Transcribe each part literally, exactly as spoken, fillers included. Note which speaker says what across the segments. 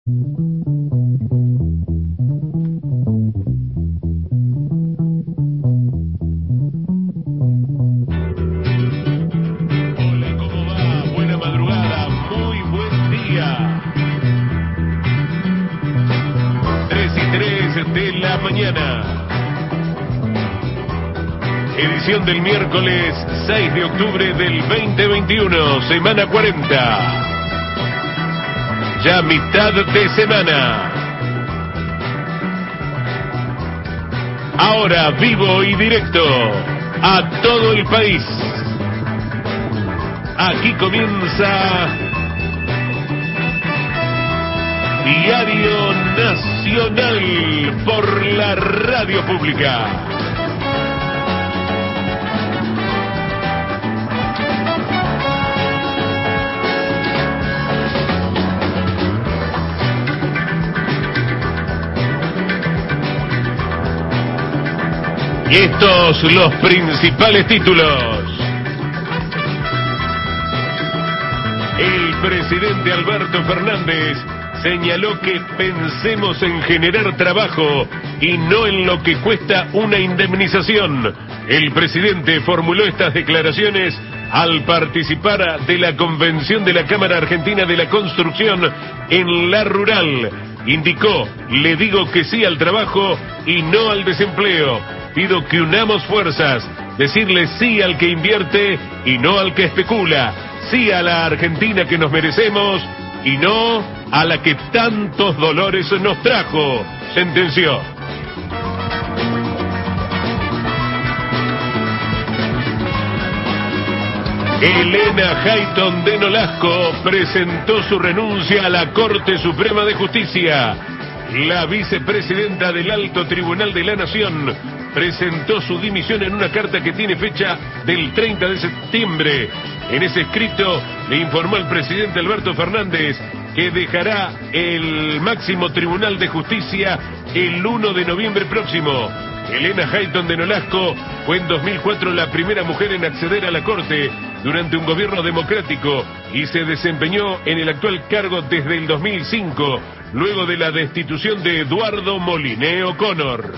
Speaker 1: Hola, ¿cómo va? Buena madrugada, muy buen día. tres y tres de la mañana. Edición del miércoles seis de octubre del veinte veintiuno, semana cuarenta. Ya mitad de semana. Ahora vivo y directo a todo el país. Aquí comienza Diario Nacional por la Radio Pública. Y estos los principales títulos. El presidente Alberto Fernández señaló que pensemos en generar trabajo y no en lo que cuesta una indemnización. El presidente formuló estas declaraciones al participar de la convención de la Cámara Argentina de la Construcción en La Rural. Indicó: le digo que sí al trabajo y no al desempleo. Pido que unamos fuerzas, decirle sí al que invierte y no al que especula, sí a la Argentina que nos merecemos y no a la que tantos dolores nos trajo, sentenció. Elena Hayton de Nolasco presentó su renuncia a la Corte Suprema de Justicia. La vicepresidenta del Alto Tribunal de la Nación presentó su dimisión en una carta que tiene fecha del treinta de septiembre. En ese escrito le informó al presidente Alberto Fernández que dejará el máximo Tribunal de Justicia el uno de noviembre próximo. Elena Hayton de Nolasco fue en dos mil cuatro la primera mujer en acceder a la Corte durante un gobierno democrático y se desempeñó en el actual cargo desde el dos mil cinco, luego de la destitución de Eduardo Moliné O'Connor.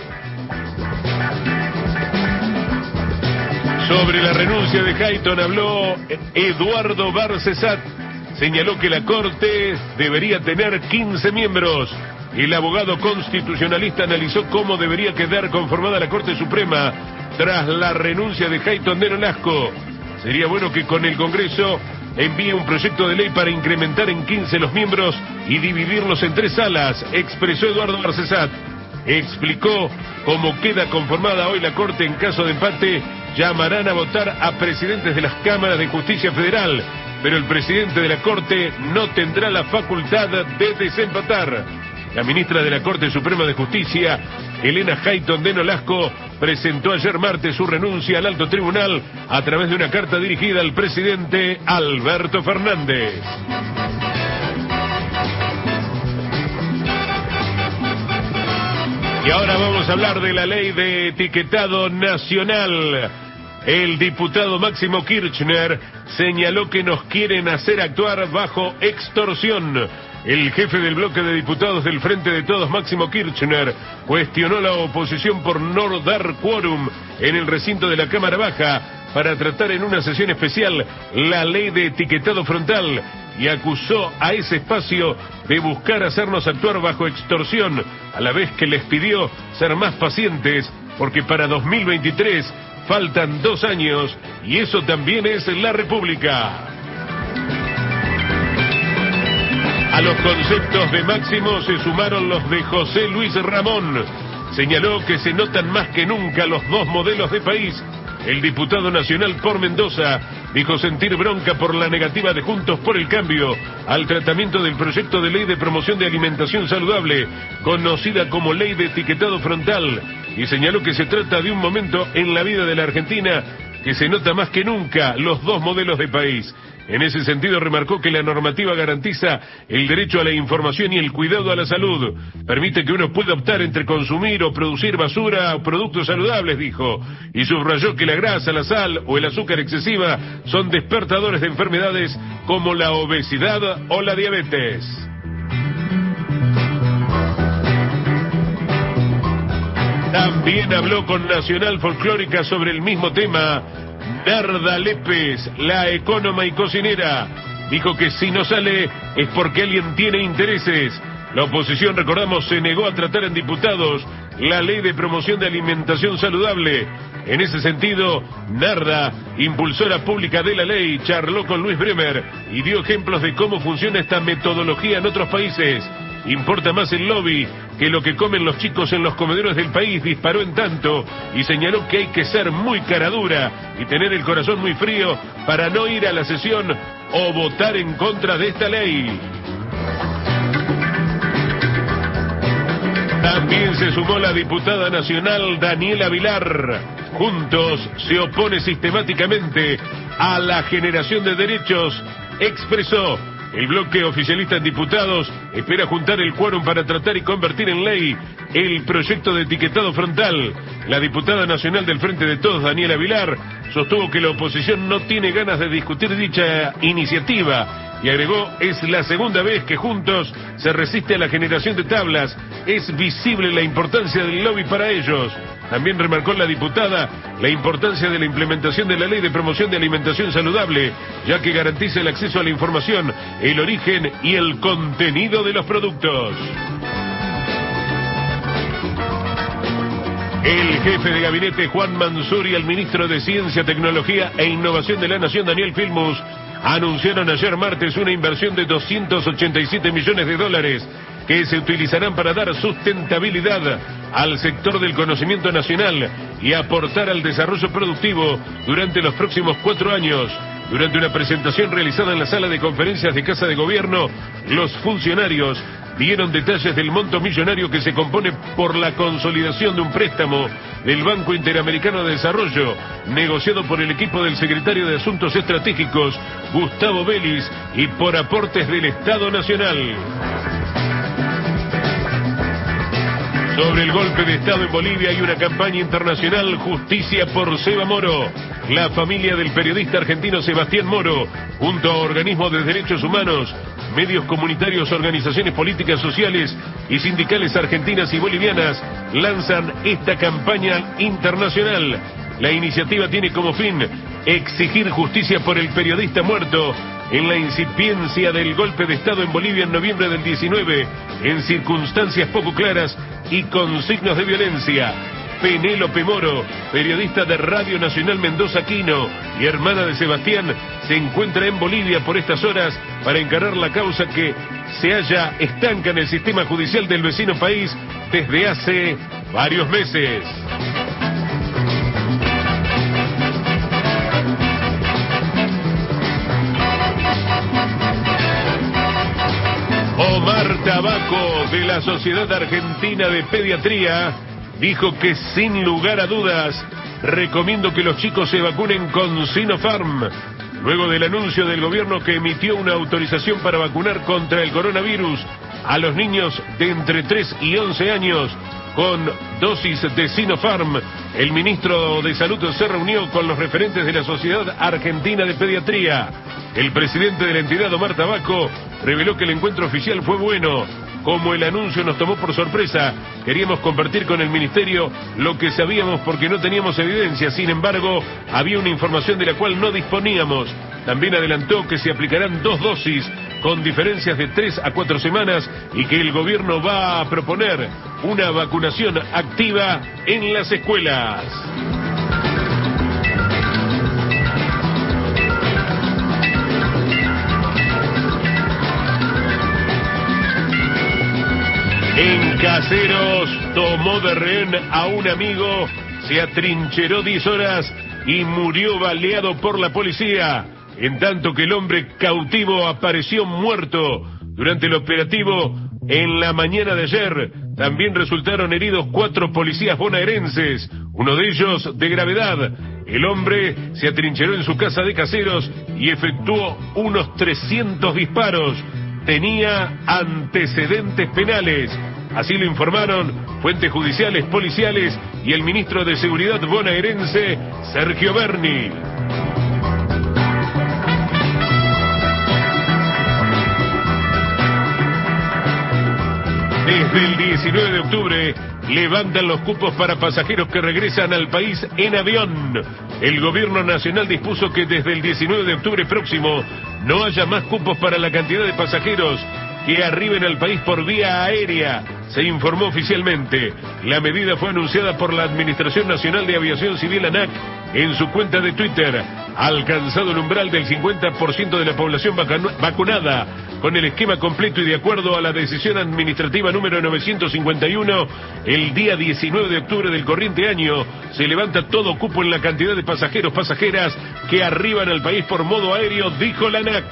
Speaker 1: Sobre la renuncia de Hayton habló Eduardo Barcesat. Señaló que la Corte debería tener quince miembros. El abogado constitucionalista analizó cómo debería quedar conformada la Corte Suprema tras la renuncia de Hayton de Nolasco. Sería bueno que con el Congreso envíe un proyecto de ley para incrementar en quince los miembros y dividirlos en tres salas, expresó Eduardo Barcesat. Explicó cómo queda conformada hoy la Corte. En caso de empate, llamarán a votar a presidentes de las cámaras de justicia federal, pero el presidente de la Corte no tendrá la facultad de desempatar. La ministra de la Corte Suprema de Justicia, Elena Hayton de Nolasco, presentó ayer martes su renuncia al alto tribunal a través de una carta dirigida al presidente Alberto Fernández. Y ahora vamos a hablar de la ley de etiquetado nacional. El diputado Máximo Kirchner señaló que nos quieren hacer actuar bajo extorsión. El jefe del bloque de diputados del Frente de Todos, Máximo Kirchner, cuestionó la oposición por no dar quórum en el recinto de la Cámara Baja para tratar en una sesión especial la ley de etiquetado frontal y acusó a ese espacio de buscar hacernos actuar bajo extorsión, a la vez que les pidió ser más pacientes porque para dos mil veintitrés faltan dos años y eso también es la República. A los conceptos de Máximo se sumaron los de José Luis Ramón. Señaló que se notan más que nunca los dos modelos de país. El diputado nacional por Mendoza dijo sentir bronca por la negativa de Juntos por el Cambio al tratamiento del proyecto de ley de promoción de alimentación saludable, conocida como ley de etiquetado frontal, y señaló que se trata de un momento en la vida de la Argentina que se nota más que nunca los dos modelos de país. En ese sentido remarcó que la normativa garantiza el derecho a la información y el cuidado a la salud. Permite que uno pueda optar entre consumir o producir basura o productos saludables, dijo. Y subrayó que la grasa, la sal o el azúcar excesiva son despertadores de enfermedades como la obesidad o la diabetes. También habló con Nacional Folclórica sobre el mismo tema Narda Lépez, la ecónoma y cocinera. Dijo que si no sale es porque alguien tiene intereses. La oposición, recordamos, se negó a tratar en diputados la ley de promoción de alimentación saludable. En ese sentido, Narda, impulsora pública de la ley, charló con Luis Bremer y dio ejemplos de cómo funciona esta metodología en otros países. Importa más el lobby que lo que comen los chicos en los comederos del país, disparó en tanto y señaló que hay que ser muy caradura y tener el corazón muy frío para no ir a la sesión o votar en contra de esta ley. También se sumó la diputada nacional Daniela Vilar. Juntos se opone sistemáticamente a la generación de derechos, expresó. El bloque oficialista en diputados espera juntar el quórum para tratar y convertir en ley el proyecto de etiquetado frontal. La diputada nacional del Frente de Todos, Daniela Vilar, sostuvo que la oposición no tiene ganas de discutir dicha iniciativa y agregó, es la segunda vez que Juntos se resiste a la generación de tablas. Es visible la importancia del lobby para ellos. También remarcó la diputada la importancia de la implementación de la ley de promoción de alimentación saludable, ya que garantiza el acceso a la información, el origen y el contenido de los productos. El jefe de gabinete Juan Mansur y el ministro de Ciencia, Tecnología e Innovación de la Nación, Daniel Filmus, anunciaron ayer martes una inversión de doscientos ochenta y siete millones de dólares que se utilizarán para dar sustentabilidad al sector del conocimiento nacional y aportar al desarrollo productivo durante los próximos cuatro años. Durante una presentación realizada en la sala de conferencias de Casa de Gobierno, los funcionarios dieron detalles del monto millonario que se compone por la consolidación de un préstamo del Banco Interamericano de Desarrollo, negociado por el equipo del secretario de Asuntos Estratégicos, Gustavo Vélez, y por aportes del Estado Nacional. Sobre el golpe de Estado en Bolivia hay una campaña internacional, Justicia por Seba Moro. La familia del periodista argentino Sebastián Moro, junto a organismos de derechos humanos, medios comunitarios, organizaciones políticas, sociales y sindicales argentinas y bolivianas, lanzan esta campaña internacional. La iniciativa tiene como fin exigir justicia por el periodista muerto en la incipiencia del golpe de Estado en Bolivia en noviembre del diecinueve, en circunstancias poco claras y con signos de violencia. Penélope Moro, periodista de Radio Nacional Mendoza Quino y hermana de Sebastián, se encuentra en Bolivia por estas horas para encarar la causa que se halla estanca en el sistema judicial del vecino país desde hace varios meses. Omar Tabaco, de la Sociedad Argentina de Pediatría, dijo que sin lugar a dudas recomiendo que los chicos se vacunen con Sinopharm, luego del anuncio del gobierno que emitió una autorización para vacunar contra el coronavirus a los niños de entre tres y once años con dosis de Sinopharm. El ministro de Salud se reunió con los referentes de la Sociedad Argentina de Pediatría. El presidente de la entidad, Omar Tabaco, reveló que el encuentro oficial fue bueno. Como el anuncio nos tomó por sorpresa, queríamos compartir con el ministerio lo que sabíamos porque no teníamos evidencia. Sin embargo, había una información de la cual no disponíamos. También adelantó que se aplicarán dos dosis con diferencias de tres a cuatro semanas y que el gobierno va a proponer una vacunación activa en las escuelas. En Caseros tomó de rehén a un amigo, se atrincheró diez horas y murió baleado por la policía, en tanto que el hombre cautivo apareció muerto durante el operativo en la mañana de ayer. También resultaron heridos cuatro policías bonaerenses, uno de ellos de gravedad. El hombre se atrincheró en su casa de Caseros y efectuó unos trescientos disparos. Tenía antecedentes penales, así lo informaron fuentes judiciales, policiales y el ministro de Seguridad bonaerense, Sergio Berni. Desde el diecinueve de octubre, levantan los cupos para pasajeros que regresan al país en avión. El gobierno nacional dispuso que desde el diecinueve de octubre próximo no haya más cupos para la cantidad de pasajeros que arriben al país por vía aérea, se informó oficialmente. La medida fue anunciada por la Administración Nacional de Aviación Civil, ANAC, en su cuenta de Twitter. Ha alcanzado el umbral del cincuenta por ciento de la población vacunada con el esquema completo y de acuerdo a la decisión administrativa número novecientos cincuenta y uno, el día diecinueve de octubre del corriente año se levanta todo cupo en la cantidad de pasajeros, pasajeras que arriban al país por modo aéreo, dijo la ANAC.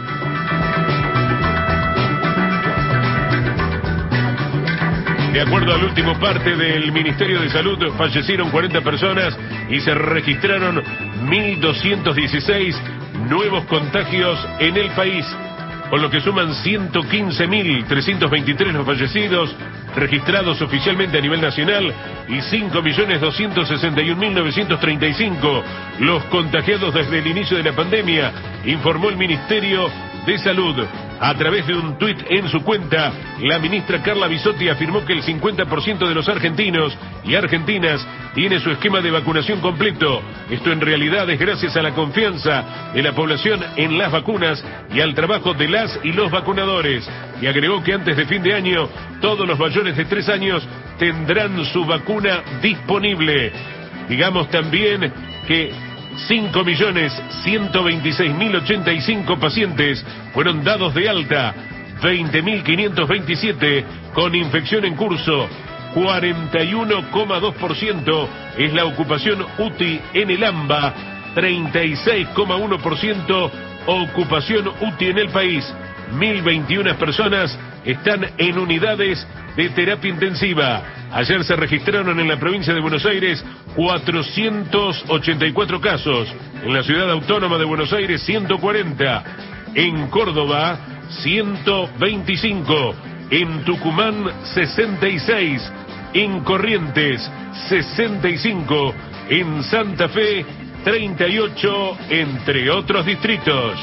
Speaker 1: De acuerdo al último parte del Ministerio de Salud, fallecieron cuarenta personas y se registraron mil doscientos dieciséis nuevos contagios en el país, con lo que suman ciento quince mil trescientos veintitrés los fallecidos registrados oficialmente a nivel nacional y cinco millones doscientos sesenta y un mil novecientos treinta y cinco los contagiados desde el inicio de la pandemia, informó el Ministerio de Salud. A través de un tuit en su cuenta, la ministra Carla Bisotti afirmó que el cincuenta por ciento de los argentinos y argentinas tiene su esquema de vacunación completo. Esto en realidad es gracias a la confianza de la población en las vacunas y al trabajo de las y los vacunadores. Y agregó que antes de fin de año, todos los mayores de tres años tendrán su vacuna disponible. Digamos también que cinco millones ciento veintiséis mil ochenta y cinco pacientes fueron dados de alta, veinte mil quinientos veintisiete con infección en curso, cuarenta y uno coma dos por ciento es la ocupación U T I en el AMBA, treinta y seis coma uno por ciento ocupación U T I en el país, mil veintiuna personas están en unidades de terapia intensiva. Ayer se registraron en la provincia de Buenos Aires cuatrocientos ochenta y cuatro casos, en la ciudad autónoma de Buenos Aires ciento cuarenta, en Córdoba ciento veinticinco, en Tucumán sesenta y seis, en Corrientes sesenta y cinco, en Santa Fe treinta y ocho, entre otros distritos.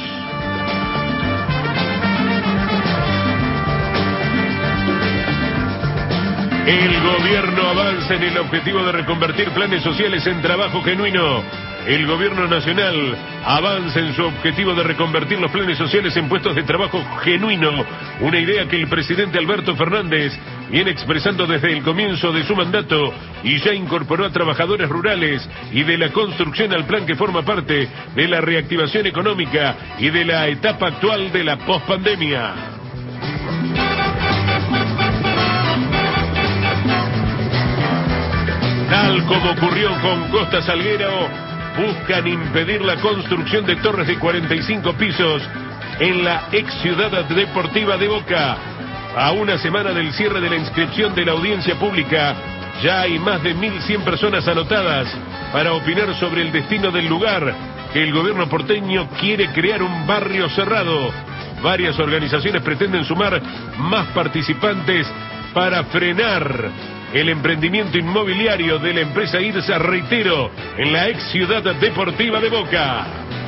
Speaker 1: El gobierno avanza en el objetivo de reconvertir planes sociales en trabajo genuino. El gobierno nacional avanza en su objetivo de reconvertir los planes sociales en puestos de trabajo genuino, una idea que el presidente Alberto Fernández viene expresando desde el comienzo de su mandato y ya incorporó a trabajadores rurales y de la construcción al plan que forma parte de la reactivación económica y de la etapa actual de la pospandemia. Tal como ocurrió con Costa Salguero, buscan impedir la construcción de torres de cuarenta y cinco pisos en la ex ciudad deportiva de Boca. A una semana del cierre de la inscripción de la audiencia pública, ya hay más de mil cien personas anotadas para opinar sobre el destino del lugar que el gobierno porteño quiere crear un barrio cerrado. Varias organizaciones pretenden sumar más participantes para frenar el emprendimiento inmobiliario de la empresa IRSA, reitero, en la ex ciudad deportiva de Boca.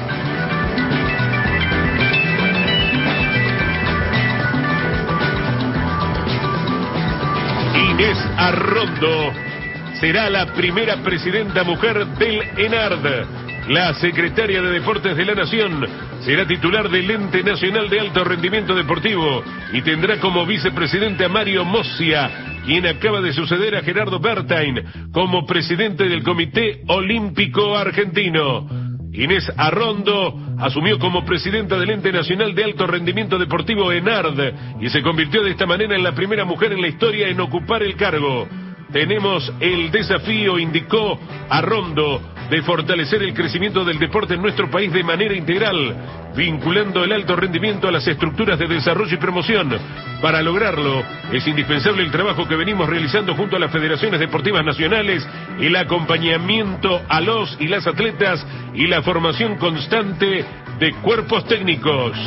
Speaker 1: Inés Arrondo será la primera presidenta mujer del ENARD. La secretaria de Deportes de la Nación será titular del Ente Nacional de Alto Rendimiento Deportivo y tendrá como vicepresidente a Mario Mossia, quien acaba de suceder a Gerardo Bertain como presidente del Comité Olímpico Argentino. Inés Arrondo asumió como presidenta del Ente Nacional de Alto Rendimiento Deportivo ENARD y se convirtió de esta manera en la primera mujer en la historia en ocupar el cargo. Tenemos el desafío, indicó Arrondo, de fortalecer el crecimiento del deporte en nuestro país de manera integral, vinculando el alto rendimiento a las estructuras de desarrollo y promoción. Para lograrlo, es indispensable el trabajo que venimos realizando junto a las federaciones deportivas nacionales, el acompañamiento a los y las atletas y la formación constante de cuerpos técnicos.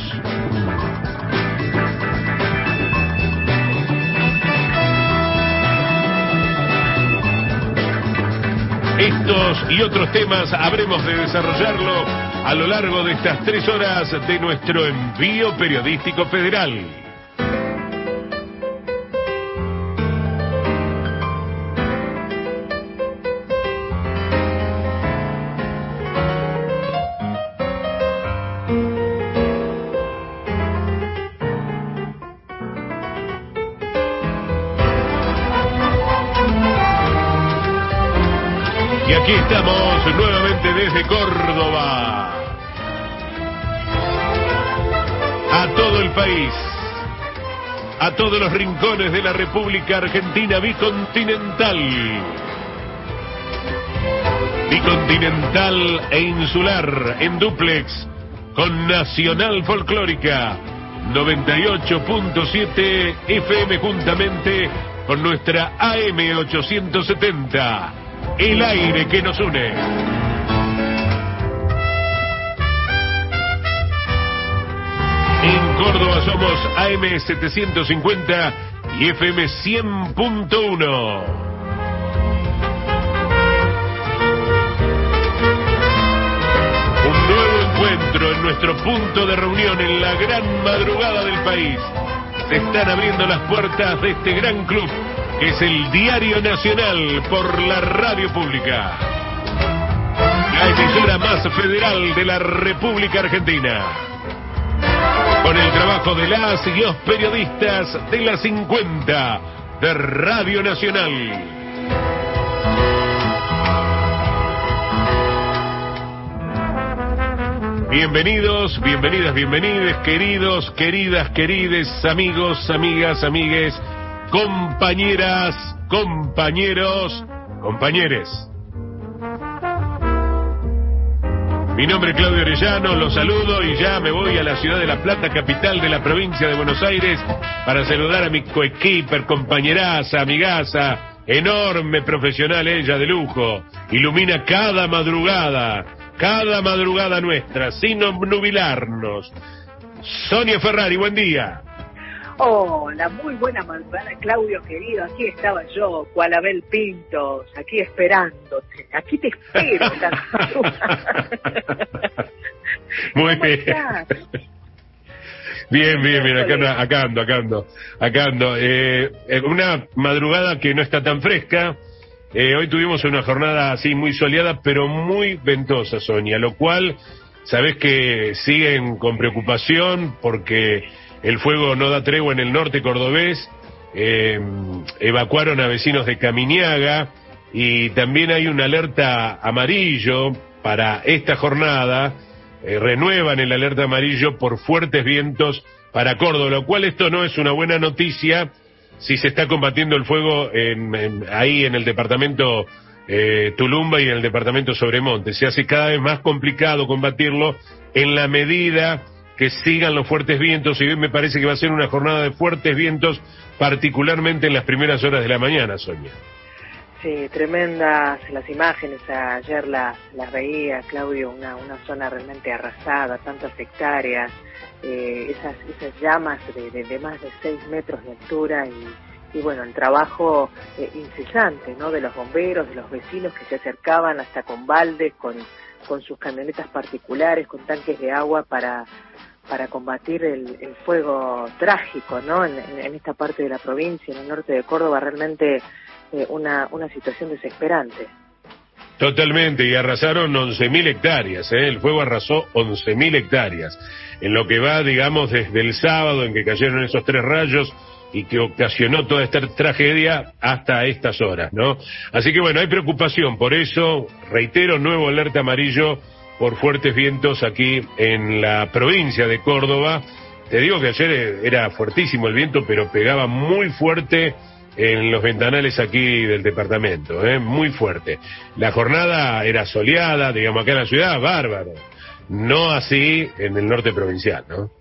Speaker 1: Estos y otros temas habremos de desarrollarlo a lo largo de estas tres horas de nuestro envío periodístico federal. Y aquí estamos nuevamente desde Córdoba. A todo el país, a todos los rincones de la República Argentina bicontinental. Bicontinental e insular en dúplex con Nacional Folclórica noventa y ocho punto siete F M juntamente con nuestra A M ochocientos setenta. El aire que nos une. En Córdoba somos A M setecientos cincuenta y F M cien punto uno. Un nuevo encuentro en nuestro punto de reunión en la gran madrugada del país. Se están abriendo las puertas de este gran club que es el Diario Nacional por la radio pública. La emisora más federal de la República Argentina. Con el trabajo de las y los periodistas de la cincuenta de Radio Nacional. Bienvenidos, bienvenidas, bienvenides, queridos, queridas, querides, amigos, amigas, amigues, compañeras, compañeros, compañeres. Mi nombre es Claudio Orellano, los saludo y ya me voy a la ciudad de La Plata, capital de la provincia de Buenos Aires, para saludar a mi coequiper, compañeraza, amigaza, enorme profesional ella de lujo, ilumina cada madrugada, cada madrugada nuestra, sin obnubilarnos. Sonia Ferrari, buen día.
Speaker 2: Hola, muy buena madrugada, Claudio querido. Aquí estaba yo, cual Abel Pintos, aquí esperándote. Aquí te espero.
Speaker 1: Muy bien. Bien, bien, bien, acá, acá ando, acá ando, acá ando. Eh, una madrugada que no está tan fresca. Eh, hoy tuvimos una jornada así muy soleada, pero muy ventosa, Sonia, lo cual, sabés que siguen con preocupación porque el fuego no da tregua en el norte cordobés. Eh, evacuaron a vecinos de Caminiaga y también hay una alerta amarillo para esta jornada. Eh, renuevan el alerta amarillo por fuertes vientos para Córdoba, lo cual esto no es una buena noticia si se está combatiendo el fuego en, en, ahí en el departamento eh, Tulumba y en el departamento Sobremonte. Se hace cada vez más complicado combatirlo en la medida que sigan los fuertes vientos, y hoy me parece que va a ser una jornada de fuertes vientos, particularmente en las primeras horas de la mañana, Sonia.
Speaker 2: Sí, tremendas las imágenes, ayer las, las veía, Claudio, una, una zona realmente arrasada, tantas hectáreas, eh, esas, esas llamas de, de, de más de seis metros de altura y, y bueno, el trabajo eh, incesante, ¿no?, de los bomberos, de los vecinos que se acercaban hasta con baldes, con, con sus camionetas particulares, con tanques de agua para para combatir el, el fuego trágico, ¿no?, en, en esta parte de la provincia, en el norte de Córdoba, realmente eh, una, una situación desesperante.
Speaker 1: Totalmente, y arrasaron once mil hectáreas, ¿eh? El fuego arrasó once mil hectáreas, en lo que va, digamos, desde el sábado en que cayeron esos tres rayos y que ocasionó toda esta tragedia hasta estas horas, ¿no? Así que bueno, hay preocupación, por eso, reitero, nuevo alerta amarillo por fuertes vientos aquí en la provincia de Córdoba. Te digo que ayer era fuertísimo el viento, pero pegaba muy fuerte en los ventanales aquí del departamento, ¿eh? Muy fuerte. La jornada era soleada, digamos, acá en la ciudad, bárbaro. No así en el norte provincial, ¿no?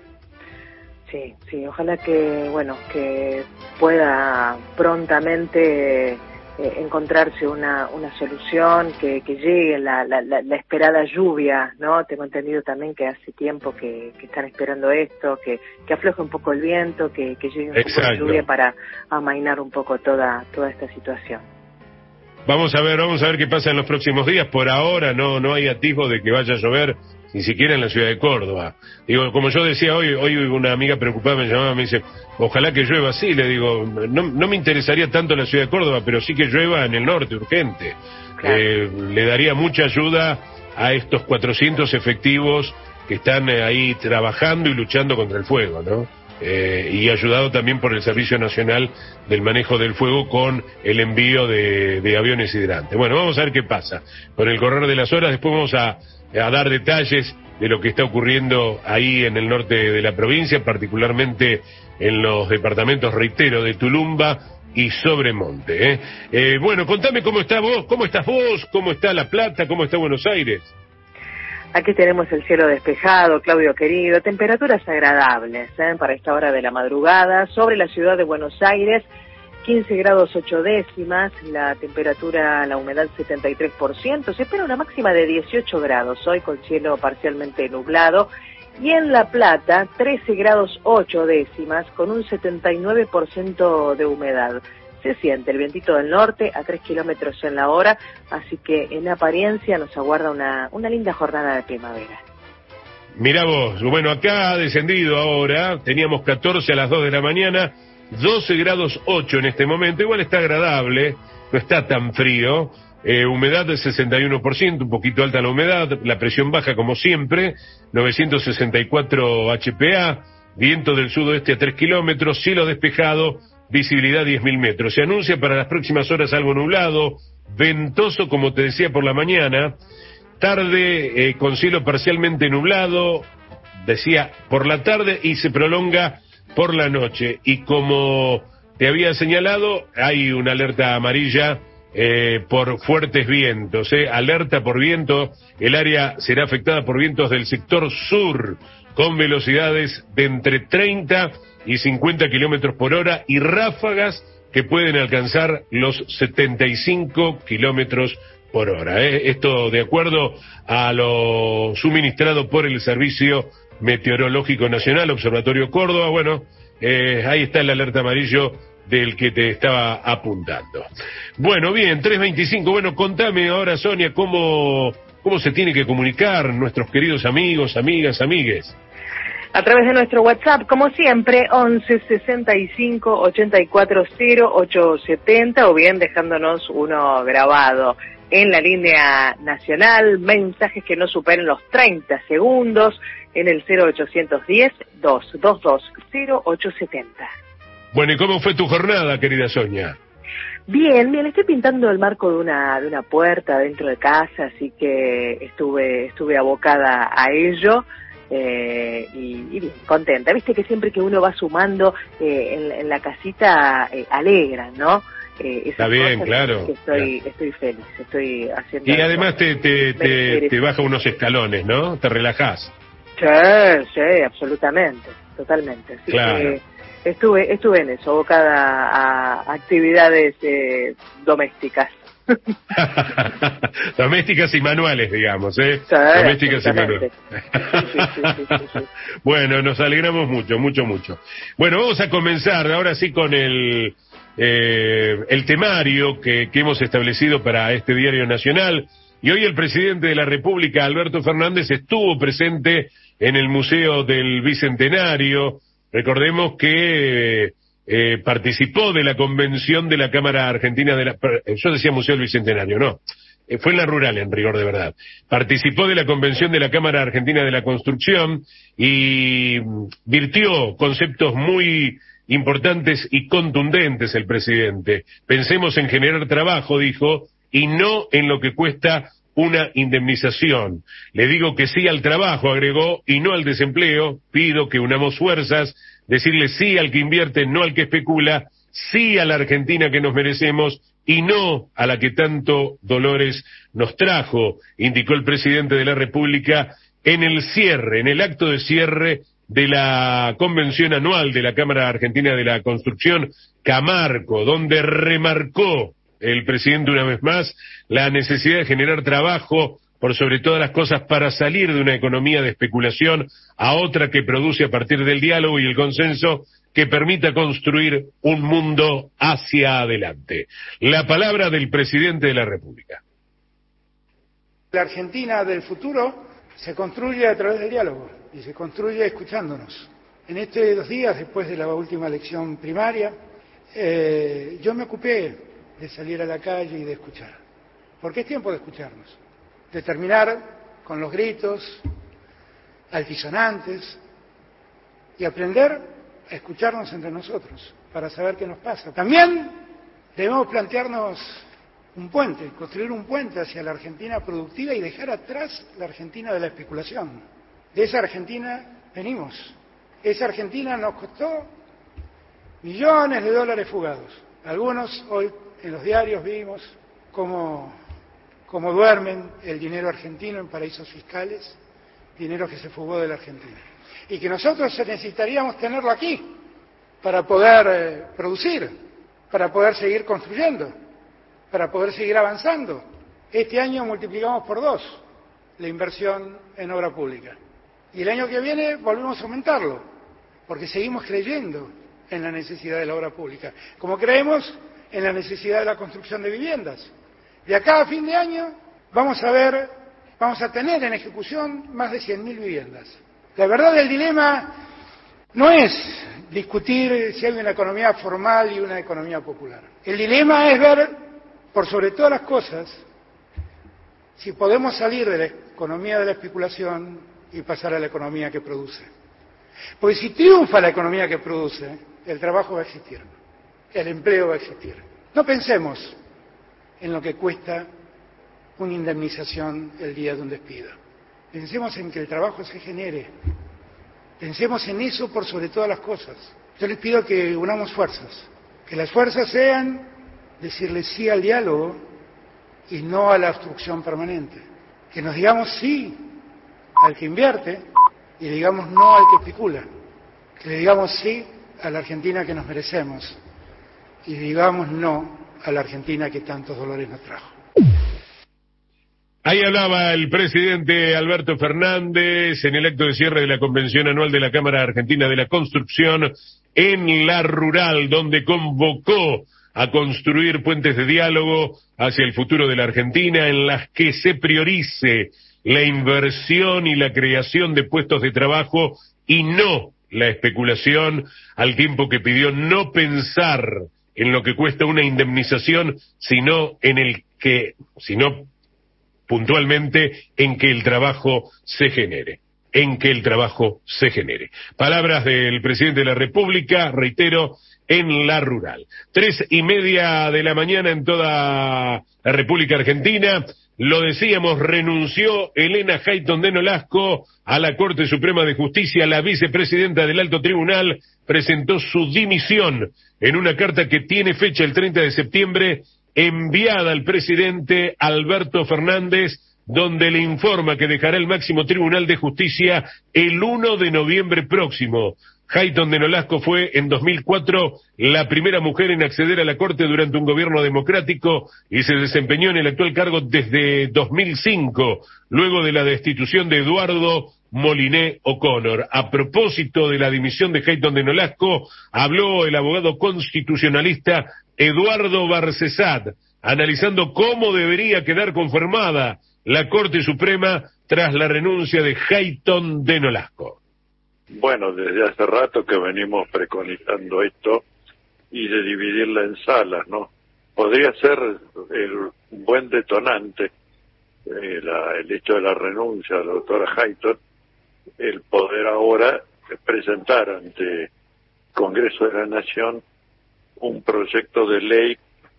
Speaker 2: Sí, sí, ojalá que, bueno, que pueda prontamente Eh, encontrarse una una solución, que, que llegue la, la, la, la esperada lluvia, ¿no? Tengo entendido también que hace tiempo que, que están esperando esto, que, que afloje un poco el viento, que, que llegue un
Speaker 1: Exacto.
Speaker 2: poco de lluvia para amainar un poco toda toda esta situación.
Speaker 1: Vamos a ver, vamos a ver qué pasa en los próximos días. Por ahora no no hay atisbo de que vaya a llover, ni siquiera en la ciudad de Córdoba. Digo, como yo decía hoy, hoy una amiga preocupada me llamaba, me dice, ojalá que llueva. Sí, le digo, no, no me interesaría tanto la ciudad de Córdoba, pero sí que llueva en el norte, urgente. Claro. Eh, le daría mucha ayuda a estos cuatrocientos efectivos que están ahí trabajando y luchando contra el fuego, ¿no? eh, y ayudado también por el Servicio Nacional del Manejo del Fuego con el envío de, de aviones hidrantes. Bueno, vamos a ver qué pasa con el correr de las horas. Después vamos a, a dar detalles de lo que está ocurriendo ahí en el norte de la provincia, particularmente en los departamentos, reitero, de Tulumba y Sobremonte. ¿eh? Eh, bueno, contame cómo está vos, cómo estás vos, cómo está La Plata, cómo está Buenos Aires.
Speaker 2: Aquí tenemos el cielo despejado, Claudio querido, temperaturas agradables ¿eh? para esta hora de la madrugada. Sobre la ciudad de Buenos Aires, quince grados ocho décimas, la temperatura, la humedad setenta y tres por ciento, se espera una máxima de dieciocho grados hoy con cielo parcialmente nublado. Y en La Plata, trece grados ocho décimas, con un setenta y nueve por ciento de humedad. Se siente el vientito del norte a tres kilómetros en la hora, así que en apariencia nos aguarda una, una linda jornada de primavera.
Speaker 1: Mirá vos, bueno, acá ha descendido ahora, teníamos catorce a las dos de la mañana, doce grados ocho en este momento, igual está agradable, no está tan frío. Eh, humedad del sesenta y uno por ciento, un poquito alta la humedad, la presión baja como siempre, novecientos sesenta y cuatro H P A, viento del sudoeste a tres kilómetros, cielo despejado, visibilidad diez mil metros. Se anuncia para las próximas horas algo nublado, ventoso como te decía por la mañana, tarde eh, con cielo parcialmente nublado, decía por la tarde y se prolonga por la noche. Y como te había señalado, hay una alerta amarilla Eh, por fuertes vientos, eh. alerta por viento, el área será afectada por vientos del sector sur, con velocidades de entre treinta y cincuenta kilómetros por hora y ráfagas que pueden alcanzar los setenta y cinco kilómetros por hora. Eh. Esto de acuerdo a lo suministrado por el Servicio Meteorológico Nacional, Observatorio Córdoba. Bueno, eh, ahí está el alerta amarillo del que te estaba apuntando. Bueno, bien, tres veinticinco, bueno, contame ahora, Sonia, cómo, cómo se tiene que comunicar nuestros queridos amigos, amigas, amigues.
Speaker 2: A través de nuestro WhatsApp, como siempre, once sesenta y cinco ochenta y cuatro cero ocho setenta, o bien dejándonos uno grabado en la línea nacional, mensajes que no superen los treinta segundos, en el cero ochocientos diez, doscientos veintidós, cero ocho setenta.
Speaker 1: Bueno, ¿y cómo fue tu jornada, querida Sonia?
Speaker 2: Bien, bien, estoy pintando el marco de una de una puerta dentro de casa, así que estuve estuve abocada a ello eh, y, y bien, contenta. Viste que siempre que uno va sumando eh, en, en la casita eh, alegra, ¿no? Eh,
Speaker 1: Está bien, claro.
Speaker 2: Que estoy
Speaker 1: claro.
Speaker 2: estoy feliz, estoy haciendo.
Speaker 1: Y además te te, te te baja unos escalones, ¿no? Te relajás.
Speaker 2: Sí, sí, absolutamente, totalmente. Así
Speaker 1: claro.
Speaker 2: que Estuve estuve en eso, abocada a actividades eh, domésticas.
Speaker 1: Domésticas y manuales, digamos, ¿eh?
Speaker 2: Sí,
Speaker 1: Domésticas y manuales.
Speaker 2: Sí, sí, sí, sí, sí.
Speaker 1: Bueno, nos alegramos mucho, mucho, mucho. Bueno, vamos a comenzar ahora sí con el eh, el temario que, que hemos establecido para este diario nacional. Y hoy el presidente de la República, Alberto Fernández, estuvo presente en el Museo del Bicentenario. Recordemos que eh, participó de la convención de la Cámara Argentina de la... Yo decía Museo del Bicentenario, no. Eh, fue en la rural, en rigor de verdad. Participó de la convención de la Cámara Argentina de la Construcción y virtió conceptos muy importantes y contundentes el presidente. Pensemos en generar trabajo, dijo, y no en lo que cuesta una indemnización. Le digo que sí al trabajo, agregó, y no al desempleo. Pido que unamos fuerzas, decirle sí al que invierte, no al que especula, sí a la Argentina que nos merecemos y no a la que tanto dolores nos trajo, indicó el presidente de la República en el cierre, en el acto de cierre de la convención anual de la Cámara Argentina de la Construcción, Camarco, donde remarcó el presidente una vez más la necesidad de generar trabajo por sobre todas las cosas para salir de una economía de especulación a otra que produce a partir del diálogo y el consenso que permita construir un mundo hacia adelante. La palabra del presidente de la República.
Speaker 3: La Argentina del futuro se construye a través del diálogo y se construye escuchándonos. En estos dos días, después de la última elección primaria, eh, yo me ocupé de salir a la calle y de escuchar, porque es tiempo de escucharnos, de terminar con los gritos altisonantes y aprender a escucharnos entre nosotros, para saber qué nos pasa. También debemos plantearnos un puente, construir un puente hacia la Argentina productiva y dejar atrás la Argentina de la especulación. De esa Argentina venimos. Esa Argentina nos costó millones de dólares fugados. Algunos hoy en los diarios vimos cómo, cómo duermen el dinero argentino en paraísos fiscales, dinero que se fugó de la Argentina. Y que nosotros necesitaríamos tenerlo aquí para poder eh, producir, para poder seguir construyendo, para poder seguir avanzando. Este año multiplicamos por dos la inversión en obra pública. Y el año que viene volvemos a aumentarlo, porque seguimos creyendo en la necesidad de la obra pública, como creemos en la necesidad de la construcción de viviendas. De acá a fin de año vamos a ver, vamos a tener en ejecución más de cien mil viviendas. La verdad del dilema no es discutir si hay una economía formal y una economía popular. El dilema es ver, por sobre todas las cosas, si podemos salir de la economía de la especulación y pasar a la economía que produce. Porque si triunfa la economía que produce, el trabajo va a existir, el empleo va a existir. No pensemos en lo que cuesta una indemnización el día de un despido. Pensemos en que el trabajo se genere. Pensemos en eso por sobre todas las cosas. Yo les pido que unamos fuerzas, que las fuerzas sean decirle sí al diálogo y no a la obstrucción permanente. Que nos digamos sí al que invierte y digamos no al que especula. Que le digamos sí a la Argentina que nos merecemos y digamos no a la Argentina que tantos dolores nos trajo.
Speaker 1: Ahí hablaba el presidente Alberto Fernández en el acto de cierre de la convención anual de la Cámara Argentina de la Construcción en La Rural, donde convocó a construir puentes de diálogo hacia el futuro de la Argentina en las que se priorice la inversión y la creación de puestos de trabajo y no la especulación, al tiempo que pidió no pensar en lo que cuesta una indemnización, sino en el que, sino puntualmente en que el trabajo se genere, en que el trabajo se genere. Palabras del presidente de la República, reitero, en La Rural. Tres y media de la mañana en toda la República Argentina. Lo decíamos, renunció Elena Hayton de Nolasco a la Corte Suprema de Justicia. La vicepresidenta del Alto Tribunal presentó su dimisión en una carta que tiene fecha el treinta de septiembre, enviada al presidente Alberto Fernández, donde le informa que dejará el máximo Tribunal de Justicia el uno de noviembre próximo. Hayton de Nolasco fue en dos mil cuatro la primera mujer en acceder a la Corte durante un gobierno democrático y se desempeñó en el actual cargo desde dos mil cinco, luego de la destitución de Eduardo Moliné O'Connor. A propósito de la dimisión de Hayton de Nolasco, habló el abogado constitucionalista Eduardo Barcesat, analizando cómo debería quedar conformada la Corte Suprema tras la renuncia de Hayton de Nolasco.
Speaker 4: Bueno, desde hace rato que venimos preconizando esto y de dividirla en salas, ¿no? Podría ser el buen detonante, eh, la, el hecho de la renuncia de la doctora Hayton, el poder ahora presentar ante Congreso de la Nación un proyecto de ley.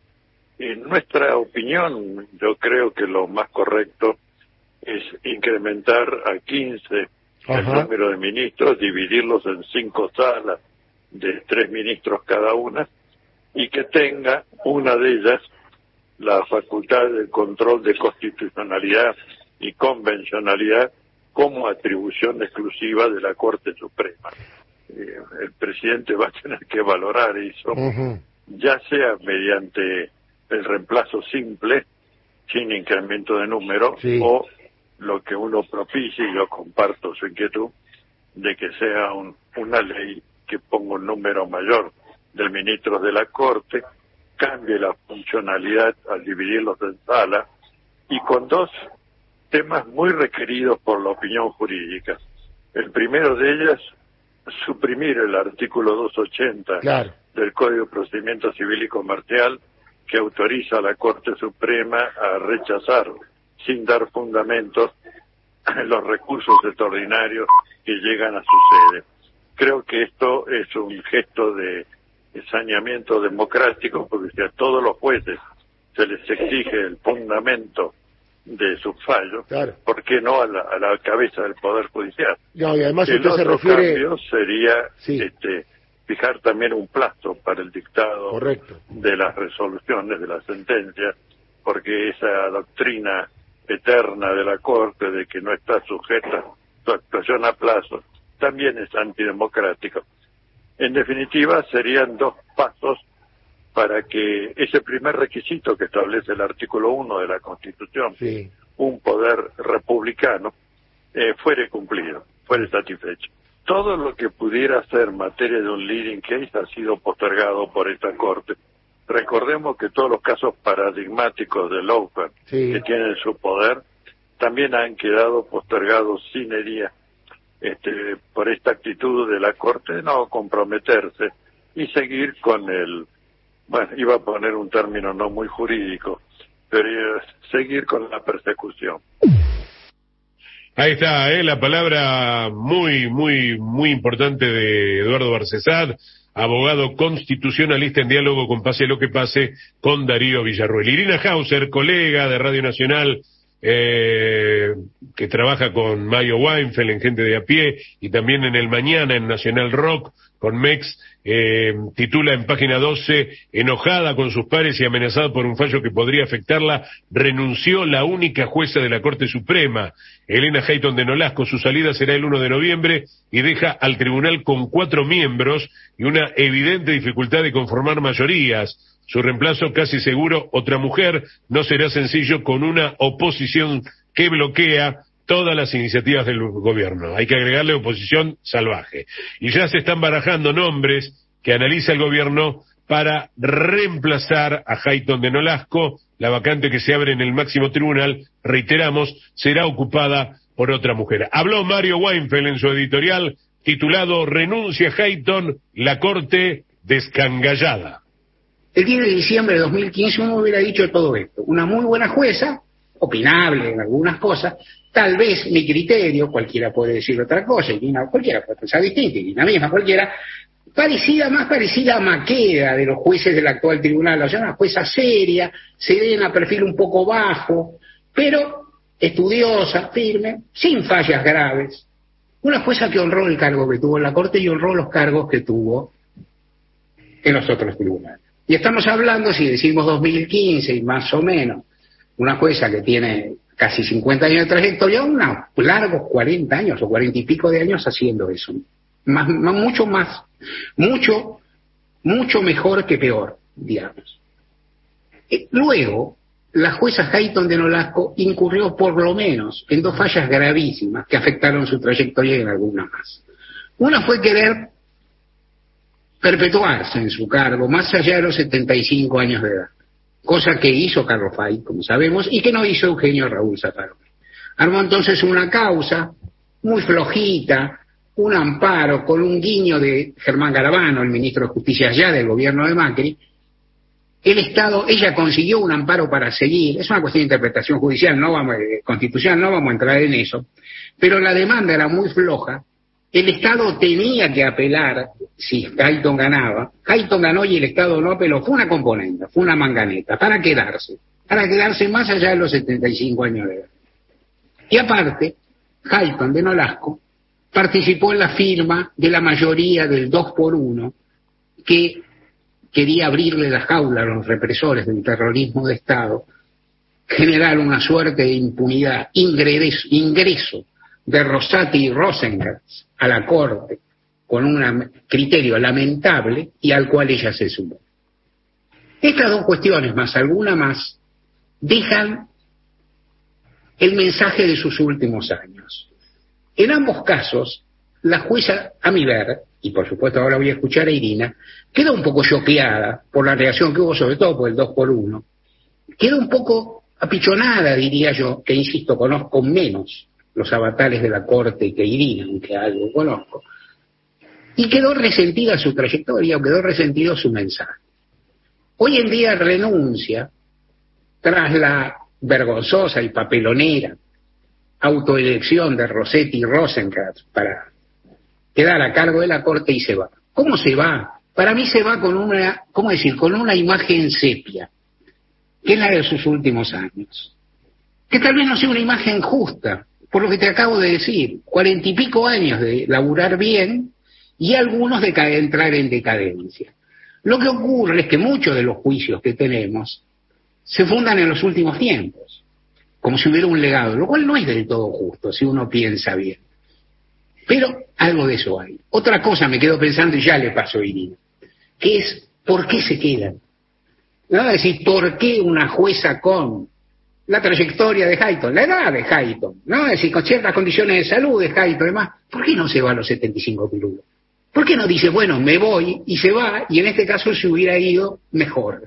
Speaker 4: En nuestra opinión, yo creo que lo más correcto es incrementar a quince el número de ministros, dividirlos en cinco salas de tres ministros cada una, y que tenga una de ellas la facultad de control de constitucionalidad y convencionalidad como atribución exclusiva de la Corte Suprema. Eh, el presidente va a tener que valorar eso, uh-huh. ya sea mediante el reemplazo simple, sin incremento de número, sí. o lo que uno propicie, y yo comparto su inquietud, de que sea un, una ley que ponga un número mayor de ministros de la Corte, cambie la funcionalidad al dividirlos en sala, y con dos temas muy requeridos por la opinión jurídica. El primero de ellas, suprimir el artículo doscientos ochenta claro. del Código de Procedimiento Civil y Comercial, que autoriza a la Corte Suprema a rechazar sin dar fundamentos los recursos extraordinarios que llegan a su sede. creo que esto es un gesto de saneamiento democrático, porque si a todos los jueces se les exige el fundamento de sus fallos, claro. ¿Por qué no a la, a la cabeza del Poder Judicial?
Speaker 5: No, y además
Speaker 4: el
Speaker 5: usted
Speaker 4: otro
Speaker 5: se refiere...
Speaker 4: cambio sería
Speaker 5: sí.
Speaker 4: este, fijar también un plazo para el dictado
Speaker 5: Correcto.
Speaker 4: de las resoluciones, de las sentencias, porque esa doctrina eterna de la Corte de que no está sujeta su actuación a plazo también es antidemocrático. En definitiva, serían dos pasos para que ese primer requisito que establece el artículo uno de la Constitución, sí. un poder republicano, eh, fuere cumplido, fuere satisfecho. Todo lo que pudiera ser materia de un leading case ha sido postergado por esta Corte. Recordemos que todos los casos paradigmáticos de lawfare sí. que tienen su poder también han quedado postergados sin herida este, por esta actitud de la Corte de no comprometerse y seguir con el, bueno, iba a poner un término no muy jurídico, pero seguir con la persecución.
Speaker 1: Ahí está, ¿eh? La palabra muy, muy, muy importante de Eduardo Barcesat, abogado constitucionalista en diálogo con Pase lo que pase con Darío Villarruel. Irina Hauser, colega de Radio Nacional, eh, que trabaja con Mayo Weinfeld en Gente de a Pie y también en el Mañana en Nacional Rock con Mex, eh, titula en página doce, enojada con sus pares y amenazada por un fallo que podría afectarla, renunció la única jueza de la Corte Suprema, Elena Hayton de Nolasco. Su salida será el uno de noviembre y deja al tribunal con cuatro miembros y una evidente dificultad de conformar mayorías. Su reemplazo, casi seguro, otra mujer. No será sencillo con una oposición que bloquea todas las iniciativas del gobierno. Hay que agregarle oposición salvaje. Y ya se están barajando nombres que analiza el gobierno para reemplazar a Hayton de Nolasco. La vacante que se abre en el máximo tribunal, reiteramos, será ocupada por otra mujer. Habló Mario Weinfeld en su editorial titulado Renuncia Hayton, la Corte descangallada.
Speaker 6: El diez de diciembre de dos mil quince uno hubiera dicho todo esto. Una muy buena jueza, opinable en algunas cosas, tal vez mi criterio, cualquiera puede decir otra cosa, Irina, cualquiera puede pensar distinto, Irina misma, cualquiera, parecida, más parecida a Maqueda de los jueces del actual tribunal, o sea, una jueza seria, serena, perfil un poco bajo, pero estudiosa, firme, sin fallas graves. Una jueza que honró el cargo que tuvo en la Corte y honró los cargos que tuvo en los otros tribunales. Y estamos hablando, si decimos dos mil quince y más o menos, una jueza que tiene casi cincuenta años de trayectoria, unos largos cuarenta años o cuarenta y pico de años haciendo eso. Más, más, mucho más, mucho, mucho mejor que peor, digamos. Eh, luego, la jueza Hayton de Nolasco incurrió por lo menos en dos fallas gravísimas que afectaron su trayectoria y en algunas más. Una fue querer perpetuarse en su cargo más allá de los setenta y cinco años de edad, cosa que hizo Carlos Fay, como sabemos, y que no hizo Eugenio Raúl Zaffaroni. Armó entonces una causa muy flojita, un amparo con un guiño de Germán Garabano, el ministro de Justicia ya del gobierno de Macri. El Estado, ella consiguió un amparo para seguir, es una cuestión de interpretación judicial, no vamos, eh, constitucional, no vamos a entrar en eso, pero la demanda era muy floja. El Estado tenía que apelar si Hayton ganaba. Hayton ganó y el Estado no apeló. Fue una componente, fue una manganeta, para quedarse, para quedarse más allá de los setenta y cinco años de edad. Y aparte, Hayton de Nolasco participó en la firma de la mayoría del dos por uno que quería abrirle la jaula a los represores del terrorismo de Estado, generar una suerte de impunidad, ingreso, ingreso de Rosati y Rosenkrantz a la Corte con un criterio lamentable y al cual ella se sumó. Estas dos cuestiones, más alguna más, dejan el mensaje de sus últimos años. En ambos casos, la jueza, a mi ver, y por supuesto ahora voy a escuchar a Irina, queda un poco choqueada por la reacción que hubo, sobre todo por el dos por uno, queda un poco apichonada, diría yo, que insisto, conozco menos los avatares de la Corte que Irina, aunque algo conozco, y quedó resentida su trayectoria, o quedó resentido su mensaje. Hoy en día renuncia, tras la vergonzosa y papelonera autoelección de Rossetti y Rosenkrantz para quedar a cargo de la Corte y se va. ¿Cómo se va? Para mí se va con una, ¿cómo decir? Con una imagen sepia, que es la de sus últimos años. Que tal vez no sea una imagen justa, por lo que te acabo de decir, cuarenta y pico años de laburar bien y algunos de caer, entrar en decadencia. Lo que ocurre es que muchos de los juicios que tenemos se fundan en los últimos tiempos, como si hubiera un legado, lo cual no es del todo justo, si uno piensa bien. Pero algo de eso hay. Otra cosa me quedo pensando, y ya le paso a Irina, que es, ¿por qué se quedan? No, es decir, ¿por qué una jueza con la trayectoria de Hayton, la edad de Hayton, ¿no? Es decir, con ciertas condiciones de salud de Hayton y demás, ¿por qué no se va a los setenta y cinco piludos? ¿Por qué no dice, bueno, me voy y se va, y en este caso se hubiera ido mejor?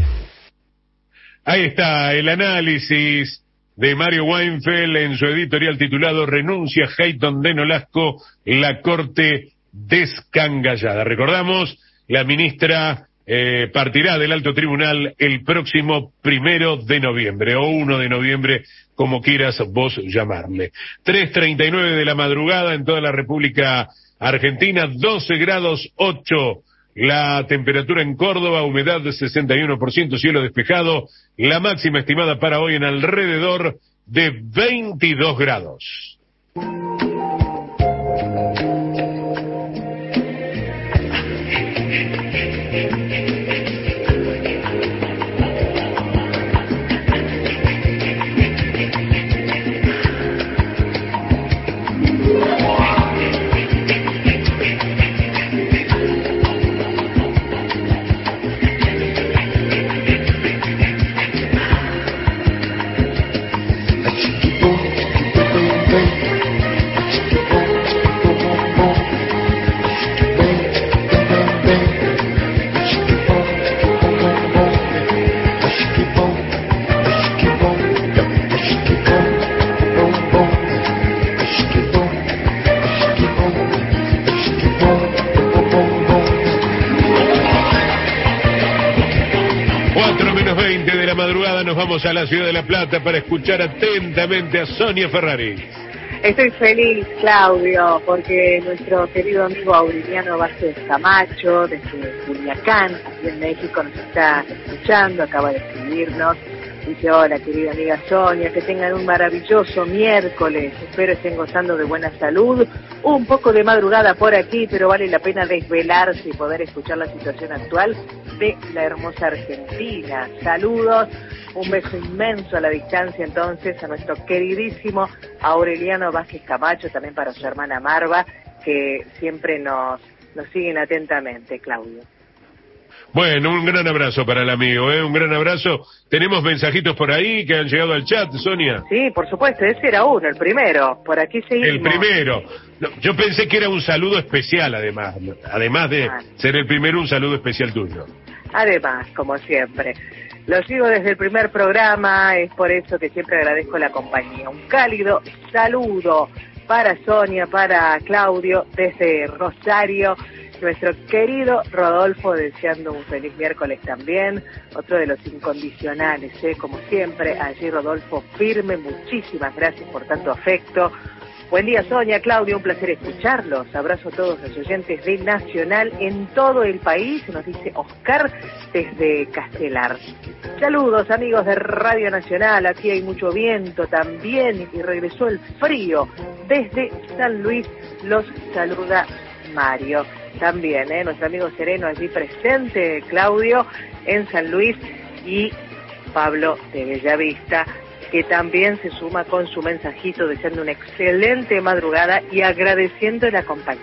Speaker 1: Ahí está el análisis de Mario Weinfeld en su editorial titulado Renuncia Hayton de Nolasco, la Corte descangallada. Recordamos, la ministra eh, partirá del alto tribunal el próximo primero de noviembre, o uno de noviembre, como quieras vos llamarle. tres treinta y nueve de la madrugada en toda la República Argentina, doce grados ocho. La temperatura en Córdoba, humedad de sesenta y uno por ciento, cielo despejado, la máxima estimada para hoy en alrededor de veintidós grados. Nos vamos a la ciudad de La Plata para escuchar atentamente a Sonia Ferrari.
Speaker 2: Estoy feliz, Claudio, porque nuestro querido amigo Aureliano Vázquez Camacho, desde Culiacán, aquí en México, nos está escuchando, acaba de escribirnos. Dice, hola querida amiga Sonia, que tengan un maravilloso miércoles, espero estén gozando de buena salud, un poco de madrugada por aquí, pero vale la pena desvelarse y poder escuchar la situación actual de la hermosa Argentina. Saludos, un beso inmenso a la distancia entonces a nuestro queridísimo Aureliano Vázquez Camacho, también para su hermana Marva, que siempre nos, nos siguen atentamente, Claudio.
Speaker 1: Bueno, un gran abrazo para el amigo, ¿eh? Un gran abrazo. Tenemos mensajitos por ahí que han llegado al chat, Sonia.
Speaker 2: Sí, por supuesto, ese era uno, el primero. Por aquí seguimos.
Speaker 1: El primero. No, yo pensé que era un saludo especial, además. Además de ah. ser el primero, un saludo especial tuyo.
Speaker 2: Además, como siempre. Lo sigo desde el primer programa, es por eso que siempre agradezco la compañía. Un cálido saludo para Sonia, para Claudio, desde Rosario. Nuestro querido Rodolfo deseando un feliz miércoles también, otro de los incondicionales, ¿eh? Como siempre, allí Rodolfo firme, muchísimas gracias por tanto afecto. Buen día Sonia, Claudio, un placer escucharlos, abrazo a todos los oyentes de Nacional en todo el país, nos dice Oscar desde Castelar. Saludos amigos de Radio Nacional, aquí hay mucho viento también y regresó el frío. Desde San Luis los saluda Mario. También, ¿eh? Nuestro amigo Sereno allí presente, Claudio, en San Luis, y Pablo de Bellavista, que también se suma con su mensajito deseando una excelente madrugada y agradeciendo la compañía.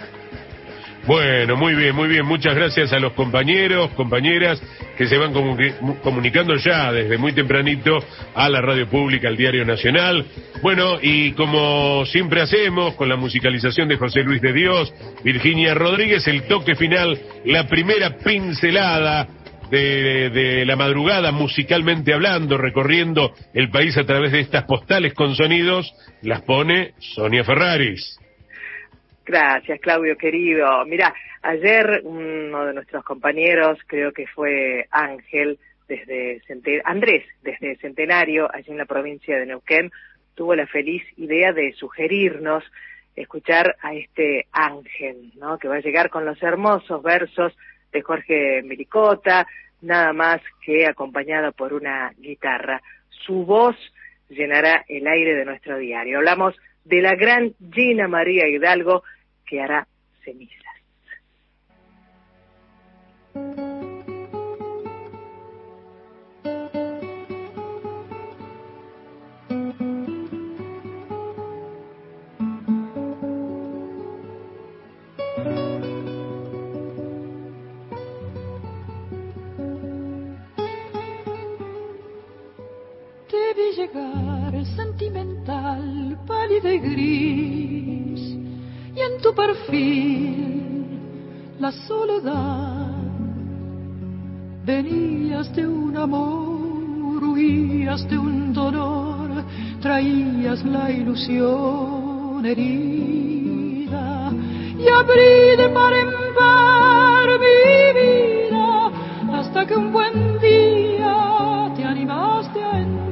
Speaker 1: Bueno, muy bien, muy bien. Muchas gracias a los compañeros, compañeras que se van comunicando ya desde muy tempranito a la radio pública, al Diario Nacional. Bueno, y como siempre hacemos, con la musicalización de José Luis de Dios, Virginia Rodríguez, el toque final, la primera pincelada de, de la madrugada, musicalmente hablando, recorriendo el país a través de estas postales con sonidos, las pone Sonia Ferraris.
Speaker 2: Gracias, Claudio, querido. Mira, ayer uno de nuestros compañeros, creo que fue Ángel, desde Centen- Andrés, desde Centenario, allí en la provincia de Neuquén, tuvo la feliz idea de sugerirnos escuchar a este ángel, ¿no? Que va a llegar con los hermosos versos de Jorge Miricota, nada más que acompañada por una guitarra. Su voz llenará el aire de nuestro diario. Hablamos de la gran Gina María Hidalgo, que hará cenizas.
Speaker 5: Te vi llegar sentimental, pálida y gris, y en tu perfil la soledad. Venías de un amor, huías de un dolor, traías la ilusión herida, y abrí de par en par mi vida, hasta que un buen día te animaste a entrar.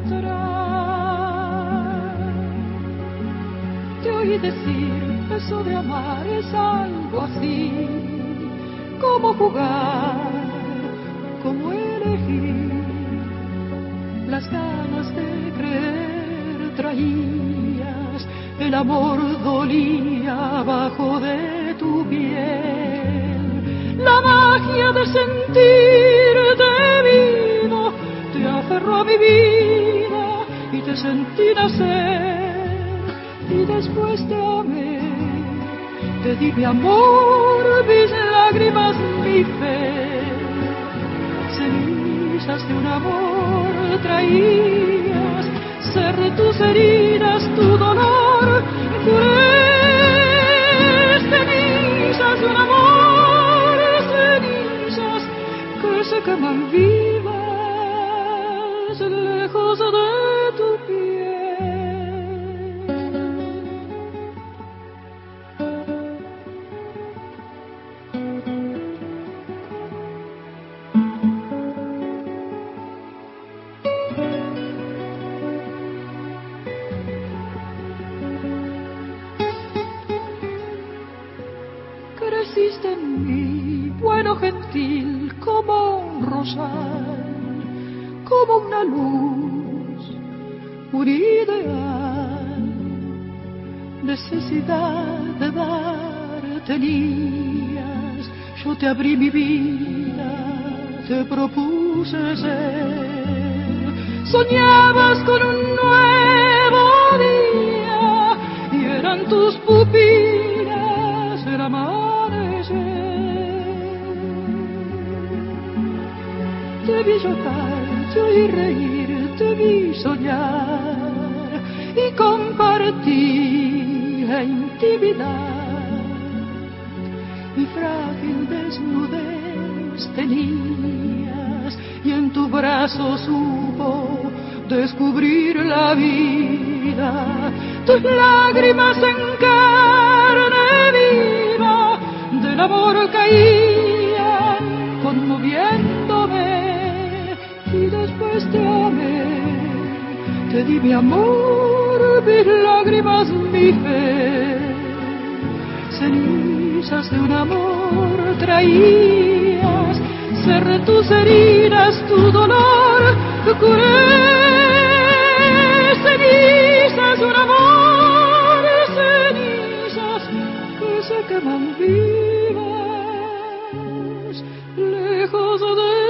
Speaker 5: Te oí decir, eso de amar es algo así, como jugar, como elegir. Las ganas de creer traías, el amor dolía abajo de tu piel. La magia de sentirte vivo te aferró a mi vida y te sentí nacer. Y después te amé, te di mi amor, mis lágrimas, mi fe. Cenizas de un amor traías, cerré tus heridas, tu dolor, curé. Cenizas de un amor, cenizas que se queman vivas, lejos de tu piel. Creciste en mí, bueno gentil, como un rosal, como una luz, un ideal. Necesidad de dar tenías, yo te abrí mi vida, te propuse ser. Soñabas con un nuevo día y eran tus pupilas el amanecer. Te vi llorar, te oí reír, te vi soñar y compartí la intimidad. Mi frágil desnudez tenías y en tu brazo supo descubrir la vida. Tus lágrimas en carne viva del amor caían conmoviéndome. Y después te amé, te di mi amor, mis lágrimas, mi fe. Cenizas de un amor traías, cerré tus heridas, tu dolor, curé. Cenizas de un amor, cenizas que se queman vivas, lejos de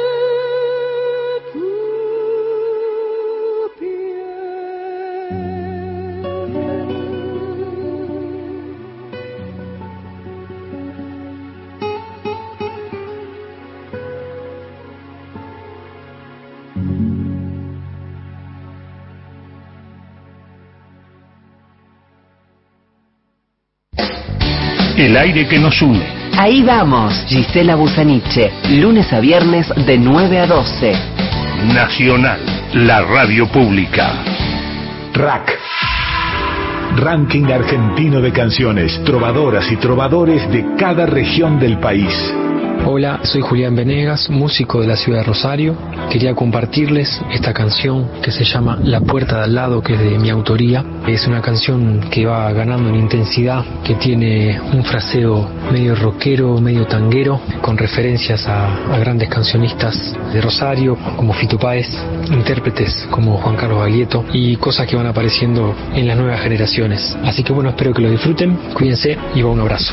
Speaker 7: el aire que nos une.
Speaker 8: Ahí vamos, Gisela Busaniche, lunes a viernes de nueve a doce.
Speaker 7: Nacional, la radio pública.
Speaker 9: R A C. Ranking argentino de canciones, trovadoras y trovadores de cada región del país.
Speaker 10: Hola, soy Julián Venegas, músico de la ciudad de Rosario. Quería compartirles esta canción que se llama La Puerta de Al Lado, que es de mi autoría. Es una canción que va ganando en intensidad, que tiene un fraseo medio rockero, medio tanguero, con referencias a, a grandes cancionistas de Rosario, como Fito Páez, intérpretes como Juan Carlos Baglietto y cosas que van apareciendo en las nuevas generaciones. Así que bueno, espero que lo disfruten, cuídense y va un abrazo.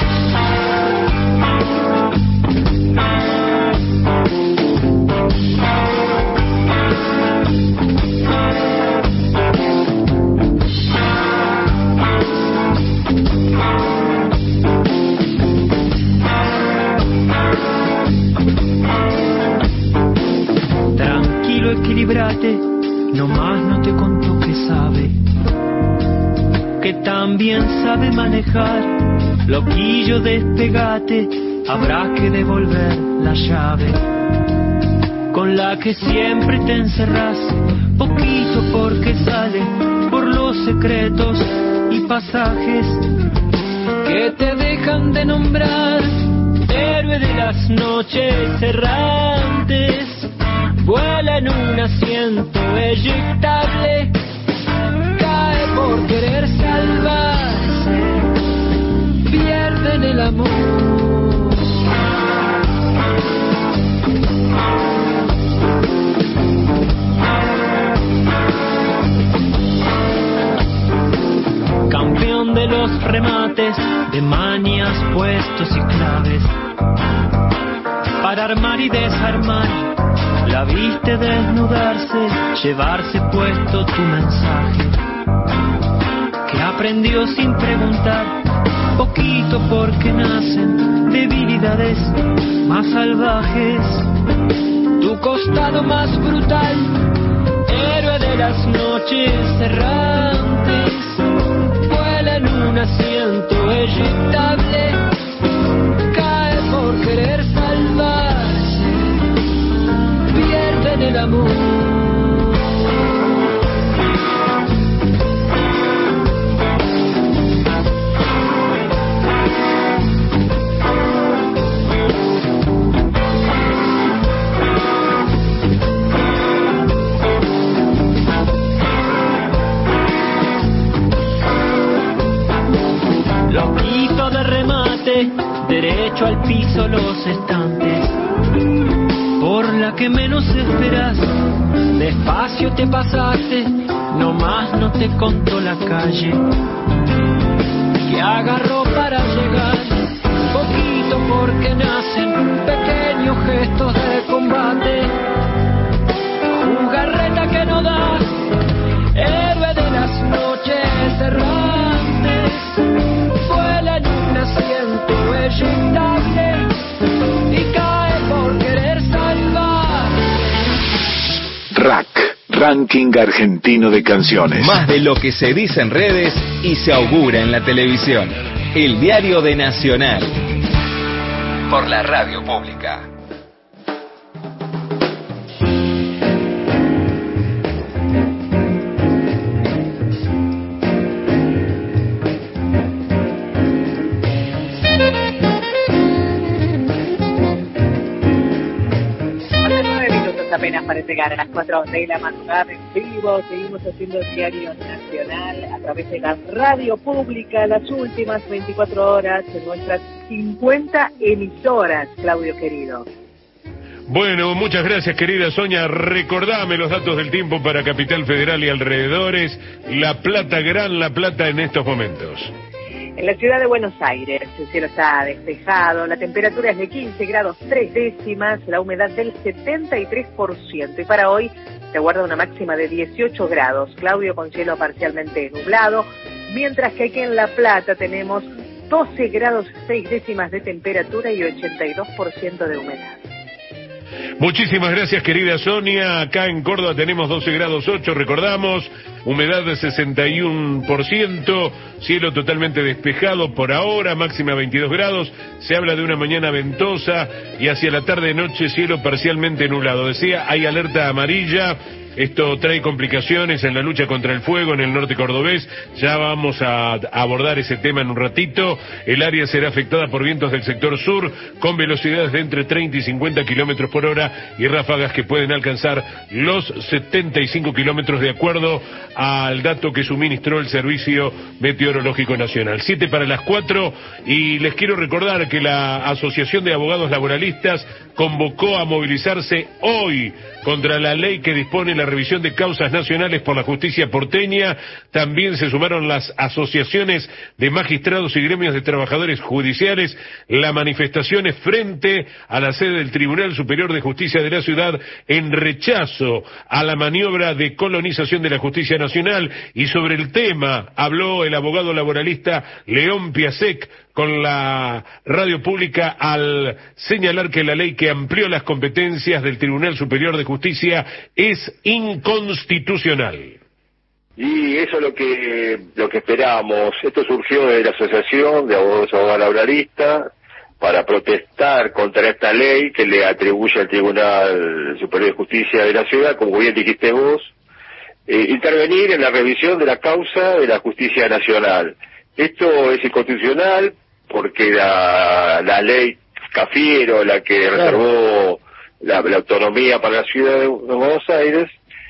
Speaker 5: Nomás no te contó que sabe, que también sabe manejar. Loquillo, despegate, habrá que devolver la llave con la que siempre te encerrás, poquito porque sale por los secretos y pasajes que te dejan de nombrar. Héroe de las noches errantes, vuela en un asiento eyectable, cae por querer salvarse, pierde en el amor. Campeón de los remates, de manias, puestos y claves, para armar y desarmar. La viste desnudarse, llevarse puesto tu mensaje, que aprendió sin preguntar, poquito porque nacen debilidades más salvajes. Tu costado más brutal, héroe de las noches errantes, vuela en un asiento eyectable, cae por querer salvarse, pierde en el amor. Loquito de remate, derecho al piso los estantes, por la que menos esperas, despacio te pasaste, nomás no te contó la calle que agarró para llegar, poquito porque nacen pequeños gestos de combate, jugarreta que no das, héroe de las noches errantes, vuela en un asiento eyectable y cae por querer salvar.
Speaker 9: Rack, Ranking Argentino de Canciones.
Speaker 11: Más de lo que se dice en redes y se augura en la televisión. El diario de Nacional. Por la radio pública.
Speaker 2: Apenas para llegar a las cuatro de la madrugada en vivo, seguimos haciendo el diario nacional a través de la radio pública, las últimas veinticuatro horas en nuestras cincuenta emisoras, Claudio querido.
Speaker 1: Bueno, muchas gracias querida Sonia, recordame los datos del tiempo para Capital Federal y alrededores, La Plata, Gran La Plata en estos momentos.
Speaker 2: En la ciudad de Buenos Aires, el cielo está despejado, la temperatura es de quince grados tres décimas, la humedad del setenta y tres por ciento. Y para hoy se guarda una máxima de dieciocho grados, Claudio, con cielo parcialmente nublado, mientras que aquí en La Plata tenemos doce grados seis décimas de temperatura y ochenta y dos por ciento de humedad.
Speaker 1: Muchísimas gracias querida Sonia, acá en Córdoba tenemos doce grados ocho, recordamos, humedad de sesenta y uno por ciento, cielo totalmente despejado por ahora, máxima veintidós grados, se habla de una mañana ventosa y hacia la tarde-noche cielo parcialmente nublado, decía, hay alerta amarilla Esto trae complicaciones en la lucha contra el fuego en el norte cordobés. Ya vamos a abordar ese tema en un ratito. El área será afectada por vientos del sector sur con velocidades de entre treinta y cincuenta kilómetros por hora y ráfagas que pueden alcanzar los setenta y cinco kilómetros de acuerdo al dato que suministró el Servicio Meteorológico Nacional. Siete para las cuatro, y les quiero recordar que la Asociación de Abogados Laboralistas convocó a movilizarse hoy contra la ley que dispone la revisión de causas nacionales por la justicia porteña. También se sumaron las asociaciones de magistrados y gremios de trabajadores judiciales. La manifestación es frente a la sede del Tribunal Superior de Justicia de la ciudad en rechazo a la maniobra de colonización de la justicia nacional. Y sobre el tema habló el abogado laboralista León Piasek con la radio pública al señalar que la ley que amplió las competencias del Tribunal Superior de Justicia es inconstitucional.
Speaker 12: Y eso es lo que lo que esperábamos. Esto surgió de la Asociación de Abogados Abogados Laboralistas para protestar contra esta ley que le atribuye al Tribunal Superior de Justicia de la ciudad, como bien dijiste vos, eh, intervenir en la revisión de la causa de la justicia nacional. Esto es inconstitucional porque la, la ley Cafiero, la que reservó la, la autonomía para la ciudad de Buenos Aires,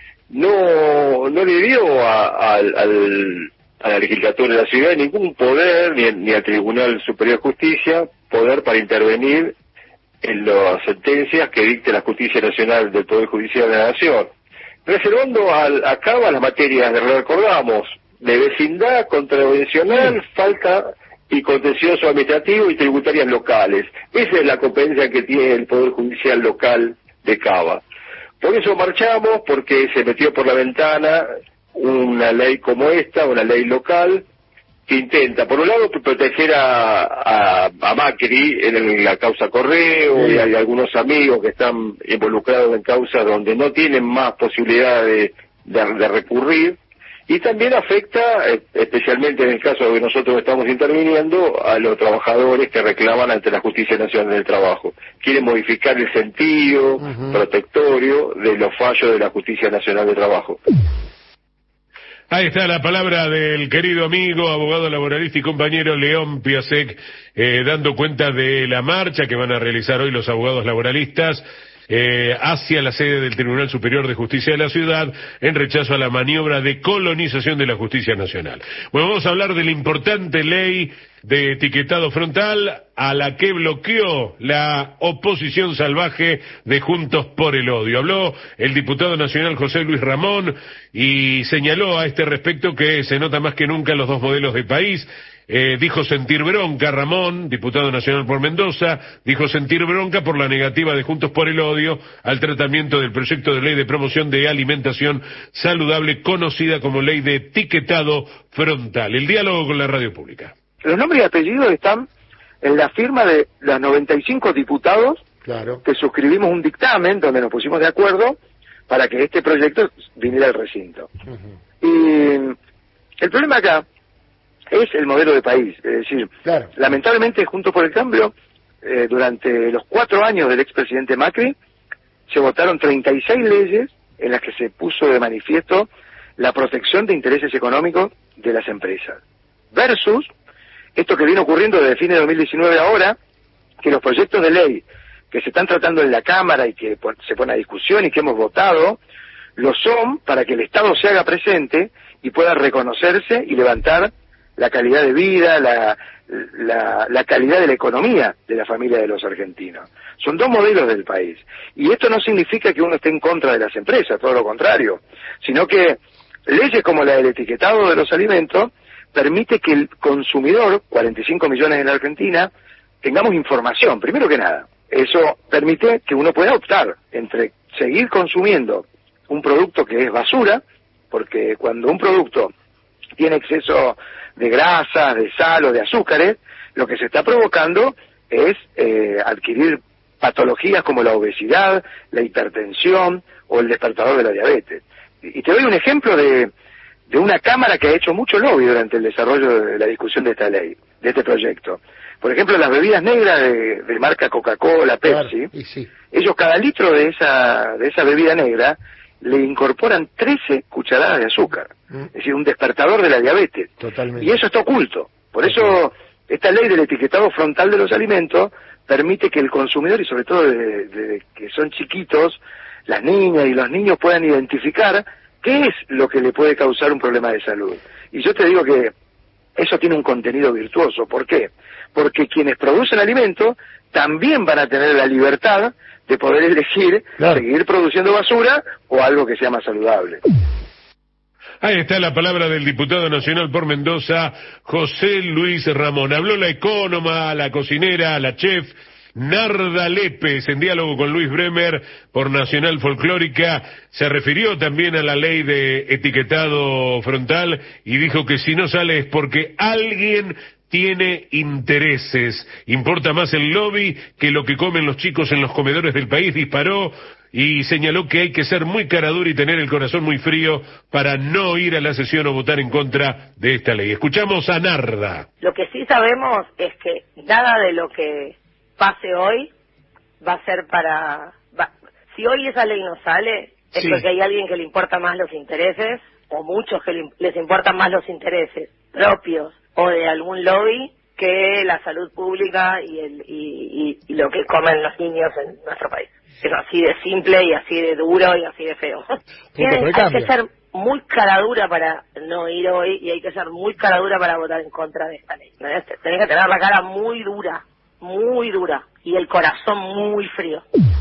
Speaker 12: no no le dio a, a, al, a la legislatura de la ciudad ningún poder, ni, ni al Tribunal Superior de Justicia, poder para intervenir en las sentencias que dicte la Justicia Nacional del Poder Judicial de la Nación, reservando al, a cabo las materias, recordamos, de vecindad, contravencional, sí. falta y contencioso administrativo y tributarias locales. Esa es la competencia que tiene el Poder Judicial local de Cava. Por eso marchamos, porque se metió por la ventana una ley como esta, una ley local, que intenta, por un lado, proteger a, a, a Macri en la causa Correo, sí. y hay algunos amigos que están involucrados en causas donde no tienen más posibilidad de, de, de recurrir, y también afecta, especialmente en el caso de que nosotros estamos interviniendo, a los trabajadores que reclaman ante la Justicia Nacional del Trabajo. Quieren modificar el sentido uh-huh. protectorio de los fallos de la Justicia Nacional del Trabajo.
Speaker 1: Ahí está la palabra del querido amigo, abogado laboralista y compañero León Piasek, eh, dando cuenta de la marcha que van a realizar hoy los abogados laboralistas Eh, hacia la sede del Tribunal Superior de Justicia de la ciudad en rechazo a la maniobra de colonización de la justicia nacional. Bueno, vamos a hablar de la importante ley de etiquetado frontal a la que bloqueó la oposición salvaje de Juntos por el Odio. Habló el diputado nacional José Luis Ramón y señaló a este respecto que se nota más que nunca los dos modelos de país. Eh, dijo sentir bronca Ramón, diputado nacional por Mendoza, dijo sentir bronca por la negativa de Juntos por el Odio al tratamiento del proyecto de ley de promoción de alimentación saludable conocida como ley de etiquetado frontal. El diálogo con la radio pública.
Speaker 13: Los nombres y apellidos están en la firma de los noventa y cinco diputados claro. que suscribimos un dictamen donde nos pusimos de acuerdo para que este proyecto viniera al recinto. Uh-huh. Y el problema acá es el modelo de país, es decir, claro. lamentablemente Juntos por el Cambio, eh, durante los cuatro años del expresidente Macri, se votaron treinta y seis leyes en las que se puso de manifiesto la protección de intereses económicos de las empresas, versus esto que viene ocurriendo desde fines de dos mil diecinueve ahora, que los proyectos de ley que se están tratando en la Cámara y que se pone a discusión y que hemos votado, lo son para que el Estado se haga presente y pueda reconocerse y levantar la calidad de vida, la, la, la calidad de la economía de la familia de los argentinos. Son dos modelos del país. Y esto no significa que uno esté en contra de las empresas, todo lo contrario, sino que leyes como la del etiquetado de los alimentos permite que el consumidor, cuarenta y cinco millones en la Argentina, tengamos información, primero que nada. Eso permite que uno pueda optar entre seguir consumiendo un producto que es basura, porque cuando un producto tiene exceso de grasas, de sal o de azúcares, lo que se está provocando es eh, adquirir patologías como la obesidad, la hipertensión o el despertador de la diabetes. Y te doy un ejemplo de, de una Cámara que ha hecho mucho lobby durante el desarrollo de la discusión de esta ley, de este proyecto. Por ejemplo, las bebidas negras de, de marca Coca-Cola, Pepsi, claro, sí. ellos cada litro de esa, de esa bebida negra le incorporan trece cucharadas de azúcar. Mm. Es decir, un despertador de la diabetes.
Speaker 14: Totalmente.
Speaker 13: Y eso está oculto. Por eso, esta ley del etiquetado frontal de los alimentos permite que el consumidor, y sobre todo de, de que son chiquitos, las niñas y los niños puedan identificar qué es lo que le puede causar un problema de salud. Y yo te digo que eso tiene un contenido virtuoso. ¿Por qué? Porque quienes producen alimentos también van a tener la libertad de poder elegir, claro, seguir produciendo basura o algo que sea más saludable.
Speaker 1: Ahí está la palabra del diputado nacional por Mendoza, José Luis Ramón. Habló la ecónoma, la cocinera, la chef Narda Lépez, en diálogo con Luis Bremer por Nacional Folclórica. Se refirió también a la ley de etiquetado frontal y dijo que si no sale es porque alguien tiene intereses. Importa más el lobby que lo que comen los chicos en los comedores del país, disparó y señaló que hay que ser muy caradura y tener el corazón muy frío para no ir a la sesión o votar en contra de esta ley. Escuchamos a Narda.
Speaker 15: Lo que sí sabemos es que nada de lo que pase hoy va a ser para... Va, si hoy esa ley no sale, es sí, porque hay alguien que le importa más los intereses, o muchos que le, les importan más los intereses propios o de algún lobby que la salud pública y, el, y, y, y lo que comen los niños en nuestro país. Es así de simple y así de duro y así de feo. Tienen, hay que ser muy caradura para no ir hoy y hay que ser muy caradura para votar en contra de esta ley. Tenés que tener la cara muy dura, muy dura y el corazón muy frío.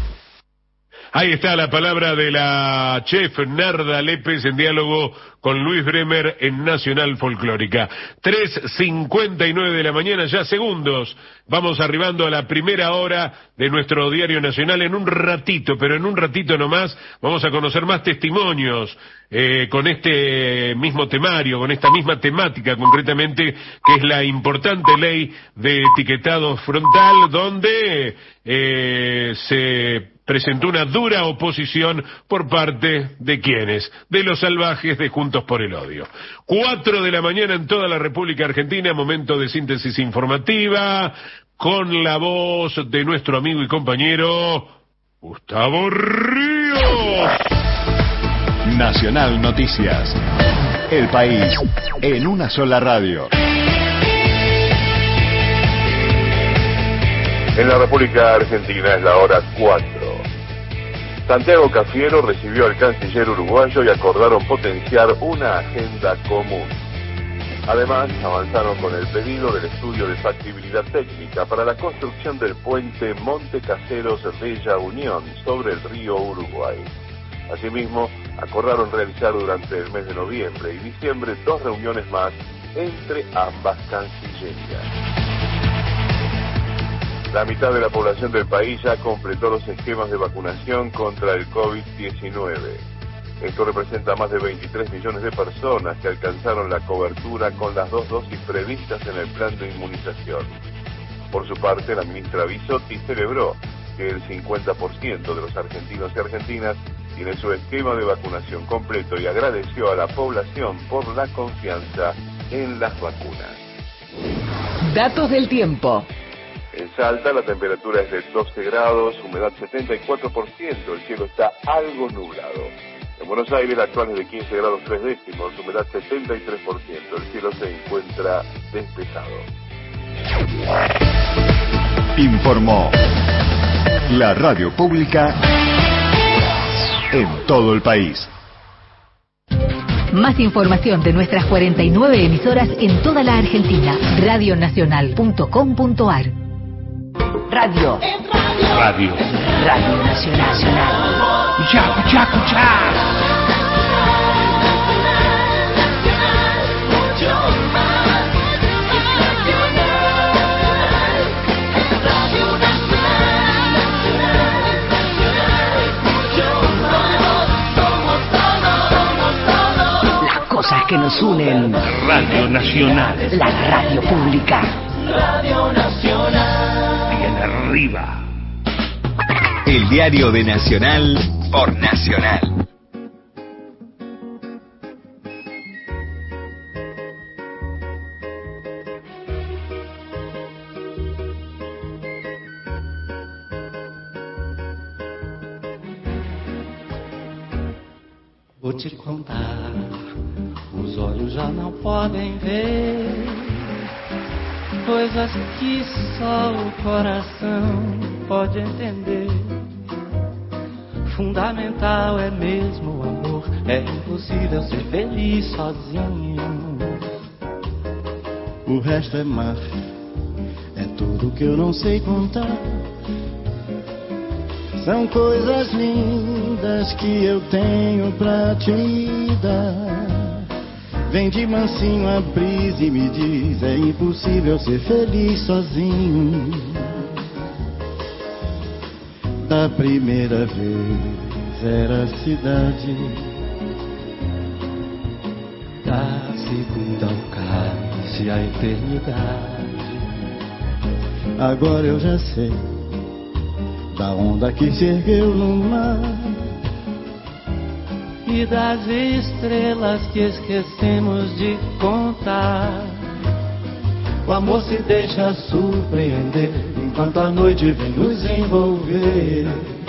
Speaker 1: Ahí está la palabra de la chef Narda Lépez en diálogo con Luis Bremer en Nacional Folclórica. tres cincuenta y nueve de la mañana, ya segundos. Vamos arribando a la primera hora de nuestro diario nacional. En un ratito, pero en un ratito nomás, vamos a conocer más testimonios eh, con este mismo temario, con esta misma temática concretamente, que es la importante ley de etiquetado frontal, donde eh, se presentó una dura oposición por parte de quienes, de los salvajes de Juntos por el Odio. Cuatro de la mañana en toda la República Argentina, momento de síntesis informativa, con la voz de nuestro amigo y compañero Gustavo Ríos.
Speaker 9: Nacional Noticias. El país en una sola radio.
Speaker 16: En la República Argentina es la hora cuatro. Santiago Cafiero recibió al canciller uruguayo y acordaron potenciar una agenda común. Además, avanzaron con el pedido del estudio de factibilidad técnica para la construcción del puente Monte Caseros Bella Unión sobre el río Uruguay. Asimismo, acordaron realizar durante el mes de noviembre y diciembre dos reuniones más entre ambas cancillerías. La mitad de la población del país ya completó los esquemas de vacunación contra el COVID diecinueve. Esto representa más de veintitrés millones de personas que alcanzaron la cobertura con las dos dosis previstas en el plan de inmunización. Por su parte, la ministra Bisotti celebró que el cincuenta por ciento de los argentinos y argentinas tiene su esquema de vacunación completo y agradeció a la población por la confianza en las vacunas.
Speaker 8: Datos del tiempo.
Speaker 16: En Salta la temperatura es de doce grados, humedad setenta y cuatro por ciento, el cielo está algo nublado. En Buenos Aires la actual es de quince grados tres décimos, humedad setenta y tres por ciento, el cielo se encuentra despejado.
Speaker 9: Informó la radio pública en todo el país.
Speaker 17: Más información de nuestras cuarenta y nueve emisoras en toda la Argentina. radio nacional punto com punto ar. Radio.
Speaker 1: Radio.
Speaker 17: Radio Nacional.
Speaker 7: Escuchá, escuchá, escuchá.
Speaker 17: Las cosas que nos unen.
Speaker 7: Radio Nacional.
Speaker 17: La radio pública.
Speaker 5: Radio Nacional.
Speaker 7: Bien arriba.
Speaker 11: El diario de Nacional por Nacional.
Speaker 14: Vou te contar, os olhos já não podem ver coisas que só o coração pode entender. Fundamental é mesmo o amor, é impossível ser feliz sozinho.
Speaker 18: O resto é mar, é tudo que eu não sei contar. São coisas lindas que eu tenho pra te dar. Vem de mansinho a brisa e me diz, é impossível ser feliz sozinho. Da primeira vez era a cidade,
Speaker 14: da segunda o cais e a eternidade.
Speaker 18: Agora eu já sei da onda que se ergueu no mar
Speaker 14: e das estrelas que esquecemos de contar. O amor se deixa surpreender enquanto a noite vem nos envolver.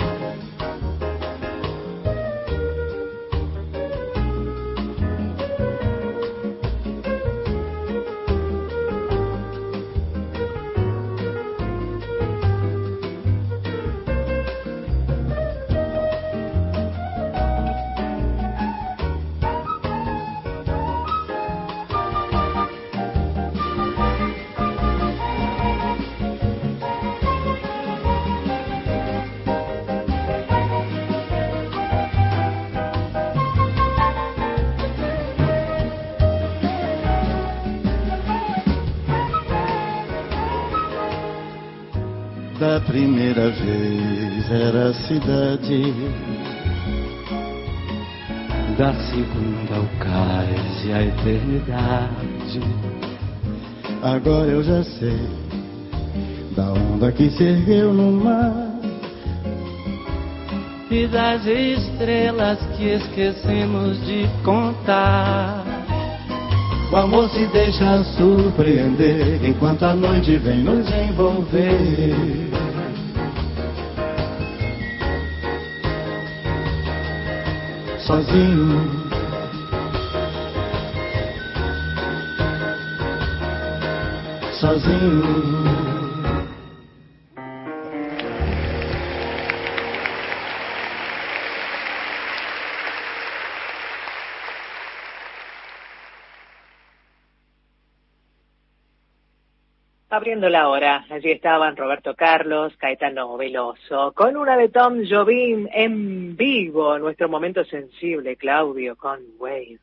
Speaker 18: Da primeira vez era a cidade,
Speaker 14: da segunda o cais e a eternidade.
Speaker 18: Agora eu já sei da onda que se ergueu no mar
Speaker 14: e das estrelas que esquecemos de contar. O amor se deixa surpreender enquanto a noite vem nos envolver.
Speaker 18: Sozinho, sozinho.
Speaker 2: Abriendo la hora, allí estaban Roberto Carlos, Caetano Veloso, con una de Tom Jobim en vivo, nuestro momento sensible, Claudio, con Wave.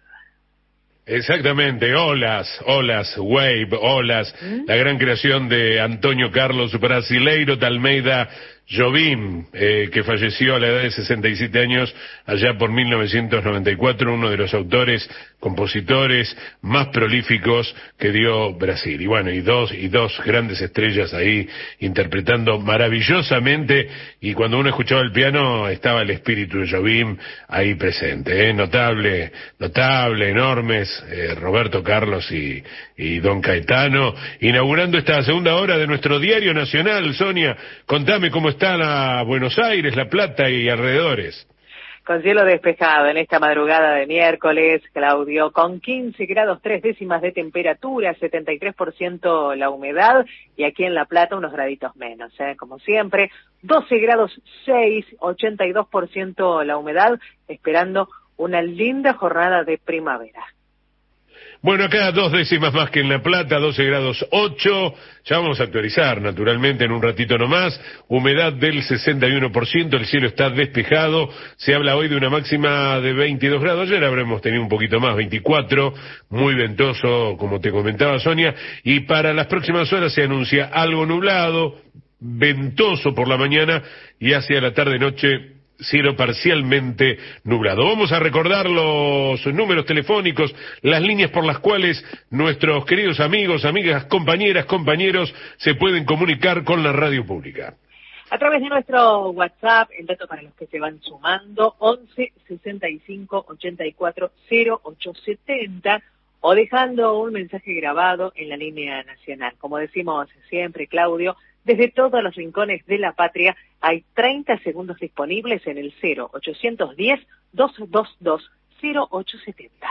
Speaker 1: Exactamente, Olas, Olas, Wave, Olas, ¿Mm? La gran creación de Antonio Carlos Brasileiro de Almeida Jobim, eh, que falleció a la edad de sesenta y siete años allá por mil novecientos noventa y cuatro, uno de los autores, compositores más prolíficos que dio Brasil. Y bueno, y dos, y dos grandes estrellas ahí interpretando maravillosamente, y cuando uno escuchaba el piano estaba el espíritu de Jobim ahí presente, eh, notable, notable, enormes, eh, Roberto Carlos y, y Don Caetano, inaugurando esta segunda hora de nuestro diario nacional. Sonia, contame cómo está la Buenos Aires, La Plata y alrededores.
Speaker 2: Con cielo despejado en esta madrugada de miércoles, Claudio, con quince grados tres décimas de temperatura, setenta y tres por ciento la humedad, y aquí en La Plata unos graditos menos, ¿eh? Como siempre, doce grados seis, ochenta y dos por ciento la humedad, esperando una linda jornada de primavera.
Speaker 1: Bueno, acá dos décimas más que en La Plata, doce grados ocho, ya vamos a actualizar naturalmente en un ratito nomás, humedad del sesenta y uno por ciento, el cielo está despejado, se habla hoy de una máxima de veintidós grados, ayer habremos tenido un poquito más, veinticuatro, muy ventoso como te comentaba Sonia, y para las próximas horas se anuncia algo nublado, ventoso por la mañana y hacia la tarde-noche cielo parcialmente nublado. Vamos a recordar los números telefónicos, las líneas por las cuales nuestros queridos amigos, amigas, compañeras, compañeros se pueden comunicar con la radio pública.
Speaker 2: A través de nuestro WhatsApp, el dato para los que se van sumando, once sesenta y cinco ochenta y cuatro cero ocho setenta, o dejando un mensaje grabado en la línea nacional. Como decimos siempre, Claudio, desde todos los rincones de la patria hay treinta segundos disponibles en el cero ochocientos diez, doscientos veintidós, cero ocho siete cero.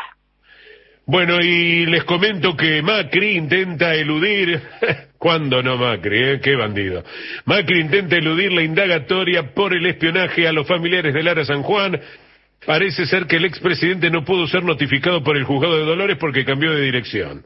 Speaker 1: Bueno, y les comento que Macri intenta eludir, ¿cuándo no Macri, eh? Qué bandido. Macri intenta eludir la indagatoria por el espionaje a los familiares de Lara San Juan. Parece ser que el expresidente no pudo ser notificado por el juzgado de Dolores porque cambió de dirección.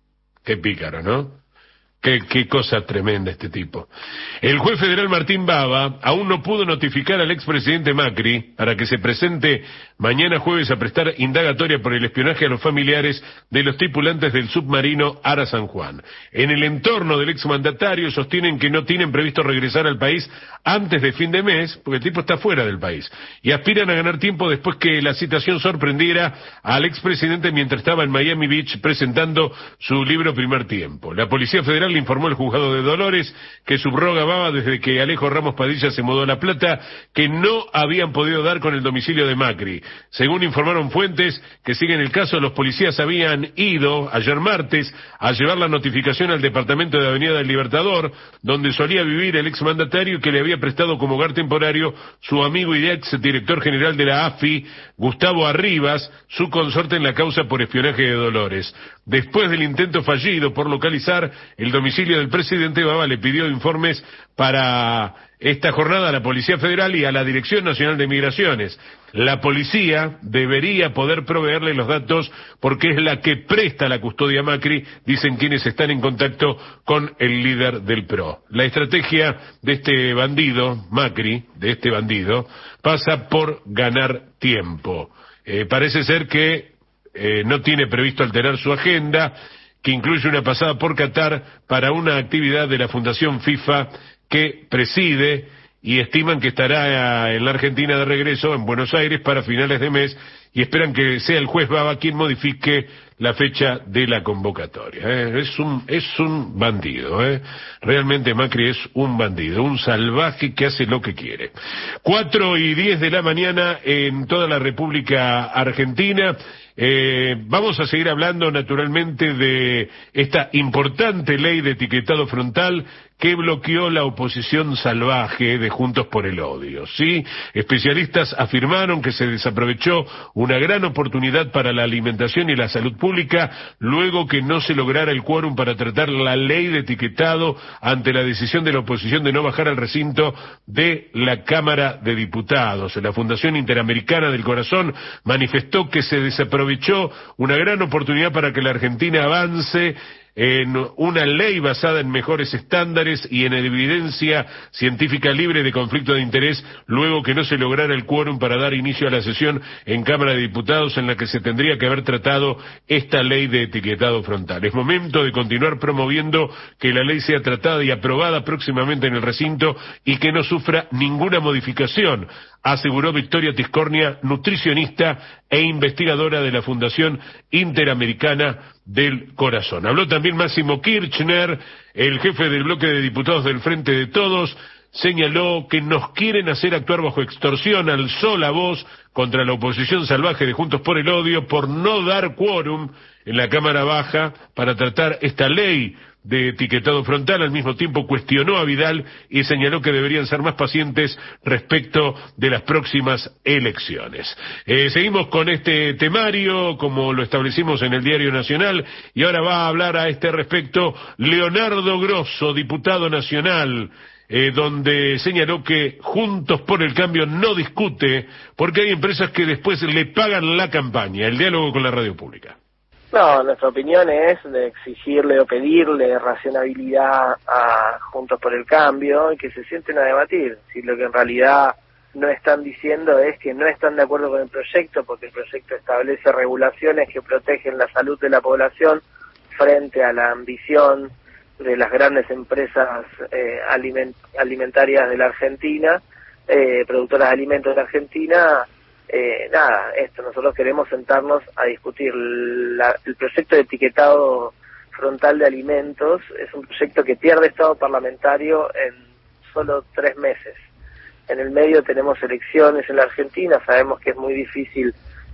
Speaker 1: Qué pícaro, ¿no? Qué, qué cosa tremenda este tipo. El juez federal Martín Baba aún no pudo notificar al expresidente Macri para que se presente mañana jueves a prestar indagatoria por el espionaje a los familiares de los tripulantes del submarino Ara San Juan. En el entorno del exmandatario sostienen que no tienen previsto regresar al país antes de fin de mes, porque el tipo está fuera del país, y aspiran a ganar tiempo después que la citación sorprendiera al expresidente mientras estaba en Miami Beach presentando su libro Primer Tiempo. La Policía Federal le informó al juzgado de Dolores que subroga Baba desde que Alejo Ramos Padilla se mudó a La Plata, que no habían podido dar con el domicilio de Macri. Según informaron fuentes que siguen el caso, los policías habían ido ayer martes a llevar la notificación al departamento de Avenida del Libertador, donde solía vivir el exmandatario, que le había prestado como hogar temporario su amigo y ex director general de la A F I, Gustavo Arribas, su consorte en la causa por espionaje de Dolores. Después del intento fallido por localizar el domicilio del presidente, Baba le pidió informes para esta jornada a la Policía Federal y a la Dirección Nacional de Migraciones. La policía debería poder proveerle los datos porque es la que presta la custodia a Macri, dicen quienes están en contacto con el líder del P R O. La estrategia de este bandido, Macri, de este bandido, pasa por ganar tiempo. Eh, parece ser que eh, no tiene previsto alterar su agenda, que incluye una pasada por Qatar para una actividad de la Fundación FIFA que preside, y estiman que estará en la Argentina de regreso, en Buenos Aires, para finales de mes, y esperan que sea el juez Baba quien modifique la fecha de la convocatoria. ¿eh? Es un es un bandido, ¿eh? Realmente Macri es un bandido, un salvaje que hace lo que quiere. Cuatro y diez de la mañana en toda la República Argentina. Eh, vamos a seguir hablando naturalmente de esta importante ley de etiquetado frontal que bloqueó la oposición salvaje de Juntos por el Odio. Sí, especialistas afirmaron que se desaprovechó una gran oportunidad para la alimentación y la salud pública luego que no se lograra el quórum para tratar la ley de etiquetado ante la decisión de la oposición de no bajar al recinto de la Cámara de Diputados. La Fundación Interamericana del Corazón manifestó que se desaprovechó una gran oportunidad para que la Argentina avance en una ley basada en mejores estándares y en evidencia científica libre de conflicto de interés, luego que no se lograra el quórum para dar inicio a la sesión en Cámara de Diputados en la que se tendría que haber tratado esta ley de etiquetado frontal. Es momento de continuar promoviendo que la ley sea tratada y aprobada próximamente en el recinto y que no sufra ninguna modificación, aseguró Victoria Tiscornia, nutricionista e investigadora de la Fundación Interamericana del Corazón. Habló también Máximo Kirchner, el jefe del bloque de diputados del Frente de Todos, señaló que nos quieren hacer actuar bajo extorsión, alzó la voz contra la oposición salvaje de Juntos por el Odio por no dar quórum en la Cámara Baja para tratar esta ley de etiquetado frontal. Al mismo tiempo cuestionó a Vidal y señaló que deberían ser más pacientes respecto de las próximas elecciones. Eh, seguimos con este temario, como lo establecimos en el Diario Nacional, y ahora va a hablar a este respecto Leonardo Grosso, diputado nacional, eh, donde señaló que Juntos por el Cambio no discute porque hay empresas que después le pagan la campaña. El diálogo con la radio pública.
Speaker 19: No, nuestra opinión es de exigirle o pedirle racionalidad a Juntos por el Cambio y que se sienten a debatir. Si lo que en realidad no están diciendo es que no están de acuerdo con el proyecto, porque el proyecto establece regulaciones que protegen la salud de la población frente a la ambición de las grandes empresas eh, aliment alimentarias de la Argentina, eh, productoras de alimentos de la Argentina. Eh, nada, esto, nosotros queremos sentarnos a discutir la, el proyecto de etiquetado frontal de alimentos. Es un proyecto que pierde estado parlamentario en solo tres meses. En el medio tenemos elecciones en la Argentina, sabemos que es muy difícil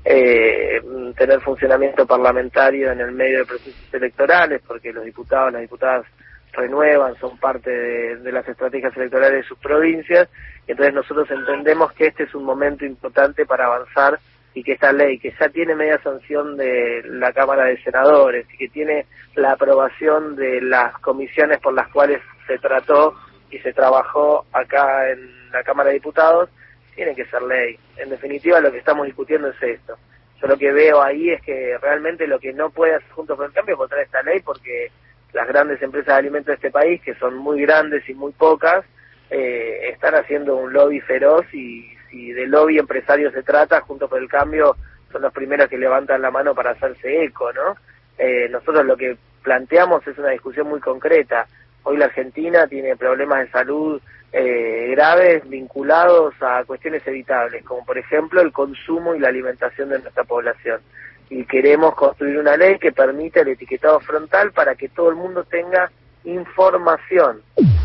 Speaker 19: eh, tener funcionamiento parlamentario en el medio de procesos electorales, porque los diputados, las diputadas renuevan, son parte de, de las estrategias electorales de sus provincias, y entonces nosotros entendemos que este es un momento importante para avanzar y que esta ley, que ya tiene media sanción de la Cámara de Senadores y que tiene la aprobación de las comisiones por las cuales se trató y se trabajó acá en la Cámara de Diputados, tiene que ser ley. En definitiva, lo que estamos discutiendo es esto. Yo lo que veo ahí es que realmente lo que no puede hacer Juntos por el Cambio es votar esta ley, porque las grandes empresas de alimentos de este país, que son muy grandes y muy pocas, eh, están haciendo un lobby feroz, y si de lobby empresario se trata, Juntos por el Cambio son los primeros que levantan la mano para hacerse eco, ¿no? Eh, nosotros lo que planteamos es una discusión muy concreta. Hoy la Argentina tiene problemas de salud eh, graves vinculados a cuestiones evitables, como por ejemplo el consumo y la alimentación de nuestra población. Y queremos construir una ley que permita el etiquetado frontal para que todo el mundo tenga información.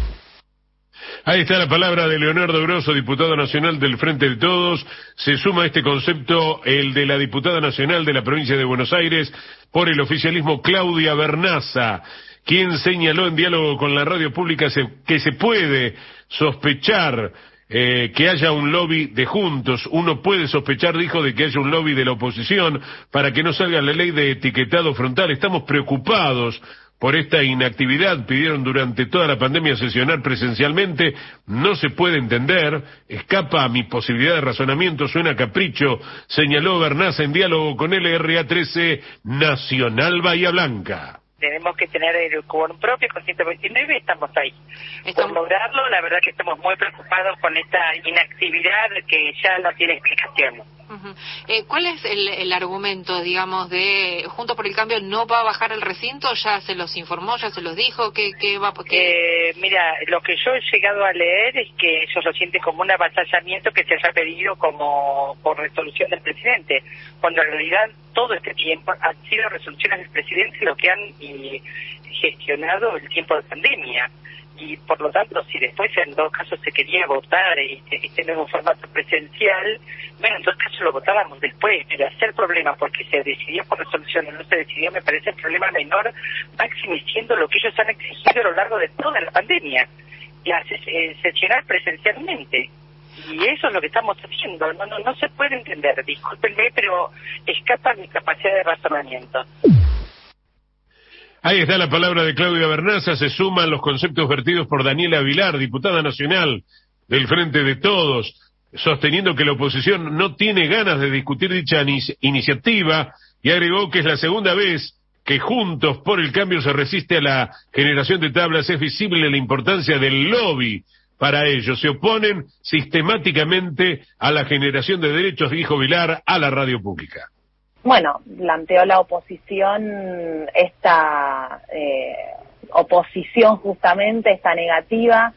Speaker 1: Ahí está la palabra de Leonardo Grosso, diputado nacional del Frente de Todos. Se suma a este concepto el de la diputada nacional de la provincia de Buenos Aires por el oficialismo, Claudia Vernaza, quien señaló en diálogo con la radio pública que se puede sospechar eh, que haya un lobby de Juntos. Uno puede sospechar, dijo, de que haya un lobby de la oposición para que no salga la ley de etiquetado frontal. Estamos preocupados por esta inactividad. Pidieron durante toda la pandemia sesionar presencialmente. No se puede entender, escapa a mi posibilidad de razonamiento, suena a capricho, señaló Vernaza en diálogo con L R A trece Nacional Bahía Blanca.
Speaker 20: Tenemos que tener el quórum propio con ciento veintinueve y estamos ahí. Estamos... Por lograrlo, la verdad que estamos muy preocupados con esta inactividad que ya no tiene explicación.
Speaker 21: Uh-huh. Eh, ¿Cuál es el, el argumento, digamos, de Juntos por el Cambio no va a bajar el recinto? ¿Ya se los informó, ya se los dijo? ¿Qué, qué va qué...
Speaker 20: Eh, mira, lo que yo he llegado a leer es que ellos lo sienten como un avasallamiento que se haya pedido como por resolución del presidente, cuando en realidad todo este tiempo han sido resoluciones del presidente lo que han y, gestionado el tiempo de pandemia. Y por lo tanto, si después en dos casos se quería votar y este nuevo formato presencial, bueno, en dos casos lo votábamos después, pero hacer problema porque se decidió por resolución o no se decidió me parece el problema menor, maximizando lo que ellos han exigido a lo largo de toda la pandemia, y a sesionar presencialmente. Y eso es lo que estamos haciendo, no no no se puede entender, discúlpenme, pero escapa mi capacidad de razonamiento.
Speaker 1: Ahí está la palabra de Claudia Vernaza. Se suman los conceptos vertidos por Daniela Vilar, diputada nacional del Frente de Todos, sosteniendo que la oposición no tiene ganas de discutir dicha iniciativa, y agregó que es la segunda vez que Juntos por el Cambio se resiste a la generación de tablas. Es visible la importancia del lobby para ello. Se oponen sistemáticamente a la generación de derechos, dijo Vilar a la radio pública.
Speaker 2: Bueno, planteó la oposición esta eh, oposición justamente, esta negativa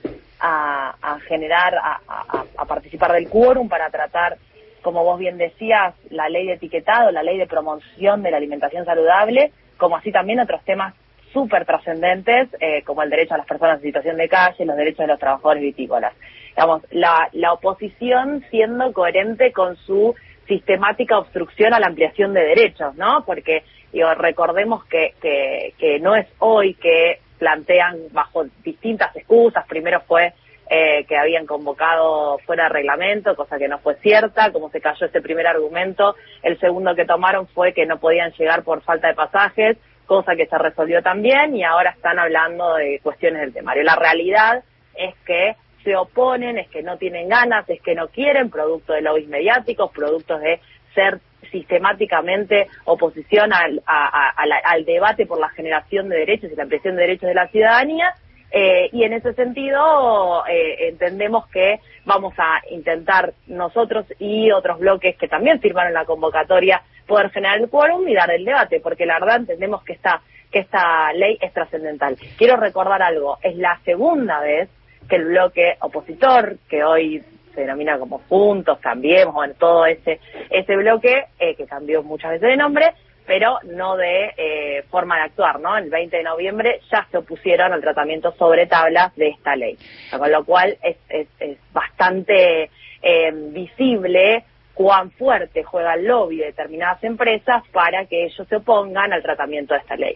Speaker 2: a, a generar, a, a, a participar del quórum para tratar, como vos bien decías, la ley de etiquetado, la ley de promoción de la alimentación saludable, como así también otros temas súper trascendentes, eh, como el derecho a las personas en situación de calle, los derechos de los trabajadores vitícolas. Digamos, la, la oposición siendo coherente con su sistemática obstrucción a la ampliación de derechos, ¿no? Porque digo, recordemos que, que, que no es hoy que plantean bajo distintas excusas. Primero fue eh, que habían convocado fuera de reglamento, cosa que no fue cierta, como se cayó ese primer argumento. El segundo que tomaron fue que no podían llegar por falta de pasajes, cosa que se resolvió también, y ahora están hablando de cuestiones del temario. La realidad es que se oponen, es que no tienen ganas, es que no quieren, producto de lobbies mediáticos, productos de ser sistemáticamente oposición al, a, a, a la, al debate por la generación de derechos y la ampliación de derechos de la ciudadanía, eh, y en ese sentido eh, entendemos que vamos a intentar nosotros y otros bloques que también firmaron la convocatoria poder generar el quórum y dar el debate, porque la verdad entendemos que esta, que esta ley es trascendental. Quiero recordar algo, es la segunda vez que el bloque opositor, que hoy se denomina como Juntos, Cambiemos, bueno, todo ese ese bloque, eh, que cambió muchas veces de nombre, pero no de eh, forma de actuar, ¿no? El veinte de noviembre ya se opusieron al tratamiento sobre tablas de esta ley, con lo cual es, es, es bastante eh, visible cuán fuerte juega el lobby de determinadas empresas para que ellos se opongan al tratamiento de esta ley.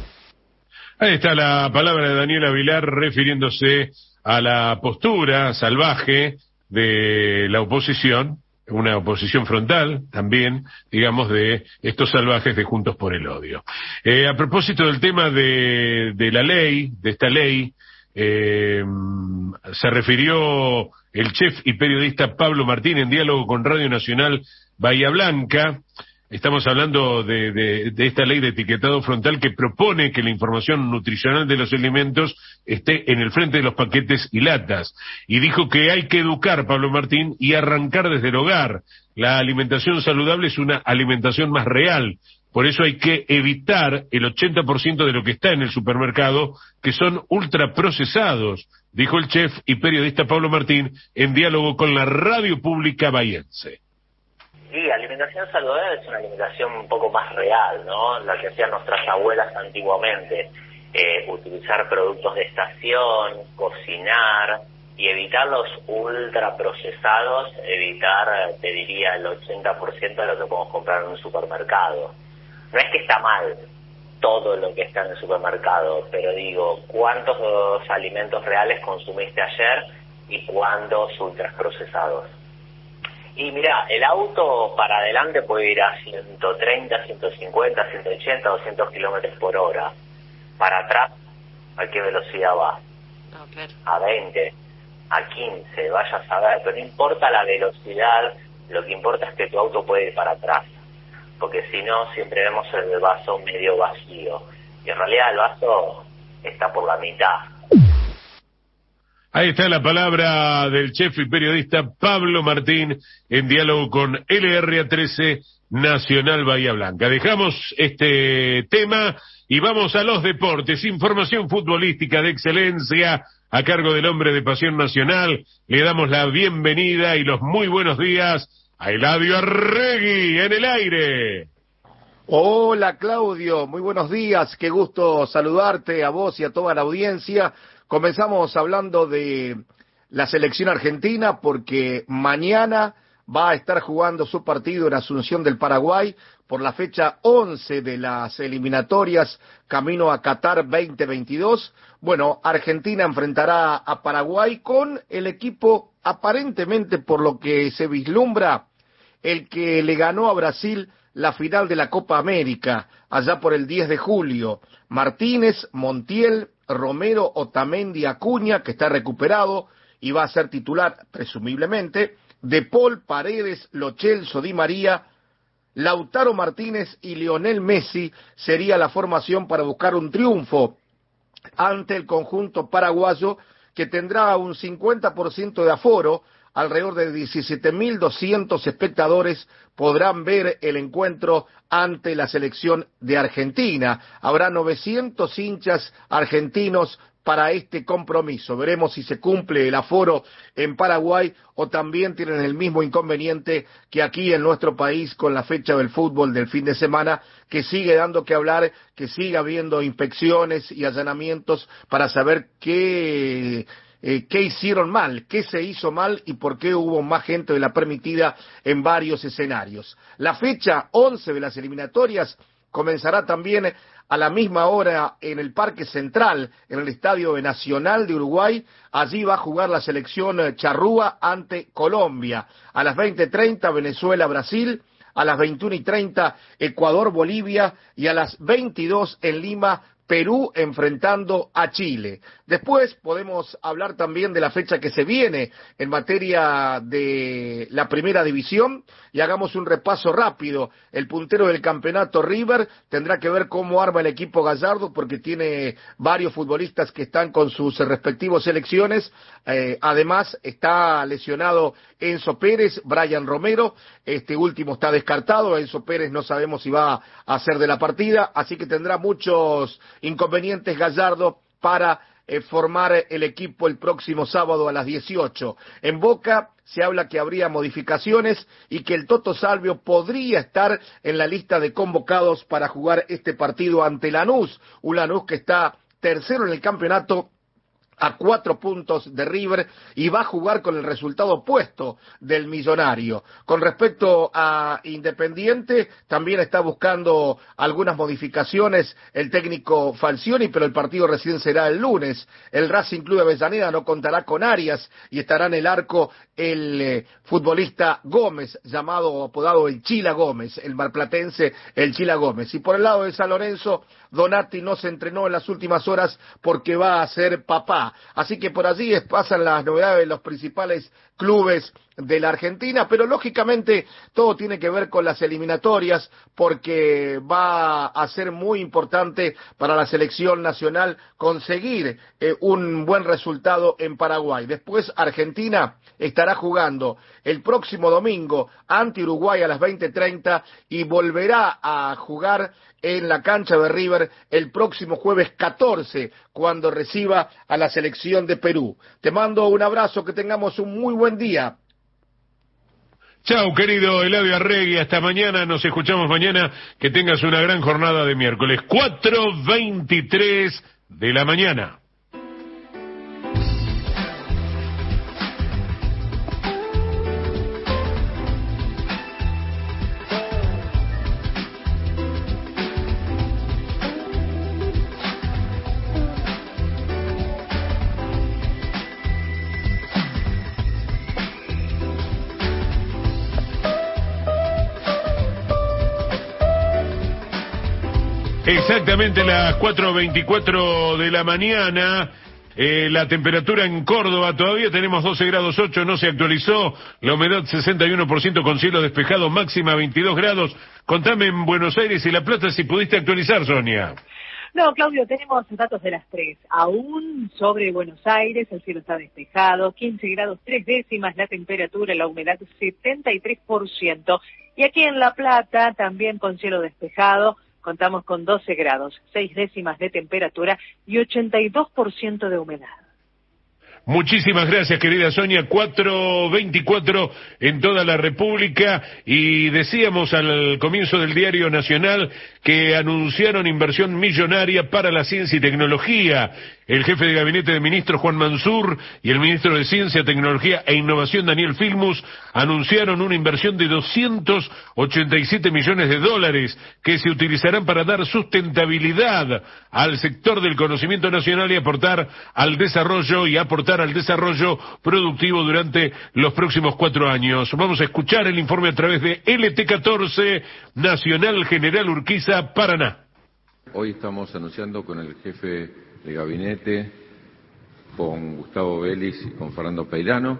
Speaker 1: Ahí está la palabra de Daniela Vilar refiriéndose a la postura salvaje de la oposición una oposición frontal también, digamos, de estos salvajes de Juntos por el Odio. Eh, a propósito del tema de, de la ley, de esta ley, eh, se refirió el chef y periodista Pablo Martín en diálogo con Radio Nacional Bahía Blanca. Estamos hablando de, de, de esta ley de etiquetado frontal que propone que la información nutricional de los alimentos esté en el frente de los paquetes y latas. Y dijo que hay que educar, Pablo Martín, y arrancar desde el hogar. La alimentación saludable es una alimentación más real. Por eso hay que evitar el ochenta por ciento de lo que está en el supermercado, que son ultraprocesados, dijo el chef y periodista Pablo Martín en diálogo con la radio pública bahiense.
Speaker 3: Sí, alimentación saludable es una alimentación un poco más real, ¿no? La que hacían nuestras abuelas antiguamente. Eh, utilizar productos de estación, cocinar y evitar los ultraprocesados, evitar, te diría, el ochenta por ciento de lo que podemos comprar en un supermercado. No es que está mal todo lo que está en el supermercado, pero digo, ¿cuántos alimentos reales consumiste ayer y cuántos ultraprocesados? Y mira, el auto para adelante puede ir a ciento treinta, ciento cincuenta, ciento ochenta, doscientos kilómetros por hora. Para atrás, ¿a qué velocidad va?
Speaker 21: No, claro.
Speaker 3: A veinte, a quince, vaya a saber. Pero no importa la velocidad, lo que importa es que tu auto puede ir para atrás. Porque si no, siempre vemos el vaso medio vacío. Y en realidad el vaso está por la mitad.
Speaker 1: Ahí está la palabra del chef y periodista Pablo Martín en diálogo con L R A trece Nacional Bahía Blanca. Dejamos este tema y vamos a los deportes. Información futbolística de excelencia a cargo del hombre de Pasión Nacional. Le damos la bienvenida y los muy buenos días a Eladio Arregui en el aire.
Speaker 22: Hola Claudio, muy buenos días, qué gusto saludarte a vos y a toda la audiencia. Comenzamos hablando de la selección argentina porque mañana va a estar jugando su partido en Asunción del Paraguay por la fecha once de las eliminatorias camino a Qatar veinte veintidós. Bueno, Argentina enfrentará a Paraguay con el equipo aparentemente, por lo que se vislumbra, el que le ganó a Brasil la final de la Copa América allá por el diez de julio. Martínez, Montiel, Romero, Otamendi, Acuña, que está recuperado y va a ser titular presumiblemente, De Paul, Paredes, Lo Celso, Di María, Lautaro Martínez y Lionel Messi sería la formación para buscar un triunfo ante el conjunto paraguayo, que tendrá un cincuenta por ciento de aforo. Alrededor de diecisiete mil doscientos espectadores podrán ver el encuentro ante la selección de Argentina. Habrá novecientos hinchas argentinos para este compromiso. Veremos si se cumple el aforo en Paraguay o también tienen el mismo inconveniente que aquí en nuestro país con la fecha del fútbol del fin de semana, que sigue dando que hablar, que sigue habiendo inspecciones y allanamientos para saber qué... Eh, qué hicieron mal, qué se hizo mal y por qué hubo más gente de la permitida en varios escenarios. La fecha once de las eliminatorias comenzará también a la misma hora en el Parque Central, en el Estadio Nacional de Uruguay. Allí va a jugar la selección charrúa ante Colombia. A las veinte treinta Venezuela-Brasil, a las veintiuna y treinta Ecuador-Bolivia y a las veintidós en Lima Perú enfrentando a Chile. Después podemos hablar también de la fecha que se viene en materia de la primera división y hagamos un repaso rápido. El puntero del campeonato, River, tendrá que ver cómo arma el equipo Gallardo porque tiene varios futbolistas que están con sus respectivos selecciones. Eh, además está lesionado Enzo Pérez, Brian Romero, este último está descartado, Enzo Pérez no sabemos si va a ser de la partida, así que tendrá muchos inconvenientes Gallardo para eh, formar el equipo el próximo sábado a las dieciocho. En Boca se habla que habría modificaciones y que el Toto Salvio podría estar en la lista de convocados para jugar este partido ante Lanús, un Lanús que está tercero en el campeonato a cuatro puntos de River y va a jugar con el resultado opuesto del Millonario. Con respecto a Independiente, también está buscando algunas modificaciones el técnico Falcioni, pero el partido recién será el lunes. El Racing Club de Avellaneda no contará con Arias y estará en el arco el eh, futbolista Gómez, llamado o apodado el Chila Gómez, el marplatense el Chila Gómez. Y por el lado de San Lorenzo, Donati no se entrenó en las últimas horas porque va a ser papá. Así que por allí pasan las novedades de los principales clubes de la Argentina, pero lógicamente todo tiene que ver con las eliminatorias porque va a ser muy importante para la selección nacional conseguir eh, un buen resultado en Paraguay. Después Argentina estará jugando el próximo domingo ante Uruguay a las veinte treinta y volverá a jugar en la cancha de River el próximo jueves catorce, cuando reciba a la selección de Perú. Te mando un abrazo, que tengamos un muy buen día.
Speaker 1: Chau, querido Eladio Arregui, hasta mañana, nos escuchamos mañana, que tengas una gran jornada de miércoles, cuatro veintitrés de la mañana. Exactamente las cuatro veinticuatro de la mañana, eh, la temperatura en Córdoba, todavía tenemos doce grados ocho, no se actualizó, la humedad sesenta y uno por ciento con cielo despejado, máxima veintidós grados. Contame en Buenos Aires y La Plata si pudiste actualizar, Sonia.
Speaker 2: No, Claudio, tenemos datos de las tres. Aún sobre Buenos Aires, el cielo está despejado, quince grados tres décimas la temperatura, la humedad setenta y tres por ciento. Y aquí en La Plata, también con cielo despejado, contamos con doce grados, seis décimas de temperatura y ochenta y dos por ciento de humedad.
Speaker 1: Muchísimas gracias, querida Sonia. cuatro veinticuatro en toda la República, y decíamos al comienzo del Diario Nacional que anunciaron inversión millonaria para la ciencia y tecnología. El jefe de gabinete de ministros, Juan Mansur, y el ministro de Ciencia, Tecnología e Innovación, Daniel Filmus, anunciaron una inversión de doscientos ochenta y siete millones de dólares que se utilizarán para dar sustentabilidad al sector del conocimiento nacional y aportar al desarrollo y aportar al desarrollo productivo durante los próximos cuatro años. Vamos a escuchar el informe a través de L T catorce, Nacional General Urquiza, Paraná.
Speaker 4: Hoy estamos anunciando con el jefe de gabinete, con Gustavo Vélez y con Fernando Peirano,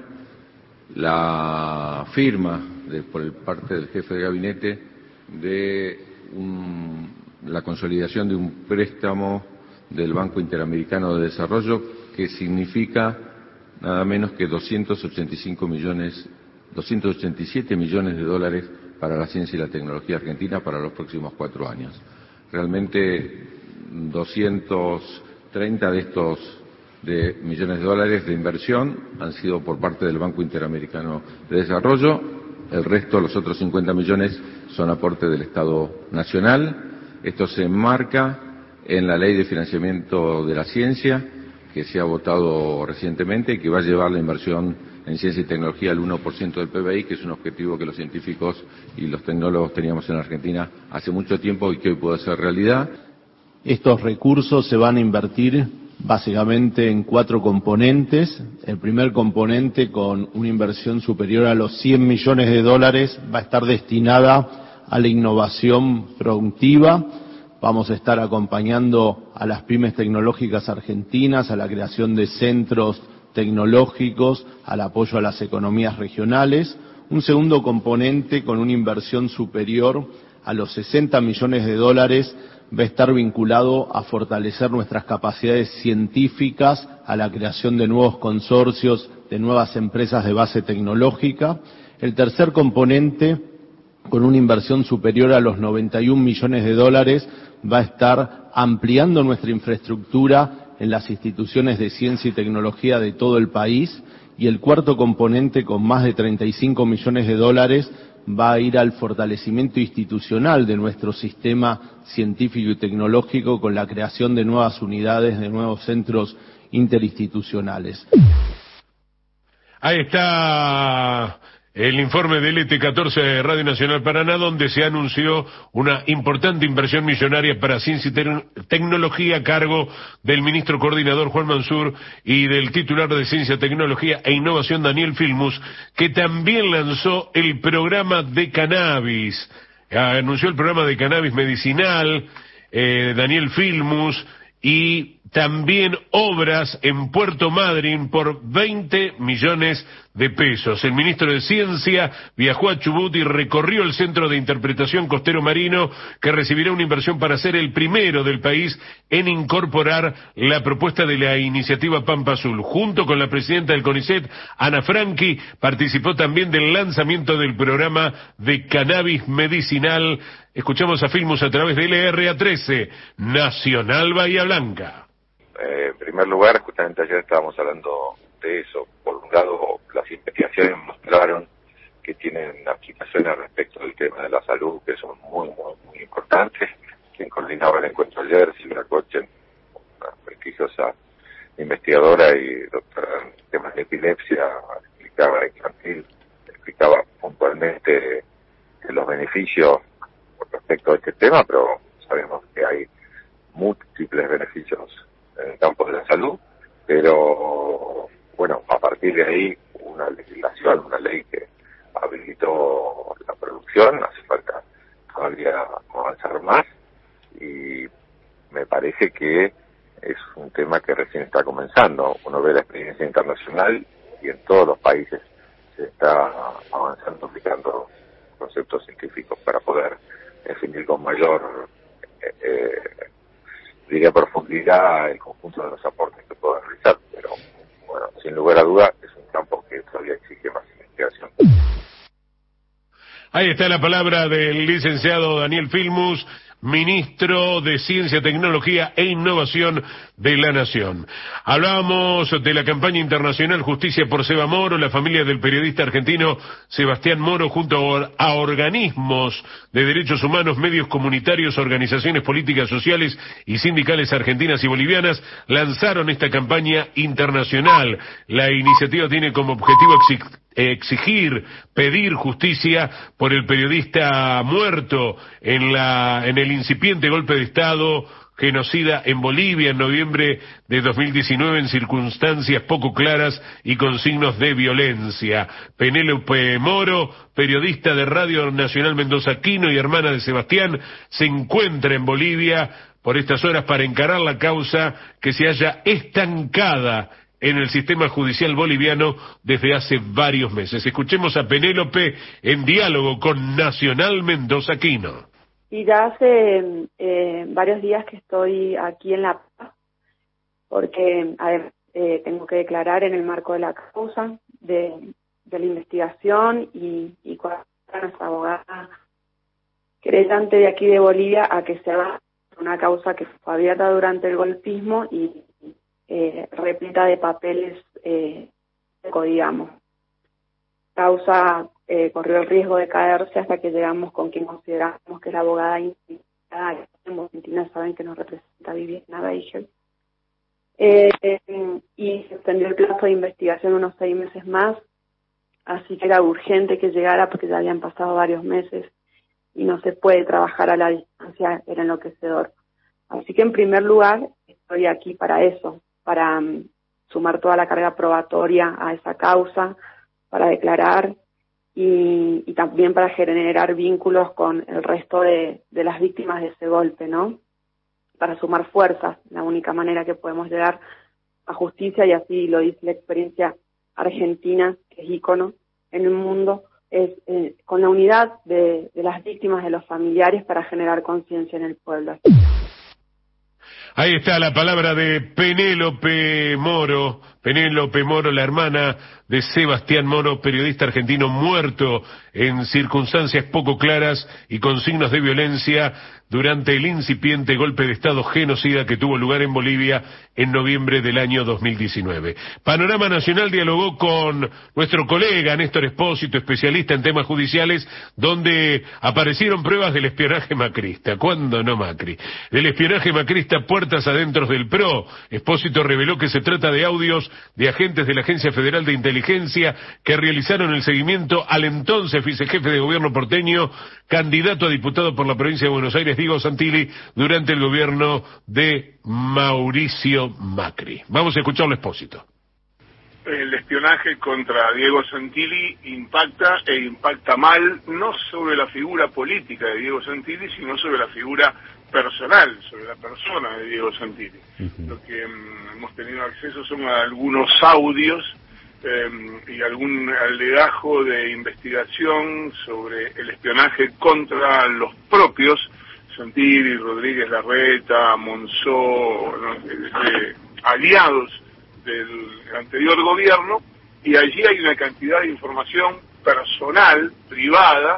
Speaker 4: la firma de, por parte del jefe de gabinete de un, la consolidación de un préstamo del Banco Interamericano de Desarrollo que significa nada menos que doscientos ochenta y cinco millones, doscientos ochenta y siete millones de dólares para la ciencia y la tecnología argentina para los próximos cuatro años. Realmente doscientos treinta de estos de millones de dólares de inversión han sido por parte del Banco Interamericano de Desarrollo, el resto, los otros cincuenta millones, son aporte del Estado Nacional. Esto se enmarca en la Ley de Financiamiento de la Ciencia, que se ha votado recientemente y que va a llevar la inversión en ciencia y tecnología al uno por ciento del P B I, que es un objetivo que los científicos y los tecnólogos teníamos en la Argentina hace mucho tiempo y que hoy puede ser realidad.
Speaker 6: Estos recursos se van a invertir básicamente en cuatro componentes. El primer componente, con una inversión superior a los cien millones de dólares, va a estar destinada a la innovación productiva. Vamos a estar acompañando a las pymes tecnológicas argentinas, a la creación de centros tecnológicos, al apoyo a las economías regionales. Un segundo componente, con una inversión superior a los sesenta millones de dólares, va a estar vinculado a fortalecer nuestras capacidades científicas, a la creación de nuevos consorcios, de nuevas empresas de base tecnológica. El tercer componente, con una inversión superior a los noventa y un millones de dólares, va a estar ampliando nuestra infraestructura en las instituciones de ciencia y tecnología de todo el país. Y el cuarto componente, con más de treinta y cinco millones de dólares, va a ir al fortalecimiento institucional de nuestro sistema científico y tecnológico, con la creación de nuevas unidades, de nuevos centros interinstitucionales.
Speaker 1: Ahí está el informe del E T catorce de Radio Nacional Paraná, donde se anunció una importante inversión millonaria para ciencia y te tecnología a cargo del ministro coordinador Juan Mansur y del titular de Ciencia, Tecnología e Innovación Daniel Filmus, que también lanzó el programa de cannabis. Anunció el programa de cannabis medicinal, eh, Daniel Filmus, y también obras en Puerto Madryn por veinte millones de pesos. El ministro de Ciencia viajó a Chubut y recorrió el Centro de Interpretación Costero Marino, que recibirá una inversión para ser el primero del país en incorporar la propuesta de la iniciativa Pampa Azul. Junto con la presidenta del CONICET, Ana Franchi, participó también del lanzamiento del programa de cannabis medicinal. Escuchamos a Filmus a través de L R A trece, Nacional Bahía Blanca.
Speaker 10: Eh, en primer lugar, justamente ayer estábamos hablando de eso. Por un lado, las investigaciones mostraron que tienen aplicaciones respecto del tema de la salud que son muy, muy, muy importantes. Quien coordinaba el encuentro ayer, Silvia Cochen, una prestigiosa investigadora y doctora en temas de epilepsia, explicaba infantil, explicaba puntualmente los beneficios respecto a este tema, pero sabemos que hay múltiples beneficios en el campo de la salud, pero bueno, a partir de ahí una legislación, una ley que habilitó la producción, hace falta todavía avanzar más y me parece que es un tema que recién está comenzando. Uno ve la experiencia internacional y en todos los países se está avanzando aplicando conceptos científicos para poder definir con mayor eh, eh, diría profundidad el conjunto de los aportes que puedan realizar, pero bueno, sin lugar a duda es un campo que todavía exige más investigación.
Speaker 1: Ahí está la palabra del licenciado Daniel Filmus, ministro de Ciencia, Tecnología e Innovación de la Nación. Hablábamos de la campaña internacional Justicia por Seba Moro, la familia del periodista argentino Sebastián Moro, junto a organismos de derechos humanos, medios comunitarios, organizaciones políticas, sociales y sindicales argentinas y bolivianas, lanzaron esta campaña internacional. La iniciativa tiene como objetivo exigir exigir, pedir justicia por el periodista muerto en la en el incipiente golpe de Estado genocida en Bolivia en noviembre de dos mil diecinueve en circunstancias poco claras y con signos de violencia. Penélope Moro, periodista de Radio Nacional Mendozaquino y hermana de Sebastián, se encuentra en Bolivia por estas horas para encarar la causa que se halla estancada en el sistema judicial boliviano desde hace varios meses. Escuchemos a Penélope en diálogo con Nacional Mendozaquino.
Speaker 12: Y ya hace eh, varios días que estoy aquí en La Paz, porque además eh, tengo que declarar en el marco de la causa, de, de la investigación y, y con nuestra abogada querellante de aquí de Bolivia a que se haga una causa que fue abierta durante el golpismo y Eh, repleta de papeles, eh, digamos. Causa eh, corrió el riesgo de caerse hasta que llegamos con quien consideramos que es la abogada invitada. En Argentina saben que nos representa Viviana Beigel. Eh, eh, y se extendió el plazo de investigación unos seis meses más, así que era urgente que llegara porque ya habían pasado varios meses y no se puede trabajar a la distancia, era enloquecedor. Así que en primer lugar estoy aquí para eso, para um, sumar toda la carga probatoria a esa causa, para declarar y, y también para generar vínculos con el resto de, de las víctimas de ese golpe, ¿no? Para sumar fuerzas, la única manera que podemos llegar a justicia, y así lo dice la experiencia argentina, que es ícono en el mundo, es eh, con la unidad de, de las víctimas, de los familiares, para generar conciencia en el pueblo.
Speaker 1: Ahí está la palabra de Penélope Moro, Penélope Moro, la hermana de Sebastián Moro, periodista argentino muerto en circunstancias poco claras y con signos de violencia durante el incipiente golpe de Estado genocida que tuvo lugar en Bolivia en noviembre del año dos mil diecinueve. Panorama Nacional dialogó con nuestro colega Néstor Espósito, especialista en temas judiciales, donde aparecieron pruebas del espionaje macrista. ¿Cuándo no Macri? Del espionaje macrista puertas adentro del P R O. Espósito reveló que se trata de audios de agentes de la Agencia Federal de Inteligencia que realizaron el seguimiento al entonces vicejefe de gobierno porteño, candidato a diputado por la provincia de Buenos Aires, Diego Santilli, durante el gobierno de Mauricio Macri. Vamos a escucharlo, Espósito.
Speaker 13: El espionaje contra Diego Santilli impacta e impacta mal, no sobre la figura política de Diego Santilli, sino sobre la figura personal, sobre la persona de Diego Santilli. Uh-huh. Lo que um, hemos tenido acceso son a algunos audios um, y algún alegajo de investigación sobre el espionaje contra los propios Santilli, Rodríguez Larreta, Monzó, ¿no? eh, aliados del anterior gobierno, y allí hay una cantidad de información personal, privada,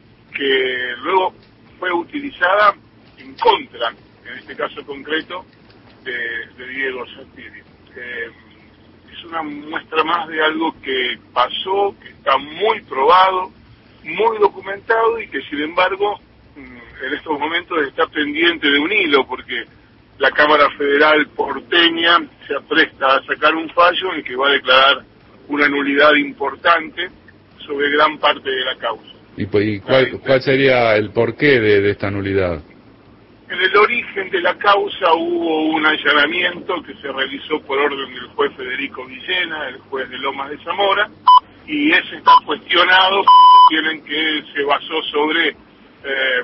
Speaker 13: que luego fue utilizada en contra, en este caso concreto, de, de Diego Santilli. Eh, es una muestra más de algo que pasó, que está muy probado, muy documentado y que sin embargo en estos momentos está pendiente de un hilo, porque la Cámara Federal porteña se apresta a sacar un fallo en que va a declarar una nulidad importante sobre gran parte de la causa.
Speaker 15: ¿Y, y cuál, cuál sería el porqué de, de esta nulidad?
Speaker 13: En el origen de la causa hubo un allanamiento que se realizó por orden del juez Federico Villena, el juez de Lomas de Zamora, y ese está cuestionado, tienen que se basó sobre eh,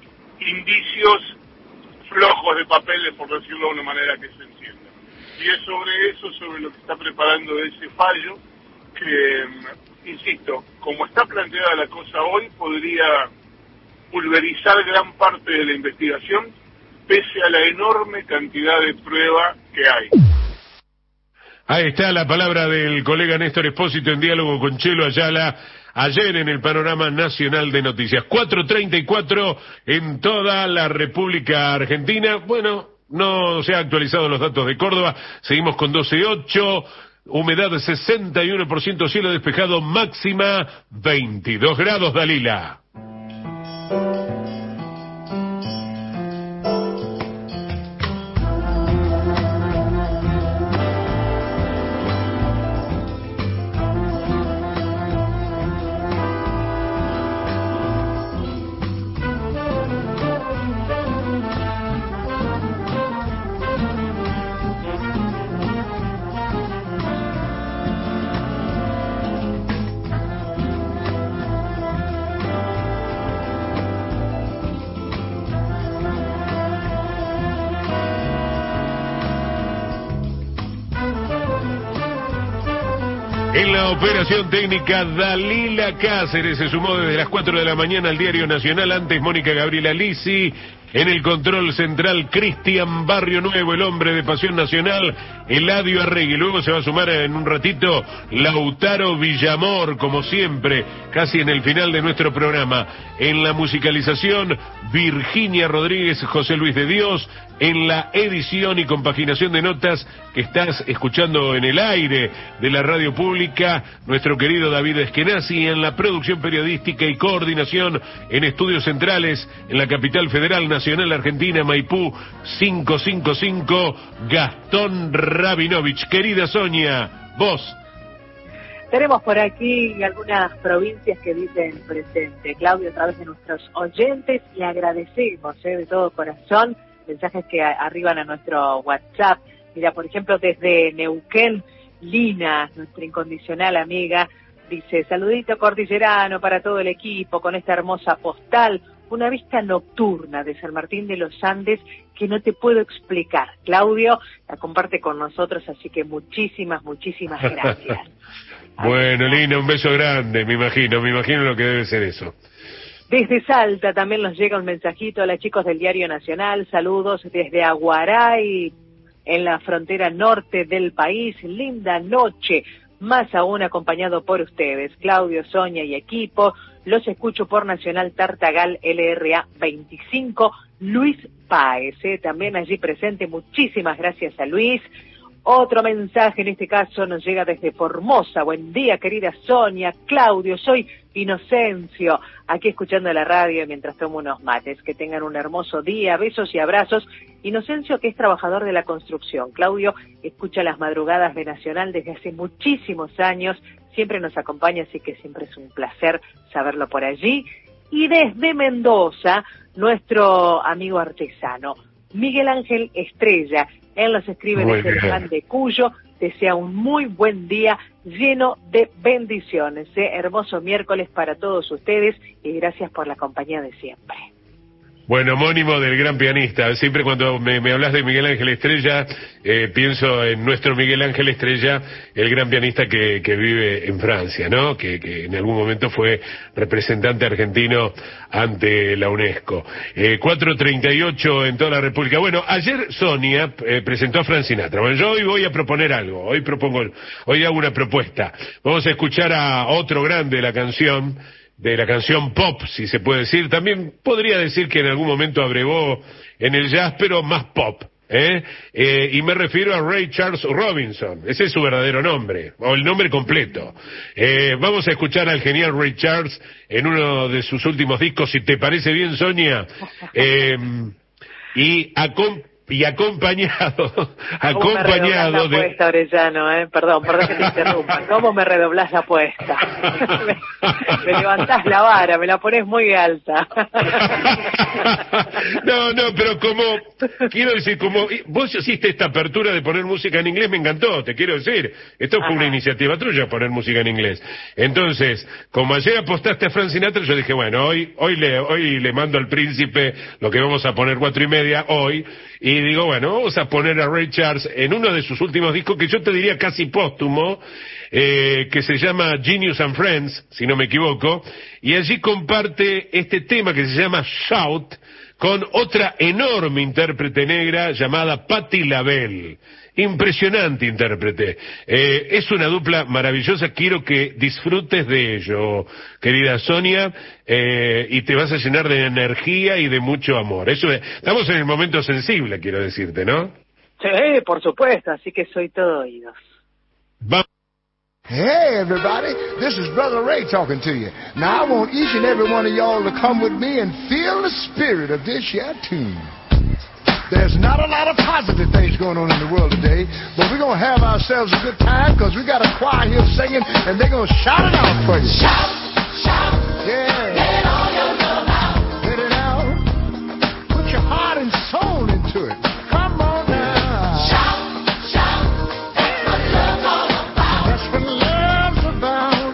Speaker 13: indicios flojos de papeles, por decirlo de una manera que se entienda. Y es sobre eso, sobre lo que está preparando ese fallo, que, insisto, como está planteada la cosa hoy, podría pulverizar gran parte de la investigación, pese a la enorme cantidad de prueba que hay.
Speaker 1: Ahí está la palabra del colega Néstor Espósito en diálogo con Chelo Ayala, ayer en el Panorama Nacional de Noticias. cuatro treinta y cuatro en toda la República Argentina. Bueno, no se han actualizado los datos de Córdoba, seguimos con doce ocho, humedad sesenta y uno por ciento, cielo despejado, máxima veintidós grados, Dalila. En la operación técnica, Dalila Cáceres se sumó desde las cuatro de la mañana al Diario Nacional. Antes, Mónica Gabriela Lisi. En el control central, Cristian Barrio Nuevo, el hombre de Pasión Nacional, Eladio Arregui. Luego se va a sumar en un ratito Lautaro Villamor, como siempre, casi en el final de nuestro programa. En la musicalización, Virginia Rodríguez, José Luis de Dios. En la edición y compaginación de notas que estás escuchando en el aire de la radio pública, nuestro querido David Eskenazi. En la producción periodística y coordinación en estudios centrales en la capital federal nacional argentina, Maipú cinco cinco cinco, Gastón Rabinovich. Querida Sonia, vos.
Speaker 2: Tenemos por aquí algunas provincias que dicen presente. Claudio, a través de nuestros oyentes, le agradecemos eh, de todo corazón mensajes que a, arriban a nuestro WhatsApp. Mira, por ejemplo, desde Neuquén, Lina, nuestra incondicional amiga, dice: saludito cordillerano para todo el equipo con esta hermosa postal, una vista nocturna de San Martín de los Andes que no te puedo explicar. Claudio la comparte con nosotros, así que muchísimas, muchísimas gracias.
Speaker 1: Bueno, Lina, un beso grande, me imagino, me imagino lo que debe ser eso.
Speaker 2: Desde Salta también nos llega un mensajito a los chicos del Diario Nacional, saludos desde Aguaray, en la frontera norte del país. Linda noche, más aún acompañado por ustedes, Claudio, Sonia y equipo. Los escucho por Nacional Tartagal L R A veinticinco, Luis Páez, eh, también allí presente. Muchísimas gracias a Luis. Otro mensaje, en este caso, nos llega desde Formosa. Buen día, querida Sonia, Claudio, soy Inocencio, aquí escuchando la radio mientras tomo unos mates. Que tengan un hermoso día, besos y abrazos. Inocencio, que es trabajador de la construcción. Claudio escucha las madrugadas de Nacional desde hace muchísimos años, siempre nos acompaña, así que siempre es un placer saberlo por allí. Y desde Mendoza, nuestro amigo artesano, Miguel Ángel Estrella. Él nos escribe
Speaker 1: Muy
Speaker 2: desde el
Speaker 1: bien.
Speaker 2: Pan de Cuyo, desea un muy buen día lleno de bendiciones. ¿eh? Hermoso miércoles para todos ustedes y gracias por la compañía de siempre.
Speaker 1: Bueno, homónimo del gran pianista. Siempre cuando me, me hablas de Miguel Ángel Estrella, eh, pienso en nuestro Miguel Ángel Estrella, el gran pianista que, que vive en Francia, ¿no? Que, que en algún momento fue representante argentino ante la UNESCO. Eh, cuatro treinta y ocho en toda la República. Bueno, ayer Sonia eh, presentó a Frank Sinatra. Bueno, yo hoy voy a proponer algo. Hoy propongo, hoy hago una propuesta. Vamos a escuchar a otro grande de la canción, de la canción pop, si se puede decir. También podría decir que en algún momento abrevó en el jazz, pero más pop, ¿eh? Eh, y me refiero a Ray Charles Robinson. Ese es su verdadero nombre, o el nombre completo. Eh, vamos a escuchar al genial Ray Charles en uno de sus últimos discos, si te parece bien, Sonia. Eh, y acom y acompañado,
Speaker 2: ¿Cómo me redoblás la
Speaker 1: acompañado de...
Speaker 2: apuesta, Orellano? Eh? Perdón, perdón que te interrumpa. ¿Cómo me redoblás la apuesta? me, me levantás la vara, me la pones muy alta.
Speaker 1: No, no, pero como, quiero decir, como vos hiciste esta apertura de poner música en inglés, me encantó, te quiero decir. Esto fue
Speaker 2: Ajá.
Speaker 1: una iniciativa tuya, poner música en inglés. Entonces, como ayer apostaste a Frank Sinatra, yo dije, bueno, hoy, hoy le, hoy le mando al príncipe lo que vamos a poner cuatro y media hoy, y digo, bueno, vamos a poner a Ray Charles en uno de sus últimos discos, que yo te diría casi póstumo, eh, que se llama Genius and Friends, si no me equivoco, y allí comparte este tema que se llama Shout, con otra enorme intérprete negra llamada Patti LaBelle. Impresionante intérprete. Eh, es una dupla maravillosa, quiero que disfrutes de ello, querida Sonia, eh, y te vas a llenar de energía y de mucho amor. Eso es, estamos en el momento sensible, quiero decirte, ¿no?
Speaker 2: Sí, por supuesto, así que soy todo oídos.
Speaker 1: Vamos.
Speaker 8: Hey everybody, this is Brother Ray talking to you. Now I want each and every one of y'all to come with me and feel the spirit of this here tune. There's not a lot of positive things going on in the world today, but we're going to have ourselves a good time because we got a choir here singing and they're going to shout it out for you.
Speaker 14: Shout, shout,
Speaker 8: yeah.
Speaker 14: let all your love out.
Speaker 8: Let it out. Put your heart and soul into it. Come on now.
Speaker 14: Shout, shout, that's what love's all about.
Speaker 8: That's what love's about.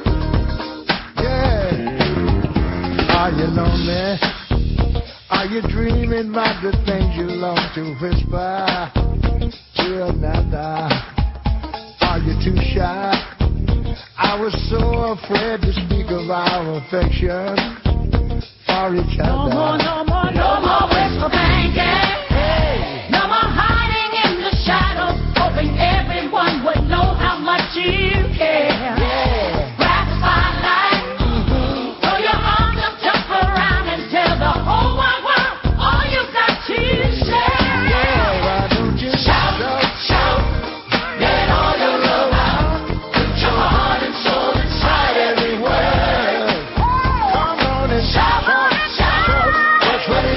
Speaker 8: Yeah. Are you lonely? Are you dreaming about the things you long to whisper to another? Are you too shy? I was so afraid to speak of our affection for each other.
Speaker 14: No more, no more, no more whisper banging. Hey. No more hiding in the shadows, hoping everyone would know how much you care.
Speaker 8: Yeah.
Speaker 14: Grab the spotlight, mm-hmm. Throw your arms up, jump around and tell the whole wide world all you got to say.
Speaker 8: Yeah, why don't you
Speaker 14: Shout, shout, let all your love out. Put your heart and soul inside every word.
Speaker 8: Come on and
Speaker 14: Shout, shout,
Speaker 8: that's what it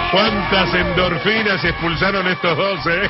Speaker 1: ¿Cuántas endorfinas expulsaron estos dos, eh?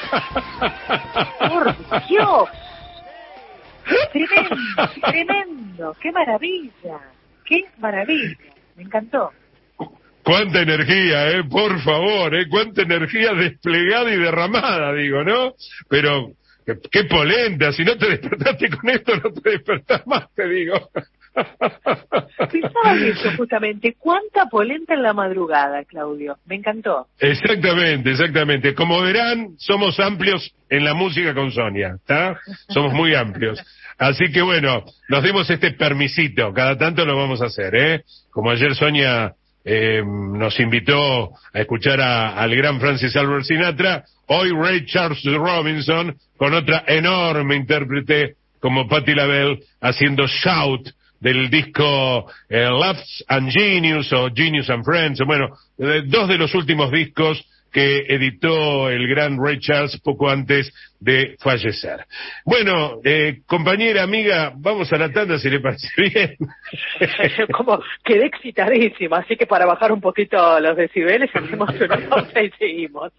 Speaker 2: Por Dios. Tremendo, tremendo. Qué maravilla. Qué maravilla. Me encantó.
Speaker 1: Cuánta energía, eh, por favor, eh, cuánta energía desplegada y derramada, digo, ¿no? Pero qué, qué polenta, si no te despertaste con esto, no te despertás más, te digo.
Speaker 2: Pensaba en eso justamente, cuánta polenta en la madrugada, Claudio, me encantó.
Speaker 1: Exactamente, exactamente. Como verán, somos amplios en la música con Sonia, ¿está? Somos muy amplios. Así que bueno, nos dimos este permisito, cada tanto lo vamos a hacer, ¿eh? Como ayer Sonia eh, nos invitó a escuchar a, al gran Francis Albert Sinatra, hoy Ray Charles Robinson con otra enorme intérprete como Patti LaBelle haciendo Shout del disco eh, Laughs and Genius o Genius and Friends, bueno, eh, dos de los últimos discos que editó el gran Ray Charles poco antes de fallecer. Bueno, eh, compañera, amiga, vamos a la tanda si le parece bien.
Speaker 2: Como quedé excitadísima, así que para bajar un poquito los decibeles hacemos una pausa y seguimos.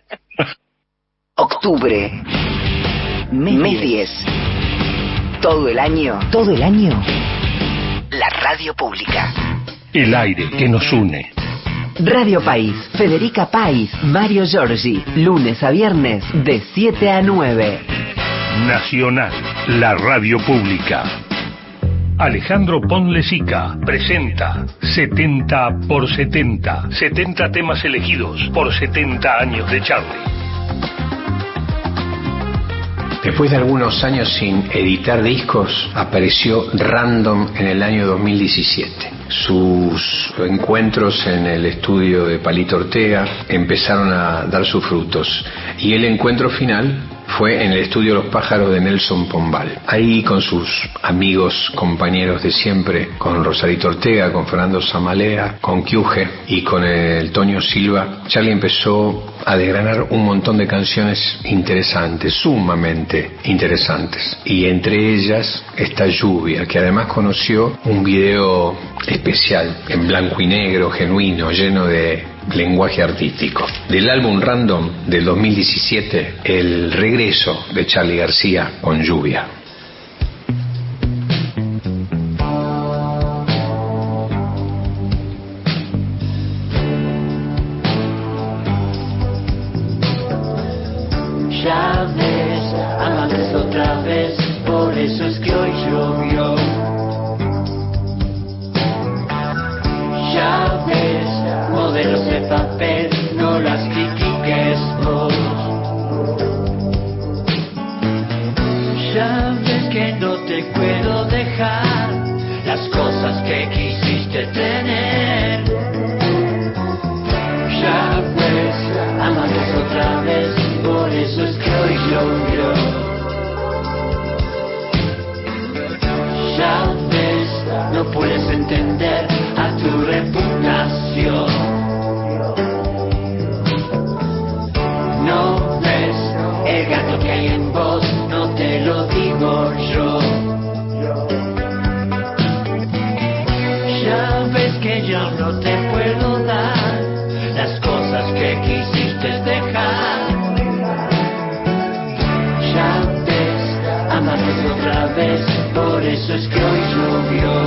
Speaker 9: Octubre, mes diez. Todo el año, todo el año, la radio pública.
Speaker 7: El aire que nos une.
Speaker 9: Radio País, Federica País, Mario Giorgi, lunes a viernes de siete a nueve.
Speaker 7: Nacional, la radio pública. Alejandro Ponlesica presenta setenta por setenta. setenta temas elegidos por setenta años de Charlie.
Speaker 16: Después de algunos años sin editar discos, apareció Random en el año dos mil diecisiete. Sus encuentros en el estudio de Palito Ortega empezaron a dar sus frutos. Y el encuentro final fue en el estudio Los Pájaros de Nelson Pombal. Ahí con sus amigos, compañeros de siempre, con Rosarito Ortega, con Fernando Zamalea, con Kiuje y con el Toño Silva, Charlie empezó a desgranar un montón de canciones interesantes, sumamente interesantes. Y entre ellas esta Lluvia, que además conoció un video especial, en blanco y negro, genuino, lleno de lenguaje artístico. Del álbum Random del dos mil diecisiete, el regreso de Charly García con Lluvia.
Speaker 14: Ya ves, amantes otra vez, por eso es que hoy llovió. Ya ves, modelos de papel, no las critiques vos. Ya ves que no te puedo dejar las cosas que quisiste tener. Ya ves, amantes otra vez, por eso es que hoy llovió. Ya ves, no puedes entender a tu reputación. No ves el gato que hay en vos, no te lo digo yo. Ya ves que yo no te puedo dar las cosas que quisiste dejar. Ya ves, amantes otra vez, por eso es que hoy llovió.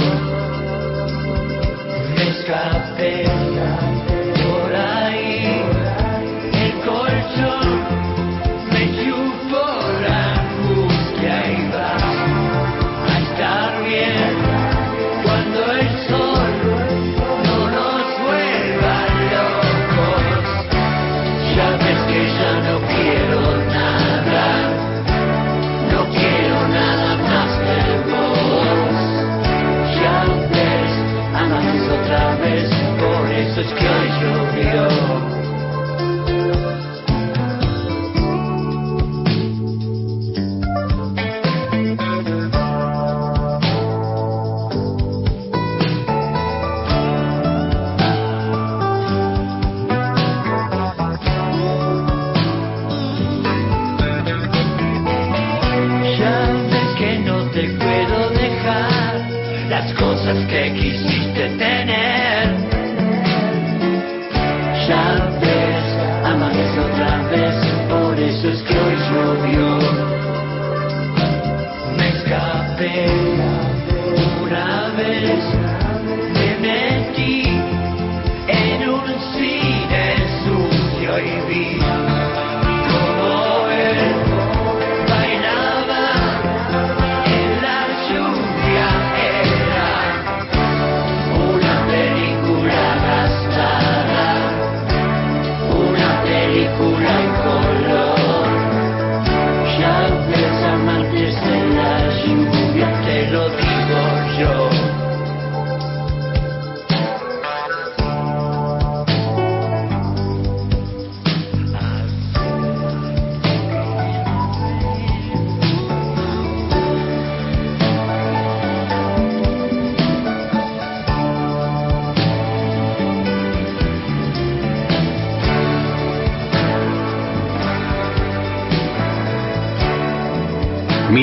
Speaker 14: Me escapé por ahí, el colchón me chupó la angustia y va a estar bien cuando el sol no nos vuelva locos. Ya ves que ya no quiero nada, no quiero nada más de vos. Ya ves, amantes otra vez, por eso es que hoy llovió. Ya ves que no te puedo dejar las cosas que quisiste tener. Ya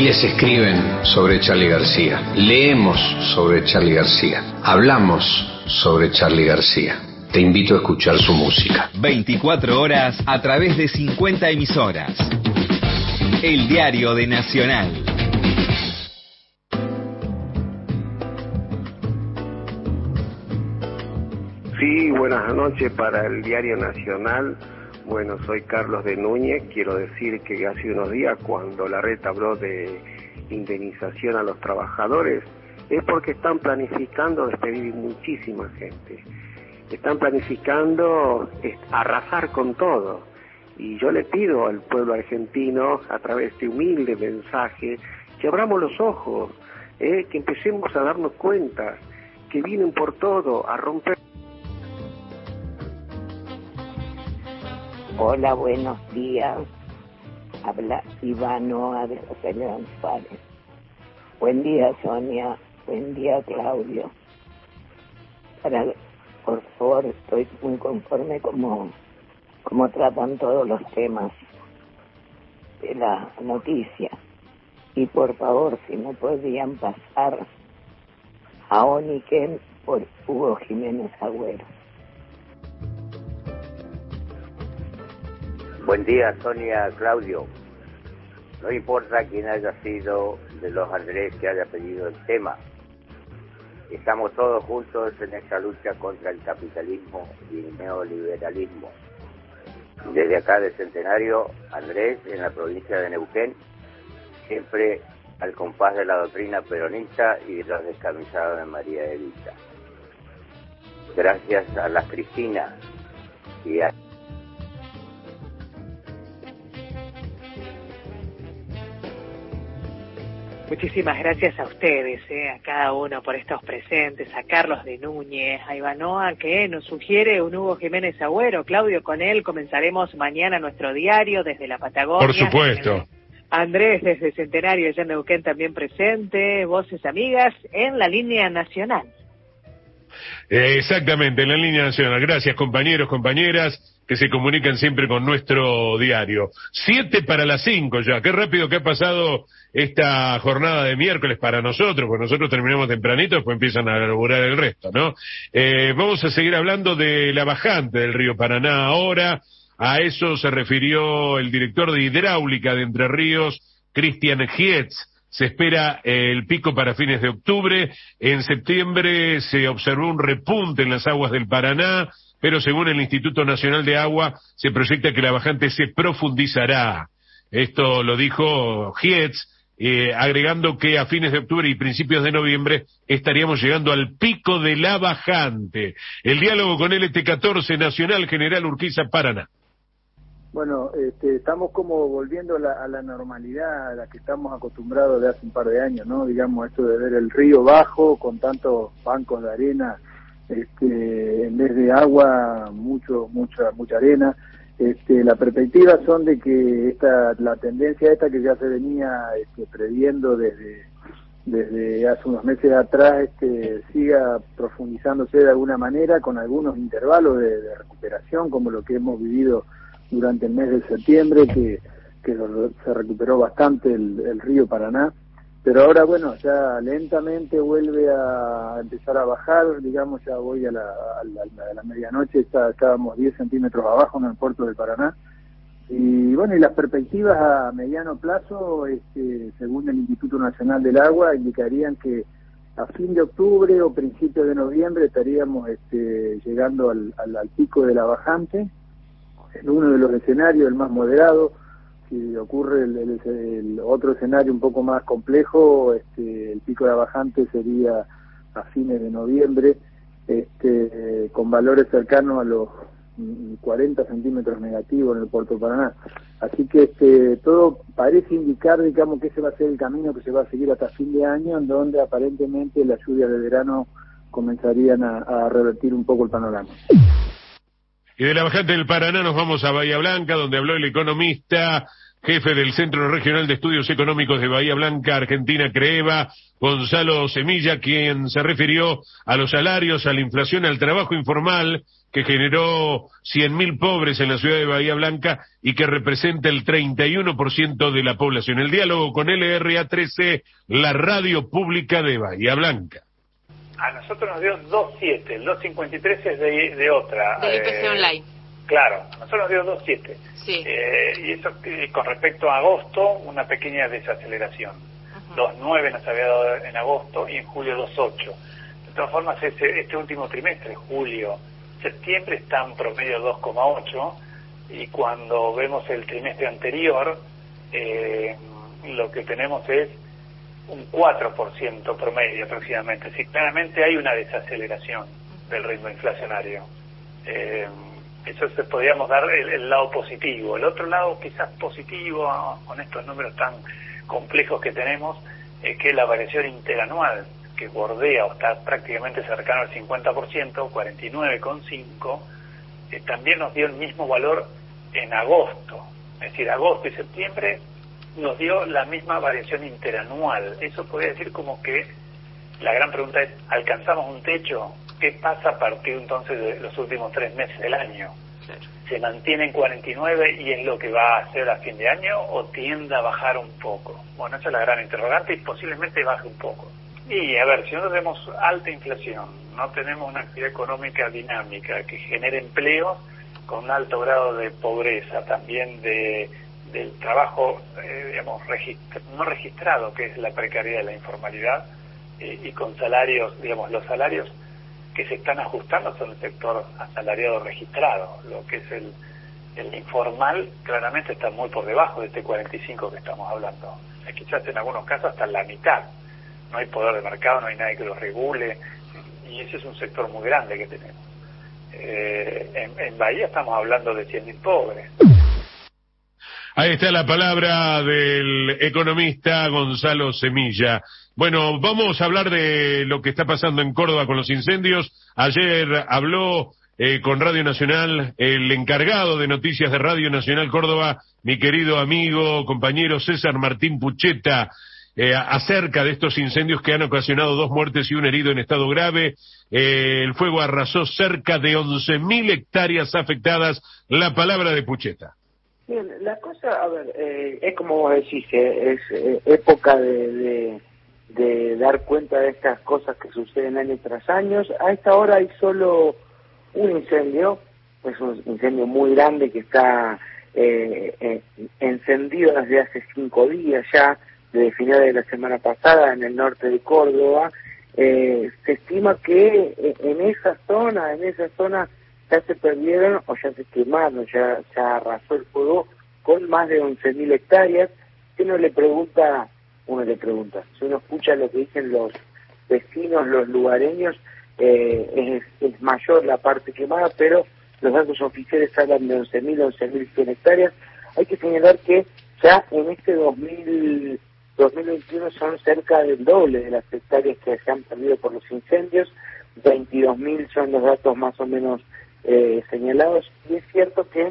Speaker 16: Miles escriben sobre Charly García, leemos sobre Charly García, hablamos sobre Charly García. Te invito a escuchar su música.
Speaker 11: veinticuatro horas a través de cincuenta emisoras. El diario de Nacional.
Speaker 5: Sí, buenas noches para el Diario Nacional. Bueno, soy Carlos de Núñez. Quiero decir que hace unos días, cuando la red habló de indemnización a los trabajadores, es porque están planificando despedir muchísima gente. Están planificando arrasar con todo. Y yo le pido al pueblo argentino, a través de este humilde mensaje, que abramos los ojos, eh, que empecemos a darnos cuenta que vienen por todo a romper.
Speaker 17: Hola, buenos días. Habla Ivanoa de José González. Buen día, Sonia. Buen día, Claudio. Para, por favor, estoy muy conforme como, como tratan todos los temas de la noticia. Y por favor, si no podían pasar a Oniken por Hugo Jiménez Agüero.
Speaker 23: Buen día, Sonia, Claudio. No importa quién haya sido de los Andrés que haya pedido el tema. Estamos todos juntos en esta lucha contra el capitalismo y el neoliberalismo. Desde acá de Centenario, Andrés, en la provincia de Neuquén, siempre al compás de la doctrina peronista y de los descamisados de María Evita. Gracias a las Cristina y a
Speaker 2: Muchísimas gracias a ustedes, eh, a cada uno por estos presentes, a Carlos de Núñez, a Ivanoa, que nos sugiere un Hugo Jiménez Agüero. Claudio, con él comenzaremos mañana nuestro diario desde la Patagonia.
Speaker 1: Por supuesto.
Speaker 2: Andrés desde Centenario, allá en Neuquén también presente, voces amigas en la línea nacional.
Speaker 1: Eh, exactamente, en la línea nacional. Gracias, compañeros, compañeras, que se comunican siempre con nuestro diario. Siete para las cinco ya. Qué rápido que ha pasado esta jornada de miércoles para nosotros, pues nosotros terminamos tempranito, después empiezan a laburar el resto, ¿no? Eh, vamos a seguir hablando de la bajante del río Paraná ahora. A eso se refirió el director de hidráulica de Entre Ríos, Cristian Gietz. Se espera el pico para fines de octubre. En septiembre se observó un repunte en las aguas del Paraná, pero según el Instituto Nacional de Agua, se proyecta que la bajante se profundizará. Esto lo dijo Gietz, eh, agregando que a fines de octubre y principios de noviembre estaríamos llegando al pico de la bajante. El diálogo con L T catorce Nacional, General Urquiza, Paraná.
Speaker 24: Bueno, este, estamos como volviendo a la, a la normalidad a la que estamos acostumbrados de hace un par de años, ¿no? Digamos, esto de ver el río bajo con tantos bancos de arena, este, en vez de agua, mucho, mucha, mucha arena. Este, la perspectiva son de que esta, la tendencia esta que ya se venía este, previendo desde, desde hace unos meses atrás, este, siga profundizándose de alguna manera con algunos intervalos de, de recuperación, como lo que hemos vivido durante el mes de septiembre, que, que se recuperó bastante el, el río Paraná, pero ahora, bueno, ya lentamente vuelve a empezar a bajar, digamos, ya voy a la, a la, a la medianoche, está, estábamos diez centímetros abajo en el puerto del Paraná, y bueno, y las perspectivas a mediano plazo, este, según el Instituto Nacional del Agua, indicarían que a fin de octubre o principio de noviembre estaríamos este, llegando al, al, al pico de la bajante. En uno de los escenarios, el más moderado. Si ocurre el, el, el otro escenario un poco más complejo, este, el pico de la bajante sería a fines de noviembre, este, con valores cercanos a los cuarenta centímetros negativos en el puerto de Paraná. Así que este, todo parece indicar, digamos, que ese va a ser el camino que se va a seguir hasta fin de año, en donde aparentemente las lluvias de verano comenzarían a, a revertir un poco el panorama.
Speaker 1: Y de la bajante del Paraná nos vamos a Bahía Blanca, donde habló el economista jefe del Centro Regional de Estudios Económicos de Bahía Blanca, Argentina, CREEBA, Gonzalo Semilla, quien se refirió a los salarios, a la inflación, al trabajo informal que generó cien mil pobres en la ciudad de Bahía Blanca y que representa el treinta y uno por ciento de la población. El diálogo con L R A trece, la radio pública de Bahía Blanca.
Speaker 18: A nosotros nos dio dos coma siete, el dos coma cincuenta y tres es de, de otra.
Speaker 19: Del I P C
Speaker 18: eh,
Speaker 19: Online.
Speaker 18: Claro, a nosotros nos dio dos coma siete.
Speaker 19: Sí.
Speaker 18: Eh, y eso eh, con respecto a agosto, una pequeña desaceleración. Uh-huh. dos coma nueve nos había dado en agosto y en julio dos coma ocho. De todas formas, este, este último trimestre, julio, septiembre, está en promedio dos coma ocho, y cuando vemos el trimestre anterior, eh, lo que tenemos es un cuatro por ciento promedio aproximadamente. Sí, claramente hay una desaceleración del ritmo inflacionario. Eh, eso se podríamos dar el, el lado positivo. El otro lado quizás positivo, con estos números tan complejos que tenemos, es que la variación interanual, que bordea o está prácticamente cercano al cincuenta por ciento, cuarenta y nueve coma cinco, eh, también nos dio el mismo valor en agosto. Es decir, agosto y septiembre nos dio la misma variación interanual. Eso podría decir como que la gran pregunta es, ¿alcanzamos un techo? ¿Qué pasa a partir entonces de los últimos tres meses del año? Claro. ¿Se mantiene en cuarenta y nueve y es lo que va a hacer a fin de año o tiende a bajar un poco? Bueno, esa es la gran interrogante y posiblemente baje un poco. Y a ver, si nosotros tenemos alta inflación, no tenemos una actividad económica dinámica que genere empleos con un alto grado de pobreza, también de del trabajo, eh, digamos, registr- no registrado, que es la precariedad, la informalidad, eh, y con salarios, digamos, los salarios que se están ajustando son el sector asalariado registrado, lo que es el, el informal claramente está muy por debajo de este cuarenta y cinco que estamos hablando, o sea, quizás en algunos casos hasta la mitad. No hay poder de mercado, no hay nadie que lo regule, y ese es un sector muy grande que tenemos. Eh, en, en Bahía estamos hablando de cien mil pobres.
Speaker 1: Ahí está la palabra del economista Gonzalo Semilla. Bueno, vamos a hablar de lo que está pasando en Córdoba con los incendios. Ayer habló eh, con Radio Nacional el encargado de noticias de Radio Nacional Córdoba, mi querido amigo, compañero César Martín Pucheta, eh, acerca de estos incendios que han ocasionado dos muertes y un herido en estado grave. Eh, el fuego arrasó cerca de once mil hectáreas afectadas. La palabra de Pucheta.
Speaker 20: Bien, la cosa, a ver, eh, es como vos decís, eh, es eh, época de, de, de dar cuenta de estas cosas que suceden año tras año. A esta hora hay solo un incendio, es un incendio muy grande que está eh, eh, encendido desde hace cinco días ya, desde finales de la semana pasada en el norte de Córdoba. Eh, se estima que en esa zona, en esa zona ya se perdieron o ya se quemaron, ya, ya arrasó el fuego con más de once mil hectáreas. Si uno le pregunta, uno le pregunta, si uno escucha lo que dicen los vecinos, los lugareños, eh, es, es mayor la parte quemada, pero los datos oficiales hablan de once mil, once mil cien hectáreas. Hay que señalar que ya en este dos mil veintiuno son cerca del doble de las hectáreas que se han perdido por los incendios, veintidós mil son los datos más o menos Eh, señalados, y es cierto que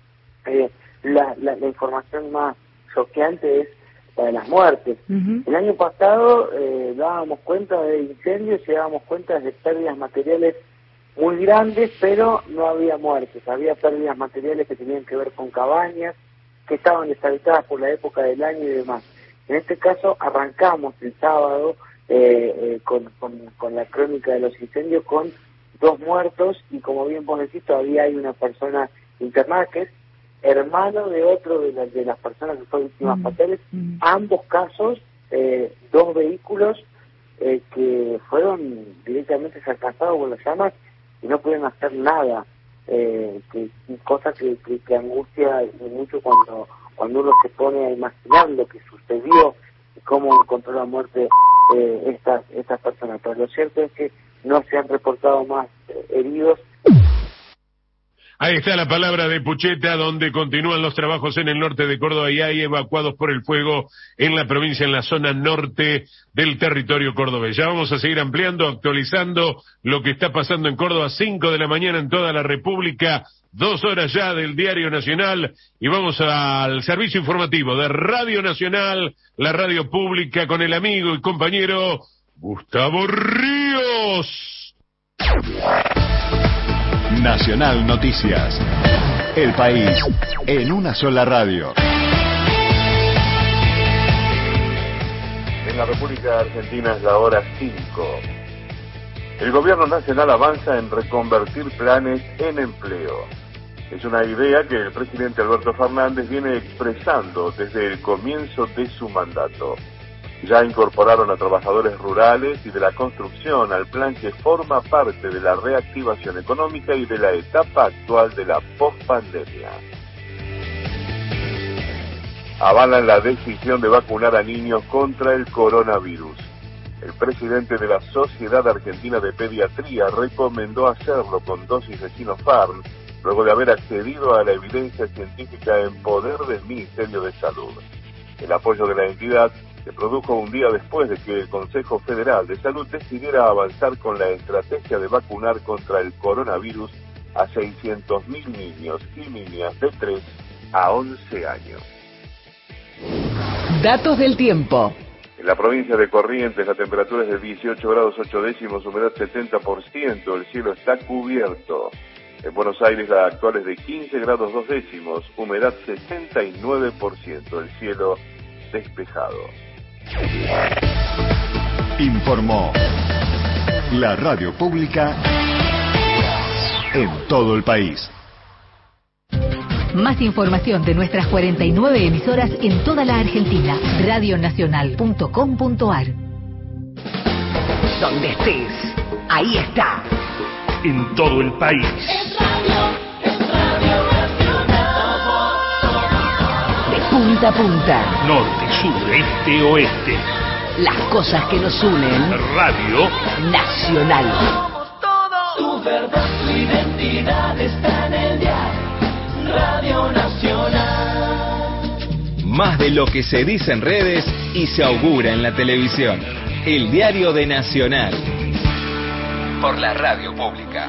Speaker 20: eh, la, la, la información más choqueante es la de las muertes. Uh-huh. El año pasado eh, dábamos cuenta de incendios y dábamos cuenta de pérdidas materiales muy grandes, pero no había muertes, había pérdidas materiales que tenían que ver con cabañas, que estaban deshabitadas por la época del año y demás. En este caso arrancamos el sábado eh, eh, con, con, con la crónica de los incendios con dos muertos, y como bien vos decís, todavía hay una persona internada que es hermano de otro de, la, de las personas que fueron víctimas mm. fatales. Mm. Ambos casos, eh, dos vehículos eh, que fueron directamente alcanzados por las llamas y no pudieron hacer nada, eh, que cosa que, que, que angustia mucho cuando, cuando uno se pone a imaginar lo que sucedió y cómo encontró la muerte eh, estas, estas personas. Pero lo cierto es que no se han reportado más eh, heridos.
Speaker 1: Ahí está la palabra de Pucheta, donde continúan los trabajos en el norte de Córdoba y hay evacuados por el fuego en la provincia, en la zona norte del territorio cordobés. Ya vamos a seguir ampliando, actualizando lo que está pasando en Córdoba, cinco de la mañana en toda la República, dos horas ya del Diario Nacional, y vamos al servicio informativo de Radio Nacional, la radio pública, con el amigo y compañero Gustavo Ríos.
Speaker 3: Nacional Noticias. El país en una sola radio.
Speaker 19: En la República Argentina es la hora cinco. El gobierno nacional avanza en reconvertir planes en empleo. Es una idea que el presidente Alberto Fernández viene expresando desde el comienzo de su mandato. Ya incorporaron a trabajadores rurales y de la construcción al plan que forma parte de la reactivación económica y de la etapa actual de la pospandemia. Avalan la decisión de vacunar a niños contra el coronavirus. El presidente de la Sociedad Argentina de Pediatría recomendó hacerlo con dosis de Sinopharm, luego de haber accedido a la evidencia científica en poder del Ministerio de Salud. El apoyo de la entidad se produjo un día después de que el Consejo Federal de Salud decidiera avanzar con la estrategia de vacunar contra el coronavirus a seiscientos mil niños y niñas de tres a once años.
Speaker 9: Datos del tiempo.
Speaker 19: En la provincia de Corrientes la temperatura es de dieciocho grados ocho décimos, humedad setenta por ciento, el cielo está cubierto. En Buenos Aires la actual es de quince grados dos décimos, humedad sesenta y nueve por ciento, el cielo despejado.
Speaker 3: Informó la radio pública en todo el país.
Speaker 21: Más información de nuestras cuarenta y nueve emisoras en toda la Argentina. radio nacional punto com punto ar.
Speaker 9: Donde estés, ahí está.
Speaker 7: En todo el país.
Speaker 9: Es radio, es Radio Nacional. De punta a punta.
Speaker 7: Norte, sur, este, oeste.
Speaker 9: Las cosas que nos unen.
Speaker 7: Radio
Speaker 9: Nacional.
Speaker 14: Somos todo. Tu verdad, tu identidad está en el diario. Radio Nacional.
Speaker 11: Más de lo que se dice en redes y se augura en la televisión. El diario de Nacional. Por la radio pública.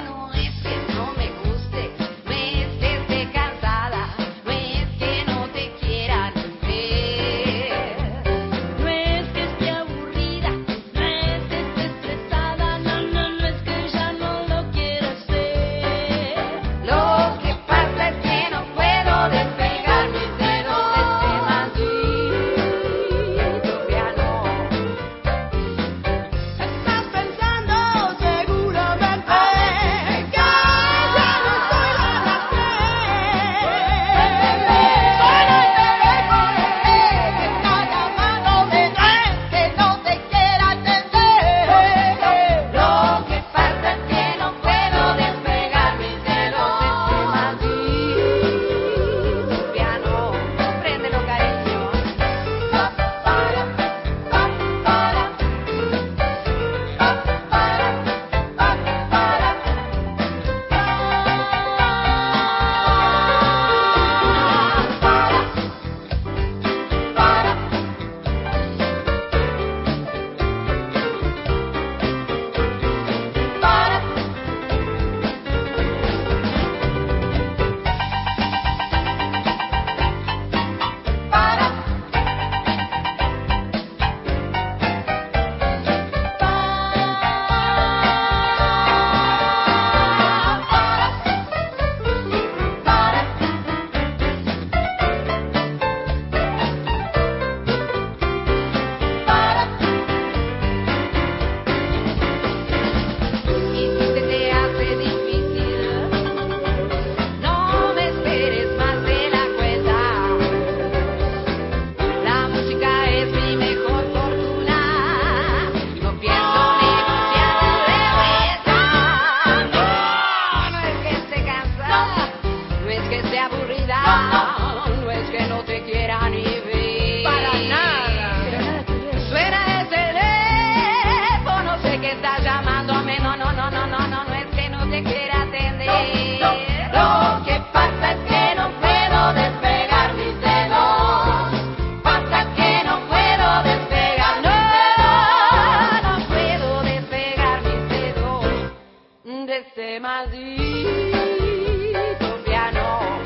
Speaker 4: maldito piano,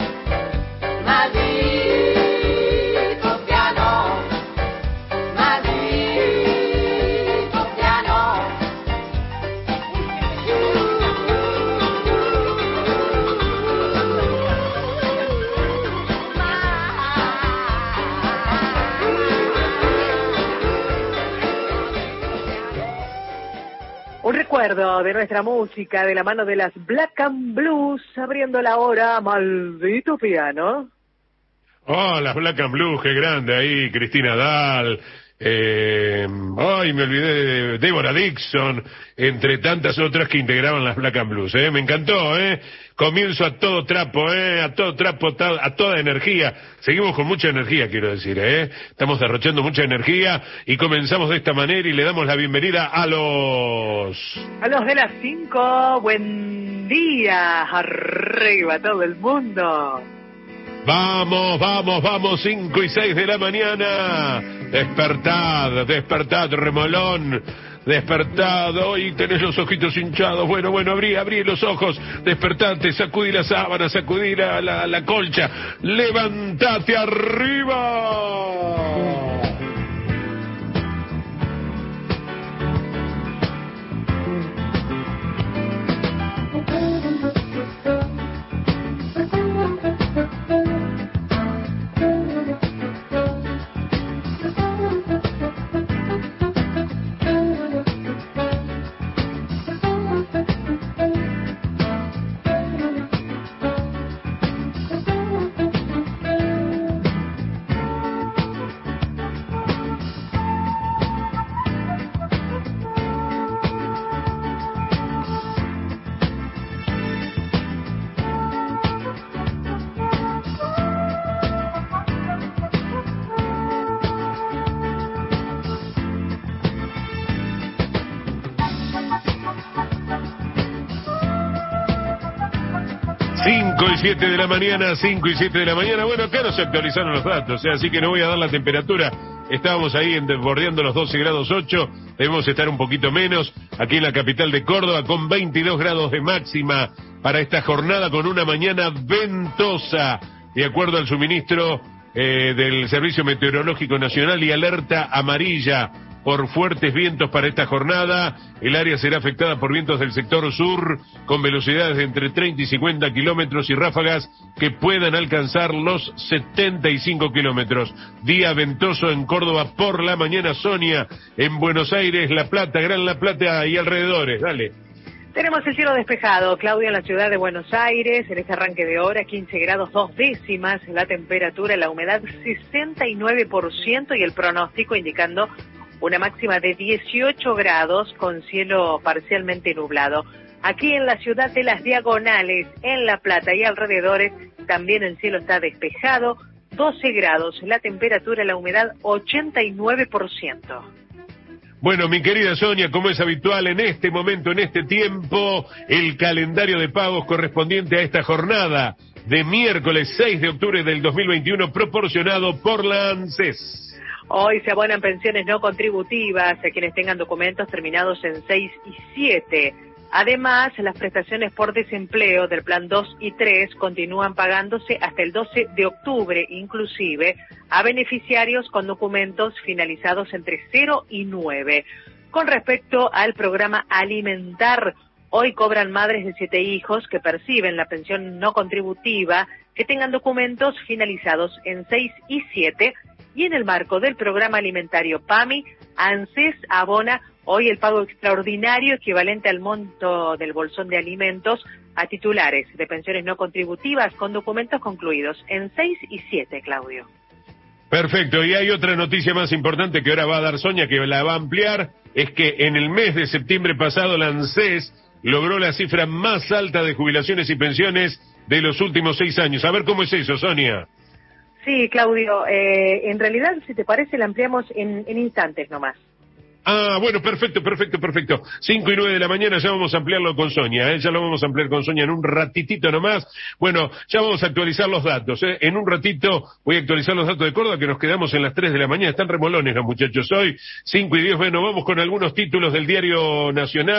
Speaker 4: maldito piano, maldito piano.
Speaker 2: Un recuerdo de nuestra música de la mano de las Black and Blues, abriendo la hora, maldito piano.
Speaker 1: Oh, las Black and Blues, qué grande ahí, Cristina Dahl, eh, ay, me olvidé de Deborah Dixon, entre tantas otras que integraban las Black and Blues, eh, me encantó, eh, comienzo a todo trapo, eh, a todo trapo, ta- a toda energía, seguimos con mucha energía, quiero decir, eh, estamos derrochando mucha energía y comenzamos de esta manera y le damos la bienvenida a los...
Speaker 2: A los de las cinco, buen día, arriba todo el mundo.
Speaker 1: Vamos, vamos, vamos, cinco y seis de la mañana. Despertad, despertad, remolón. Despertad, hoy tenés los ojitos hinchados. Bueno, bueno, abrí, abrí los ojos. Despertate, sacudí la sábana, sacudí la, la, la colcha. Levantate arriba. cinco y siete de la mañana, cinco y siete de la mañana. Bueno, acá no se actualizaron los datos, ¿eh? Así que no voy a dar la temperatura. Estábamos ahí en, bordeando los doce grados ocho, debemos estar un poquito menos, aquí en la capital de Córdoba, con veintidós grados de máxima para esta jornada, con una mañana ventosa, de acuerdo al suministro eh, del Servicio Meteorológico Nacional, y alerta amarilla por fuertes vientos para esta jornada. El área será afectada por vientos del sector sur con velocidades de entre treinta y cincuenta kilómetros y ráfagas que puedan alcanzar los setenta y cinco kilómetros. Día ventoso en Córdoba por la mañana. Sonia, en Buenos Aires, La Plata, Gran La Plata y alrededores. Dale.
Speaker 2: Tenemos el cielo despejado, Claudia, en la ciudad de Buenos Aires, en este arranque de hora, quince grados dos décimas, la temperatura, la humedad sesenta y nueve por ciento y el pronóstico indicando una máxima de dieciocho grados con cielo parcialmente nublado. Aquí en la ciudad de Las Diagonales, en La Plata y alrededores, también el cielo está despejado, doce grados, la temperatura, la humedad ochenta y nueve por ciento.
Speaker 1: Bueno, mi querida Sonia, como es habitual en este momento, en este tiempo, el calendario de pagos correspondiente a esta jornada de miércoles seis de octubre del dos mil veintiuno, proporcionado por la ANSES.
Speaker 2: Hoy se abonan pensiones no contributivas a quienes tengan documentos terminados en seis y siete. Además, las prestaciones por desempleo del plan dos y tres continúan pagándose hasta el doce de octubre, inclusive a beneficiarios con documentos finalizados entre cero y nueve. Con respecto al programa Alimentar, hoy cobran madres de siete hijos que perciben la pensión no contributiva que tengan documentos finalizados en seis y siete. Y en el marco del programa alimentario PAMI, ANSES abona hoy el pago extraordinario equivalente al monto del bolsón de alimentos a titulares de pensiones no contributivas con documentos concluidos en seis y siete, Claudio.
Speaker 1: Perfecto, y hay otra noticia más importante que ahora va a dar Sonia, que la va a ampliar, es que en el mes de septiembre pasado la ANSES logró la cifra más alta de jubilaciones y pensiones de los últimos seis años. A ver cómo es eso, Sonia.
Speaker 2: Sí, Claudio, eh, en realidad, si te parece, la ampliamos en, en instantes nomás.
Speaker 1: Ah, bueno, perfecto, perfecto, perfecto. Cinco y nueve de la mañana ya vamos a ampliarlo con Sonia, ¿eh? Ya lo vamos a ampliar con Sonia en un ratitito nomás. Bueno, ya vamos a actualizar los datos, ¿eh? En un ratito voy a actualizar los datos de Córdoba, que nos quedamos en las tres de la mañana. Están remolones los muchachos hoy. Cinco y diez, bueno, vamos con algunos títulos del Diario Nacional.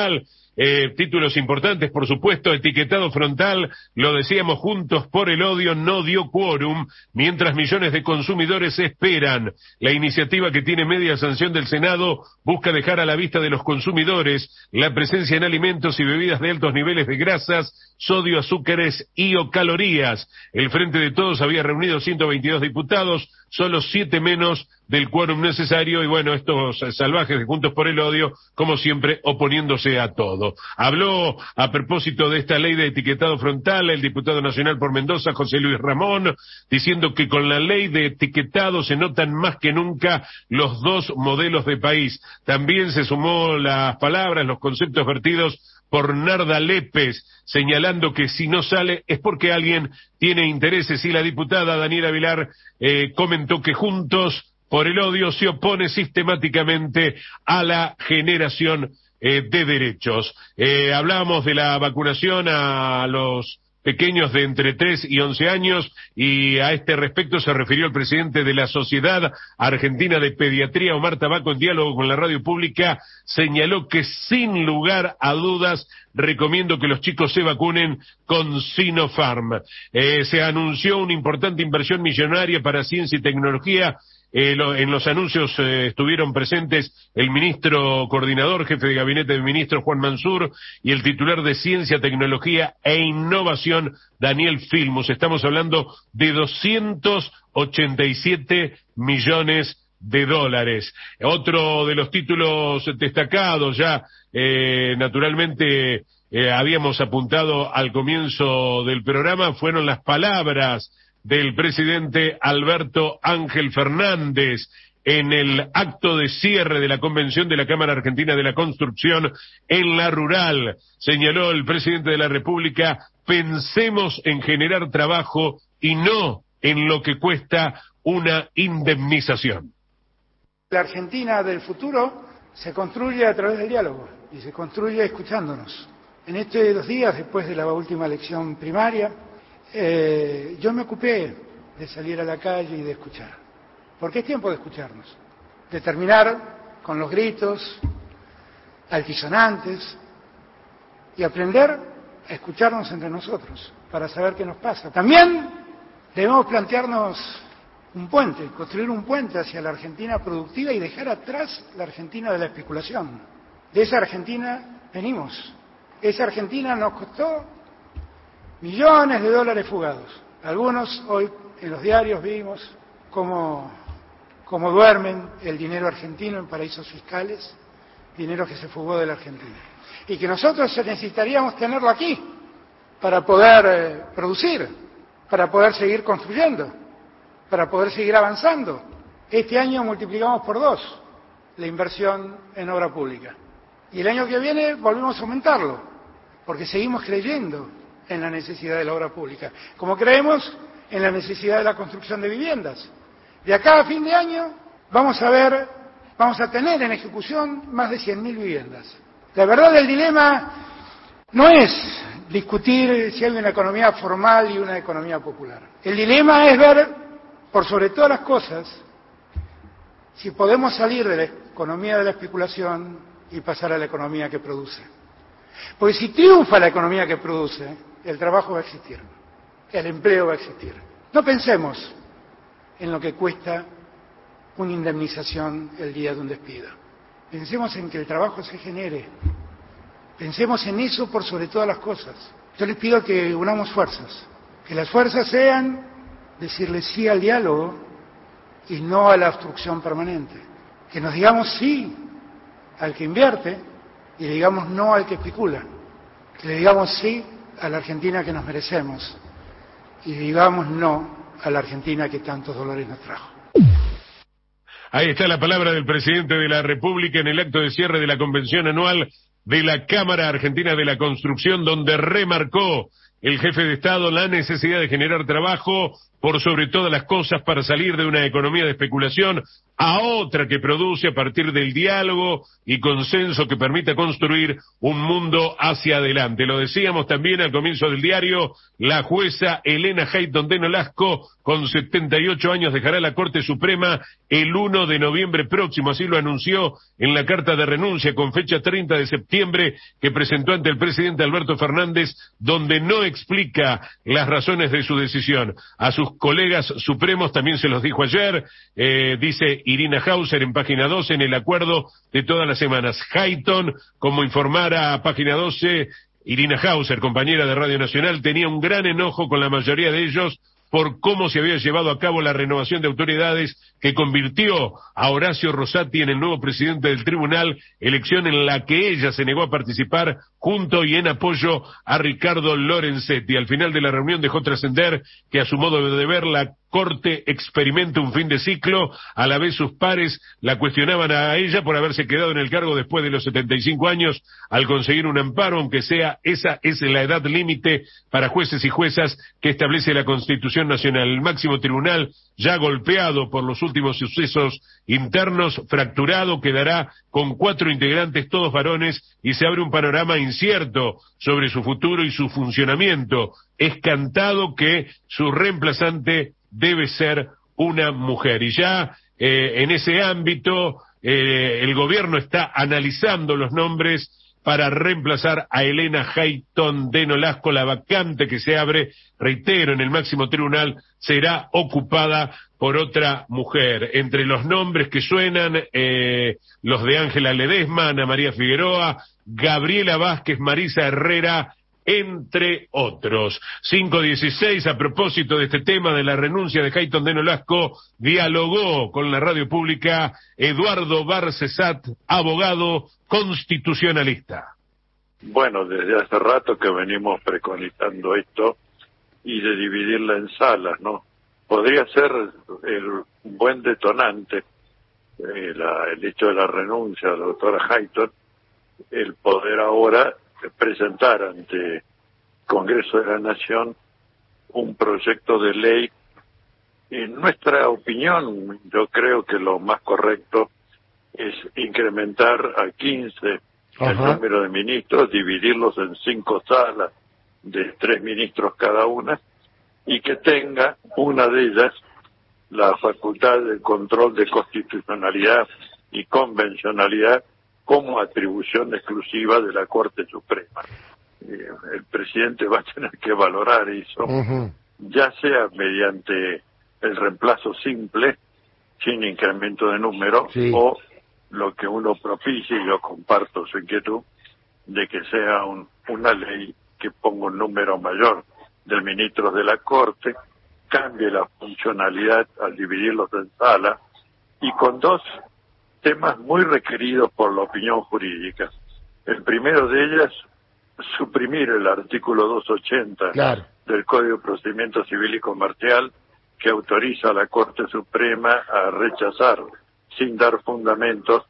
Speaker 1: Eh, títulos importantes, por supuesto, etiquetado frontal, lo decíamos, Juntos por el Odio no dio quórum, mientras millones de consumidores esperan. La iniciativa, que tiene media sanción del Senado, busca dejar a la vista de los consumidores la presencia en alimentos y bebidas de altos niveles de grasas, sodio, azúcares y o calorías. El Frente de Todos había reunido ciento veintidós diputados, solo siete menos del quórum necesario, y bueno, estos salvajes de Juntos por el Odio, como siempre, oponiéndose a todo. Habló a propósito de esta ley de etiquetado frontal el diputado nacional por Mendoza, José Luis Ramón, diciendo que con la ley de etiquetado se notan más que nunca los dos modelos de país. También se sumó las palabras, los conceptos vertidos por Narda Lépez, señalando que si no sale es porque alguien tiene intereses, y la diputada Daniela Vilar eh, comentó que Juntos por el Odio se opone sistemáticamente a la generación eh, de derechos. Eh, hablábamos de la vacunación a los pequeños de entre tres y once años, y a este respecto se refirió el presidente de la Sociedad Argentina de Pediatría, Omar Tabaco, en diálogo con la radio pública. Señaló que sin lugar a dudas recomiendo que los chicos se vacunen con Sinopharm. Eh, se anunció una importante inversión millonaria para ciencia y tecnología. Eh, lo, en los anuncios eh, estuvieron presentes el ministro coordinador, jefe de gabinete del ministro Juan Mansur, y el titular de Ciencia, Tecnología e Innovación, Daniel Filmus. Estamos hablando de doscientos ochenta y siete millones de dólares. Otro de los títulos destacados, ya eh, naturalmente eh, habíamos apuntado al comienzo del programa, fueron las palabras del presidente Alberto Ángel Fernández en el acto de cierre de la convención de la Cámara Argentina de la Construcción en La Rural. Señaló el presidente de la República: pensemos en generar trabajo y no en lo que cuesta una indemnización.
Speaker 6: La Argentina del futuro se construye a través del diálogo y se construye escuchándonos. En estos dos días, después de la última elección primaria, Eh, yo me ocupé de salir a la calle y de escuchar, porque es tiempo de escucharnos, de terminar con los gritos altisonantes y aprender a escucharnos entre nosotros para saber qué nos pasa. También debemos plantearnos un puente, construir un puente hacia la Argentina productiva y dejar atrás la Argentina de la especulación. De esa Argentina venimos. Esa Argentina nos costó millones de dólares fugados. Algunos hoy en los diarios vimos cómo, cómo duermen el dinero argentino en paraísos fiscales, dinero que se fugó de la Argentina. Y que nosotros necesitaríamos tenerlo aquí para poder eh, producir, para poder seguir construyendo, para poder seguir avanzando. Este año multiplicamos por dos la inversión en obra pública. Y el año que viene volvemos a aumentarlo, porque seguimos creyendo en la necesidad de la obra pública, como creemos en la necesidad de la construcción de viviendas. De acá a fin de año vamos a ver, vamos a tener en ejecución más de cien mil viviendas. La verdad, el dilema no es discutir si hay una economía formal y una economía popular. El dilema es ver, por sobre todas las cosas, si podemos salir de la economía de la especulación y pasar a la economía que produce. Porque si triunfa la economía que produce, el trabajo va a existir, el empleo va a existir. No pensemos en lo que cuesta una indemnización el día de un despido. Pensemos en que el trabajo se genere. Pensemos en eso por sobre todas las cosas. Yo les pido que unamos fuerzas, que las fuerzas sean decirle sí al diálogo y no a la obstrucción permanente. Que nos digamos sí al que invierte y le digamos no al que especula. Que le digamos sí a la Argentina que nos merecemos y digamos no a la Argentina que tantos dolores nos trajo.
Speaker 1: Ahí está la palabra del presidente de la República en el acto de cierre de la convención anual de la Cámara Argentina de la Construcción, donde remarcó el jefe de Estado la necesidad de generar trabajo por sobre todas las cosas para salir de una economía de especulación a otra que produce a partir del diálogo y consenso que permita construir un mundo hacia adelante. Lo decíamos también al comienzo del diario, la jueza Elena Hayton de Nolasco, con setenta y ocho años, dejará la Corte Suprema el uno de noviembre próximo, así lo anunció en la carta de renuncia con fecha treinta de septiembre que presentó ante el presidente Alberto Fernández, donde no explica las razones de su decisión. A sus colegas supremos también se los dijo ayer, eh, dice Irina Hauser en Página doce, en el acuerdo de todas las semanas. Hayton, como informara a Página doce, Irina Hauser, compañera de Radio Nacional, tenía un gran enojo con la mayoría de ellos por cómo se había llevado a cabo la renovación de autoridades que convirtió a Horacio Rosati en el nuevo presidente del tribunal, elección en la que ella se negó a participar junto y en apoyo a Ricardo Lorenzetti. Al final de la reunión dejó trascender que a su modo de ver la Corte experimenta un fin de ciclo, a la vez sus pares la cuestionaban a ella por haberse quedado en el cargo después de los setenta y cinco años al conseguir un amparo, aunque sea esa es la edad límite para jueces y juezas que establece la Constitución Nacional. El máximo tribunal, ya golpeado por los últimos sucesos internos, fracturado, quedará con cuatro integrantes, todos varones, y se abre un panorama incierto sobre su futuro y su funcionamiento. Es cantado que su reemplazante debe ser una mujer. Y ya eh, en ese ámbito eh, el gobierno está analizando los nombres para reemplazar a Elena Hayton de Nolasco. La vacante que se abre, reitero, en el máximo tribunal será ocupada por otra mujer. Entre los nombres que suenan, eh, los de Ángela Ledesma, Ana María Figueroa, Gabriela Vázquez, Marisa Herrera, entre otros. cinco dieciséis, a propósito de este tema de la renuncia de Hayton de Nolasco, dialogó con la radio pública Eduardo Barcesat, abogado constitucionalista.
Speaker 10: Bueno, desde hace rato que venimos preconizando esto y de dividirla en salas, ¿no? Podría ser el buen detonante, eh, la, el hecho de la renuncia de la doctora Hayton, el poder ahora presentar ante Congreso de la Nación un proyecto de ley. En nuestra opinión, yo creo que lo más correcto es incrementar a quince Ajá. el número de ministros, dividirlos en cinco salas de tres ministros cada una, y que tenga una de ellas la facultad de control de constitucionalidad y convencionalidad como atribución exclusiva de la Corte Suprema. Eh, el presidente va a tener que valorar eso, uh-huh. ya sea mediante el reemplazo simple, sin incremento de número, sí. o lo que uno propicie, y yo comparto su inquietud, de que sea un, una ley que ponga un número mayor de ministros de la Corte, cambie la funcionalidad al dividirlos en sala, y con dos temas muy requeridos por la opinión jurídica. El primero de ellas, suprimir el artículo doscientos ochenta claro. del Código de Procedimiento Civil y Comercial, que autoriza a la Corte Suprema a rechazar, sin dar fundamentos,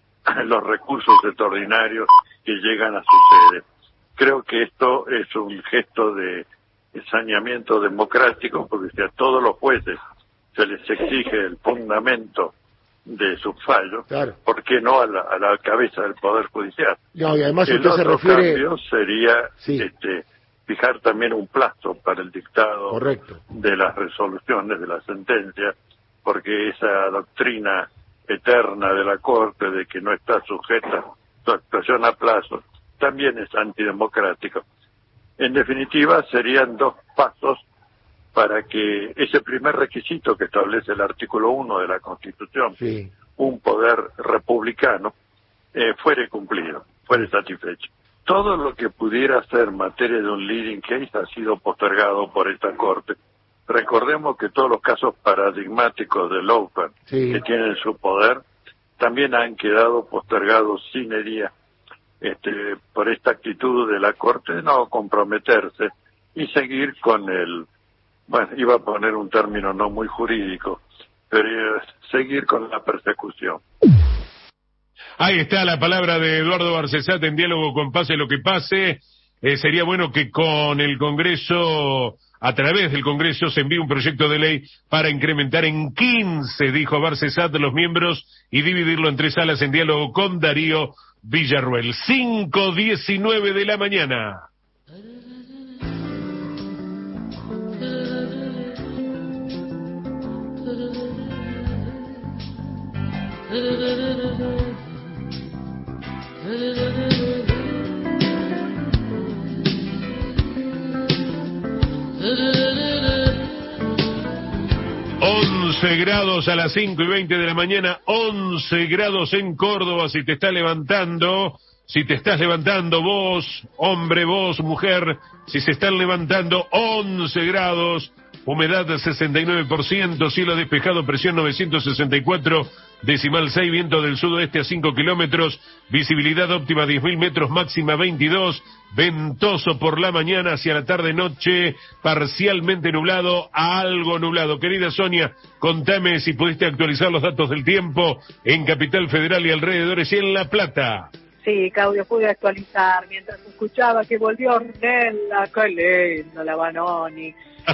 Speaker 10: los recursos extraordinarios que llegan a su sede. Creo que esto es un gesto de saneamiento democrático, porque si a todos los jueces se les exige el fundamento de su fallo, claro. ¿por qué no a la, a la cabeza del Poder Judicial?
Speaker 12: No, y además
Speaker 10: el
Speaker 12: usted
Speaker 10: otro
Speaker 12: se refiere...
Speaker 10: cambio sería
Speaker 12: sí.
Speaker 10: este, fijar también un plazo para el dictado
Speaker 12: Correcto.
Speaker 10: de las resoluciones, de las sentencias, porque esa doctrina eterna de la Corte de que no está sujeta su actuación a plazo también es antidemocrático. En definitiva, serían dos pasos para que ese primer requisito que establece el artículo uno de la Constitución, sí. un poder republicano, eh, fuere cumplido, fuere satisfecho. Todo lo que pudiera ser materia de un leading case ha sido postergado por esta Corte. Recordemos que todos los casos paradigmáticos de lawfare sí. que tienen su poder también han quedado postergados sin herida este, por esta actitud de la Corte de no comprometerse y seguir con el, bueno, iba a poner un término no muy jurídico, pero seguir con la persecución.
Speaker 1: Ahí está la palabra de Eduardo Barcesat en diálogo con Pase lo que pase. eh, sería bueno que con el Congreso, a través del Congreso, se envíe un proyecto de ley para incrementar en quince, dijo Barcesat, los miembros y dividirlo en tres salas en diálogo con Darío Villarruel. cinco diecinueve de la mañana. once grados a las cinco y veinte de la mañana, once grados en Córdoba. Si te estás levantando, si te estás levantando vos, hombre, vos, mujer, si se están levantando, once grados, humedad de sesenta y nueve por ciento, cielo despejado, presión novecientos sesenta y cuatro, decimal seis, viento del sudoeste a cinco kilómetros, visibilidad óptima diez mil metros, máxima veintidós, ventoso por la mañana, hacia la tarde-noche, parcialmente nublado a algo nublado. Querida Sonia, contame si pudiste actualizar los datos del tiempo en Capital Federal y alrededores y en La Plata.
Speaker 2: Sí, Claudio, pude actualizar mientras escuchaba que volvió Ornella, qué lindo la Vanoni.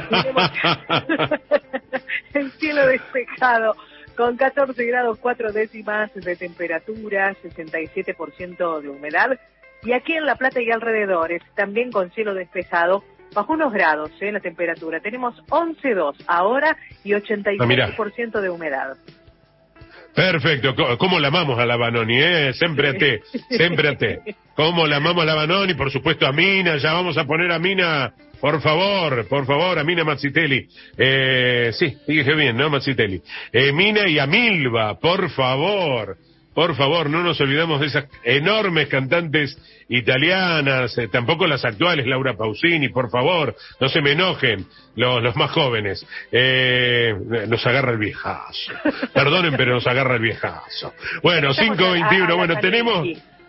Speaker 2: El cielo despejado, con catorce grados cuatro décimas de temperatura, sesenta y siete por ciento de humedad, y aquí en La Plata y alrededores, también con cielo despejado, bajo unos grados en eh, la temperatura. Tenemos once coma dos ahora y ochenta y siete por ciento de humedad.
Speaker 1: Perfecto, ¿cómo la amamos a la Vanoni, eh? Siempre a te, siempre a te. ¿Cómo la amamos a la Vanoni? Por supuesto a Mina, ya vamos a poner a Mina, por favor, por favor, a Mina Mazzitelli. Eh, sí, dije bien, ¿no, Mazzitelli? Eh, Mina y a Milva, por favor. Por favor, no nos olvidemos de esas enormes cantantes italianas, eh, tampoco las actuales, Laura Pausini, por favor, no se me enojen los, los más jóvenes. Eh, nos agarra el viejazo. Perdonen, pero nos agarra el viejazo. Bueno, cinco veintiuno, bueno, tenemos...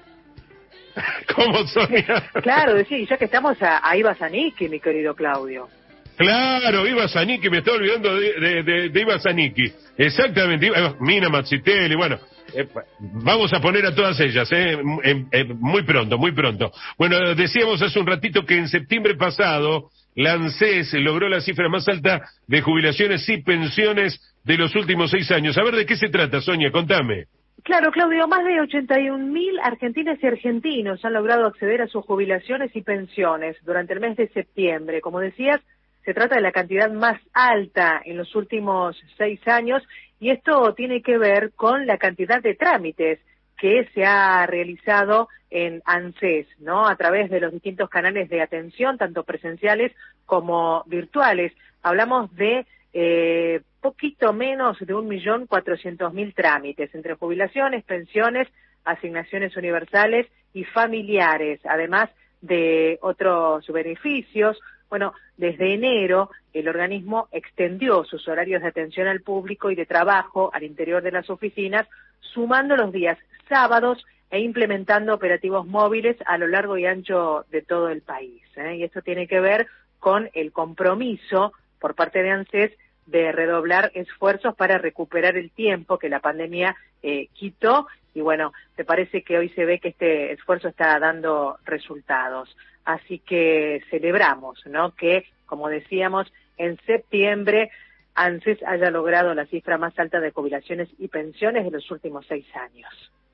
Speaker 1: ¿Cómo, Sonia?
Speaker 2: Claro, sí, ya que estamos a, a Iva Zanicki, mi querido Claudio.
Speaker 1: Claro, Iva Zanicki, me estoy olvidando de, de, de, de Iva Zanicki. Exactamente, Iva, Mina Mazzitelli, bueno... Eh, vamos a poner a todas ellas, eh, eh, eh, muy pronto, muy pronto. Bueno, decíamos hace un ratito que en septiembre pasado la ANSES logró la cifra más alta de jubilaciones y pensiones de los últimos seis años. A ver, ¿de qué se trata, Sonia? Contame.
Speaker 2: Claro, Claudio, más de ochenta y un mil argentinas y argentinos han logrado acceder a sus jubilaciones y pensiones durante el mes de septiembre. Como decías, se trata de la cantidad más alta en los últimos seis años y esto tiene que ver con la cantidad de trámites que se ha realizado en ANSES, ¿no? A través de los distintos canales de atención, tanto presenciales como virtuales. Hablamos de eh, poquito menos de un millón cuatrocientos mil trámites entre jubilaciones, pensiones, asignaciones universales y familiares, además de otros beneficios. Bueno, desde enero el organismo extendió sus horarios de atención al público y de trabajo al interior de las oficinas, sumando los días sábados e implementando operativos móviles a lo largo y ancho de todo el país, ¿eh? Y esto tiene que ver con el compromiso por parte de ANSES de redoblar esfuerzos para recuperar el tiempo que la pandemia eh, quitó. Y bueno, me parece que hoy se ve que este esfuerzo está dando resultados. Así que celebramos, ¿no?, que, como decíamos, en septiembre ANSES haya logrado la cifra más alta de jubilaciones y pensiones de los últimos seis años.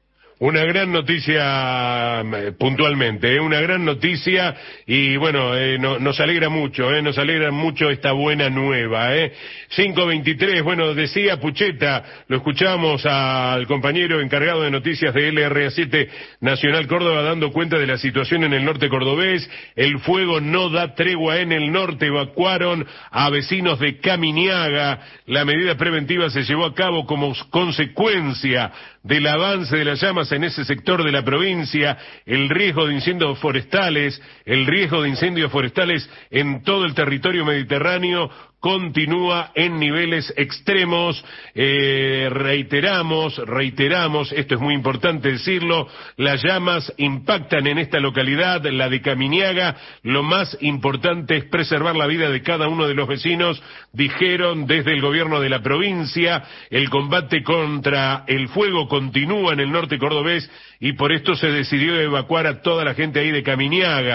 Speaker 1: Una gran noticia eh, puntualmente, ¿eh? Una gran noticia y bueno, eh, no, nos alegra mucho, eh, nos alegra mucho esta buena nueva. Eh. cinco veintitrés, bueno, decía Pucheta, lo escuchamos al compañero encargado de noticias de L R A siete Nacional Córdoba dando cuenta de la situación en el norte cordobés. El fuego no da tregua en el norte, evacuaron a vecinos de Caminiaga. La medida preventiva se llevó a cabo como consecuencia del avance de las llamas en ese sector de la provincia, el riesgo de incendios forestales, el riesgo de incendios forestales en todo el territorio mediterráneo continúa en niveles extremos. Eh, reiteramos, reiteramos, esto es muy importante decirlo, las llamas impactan en esta localidad, la de Caminiaga, lo más importante es preservar la vida de cada uno de los vecinos, dijeron desde el gobierno de la provincia. El combate contra el fuego continúa en el norte cordobés y por esto se decidió evacuar a toda la gente ahí de Caminiaga.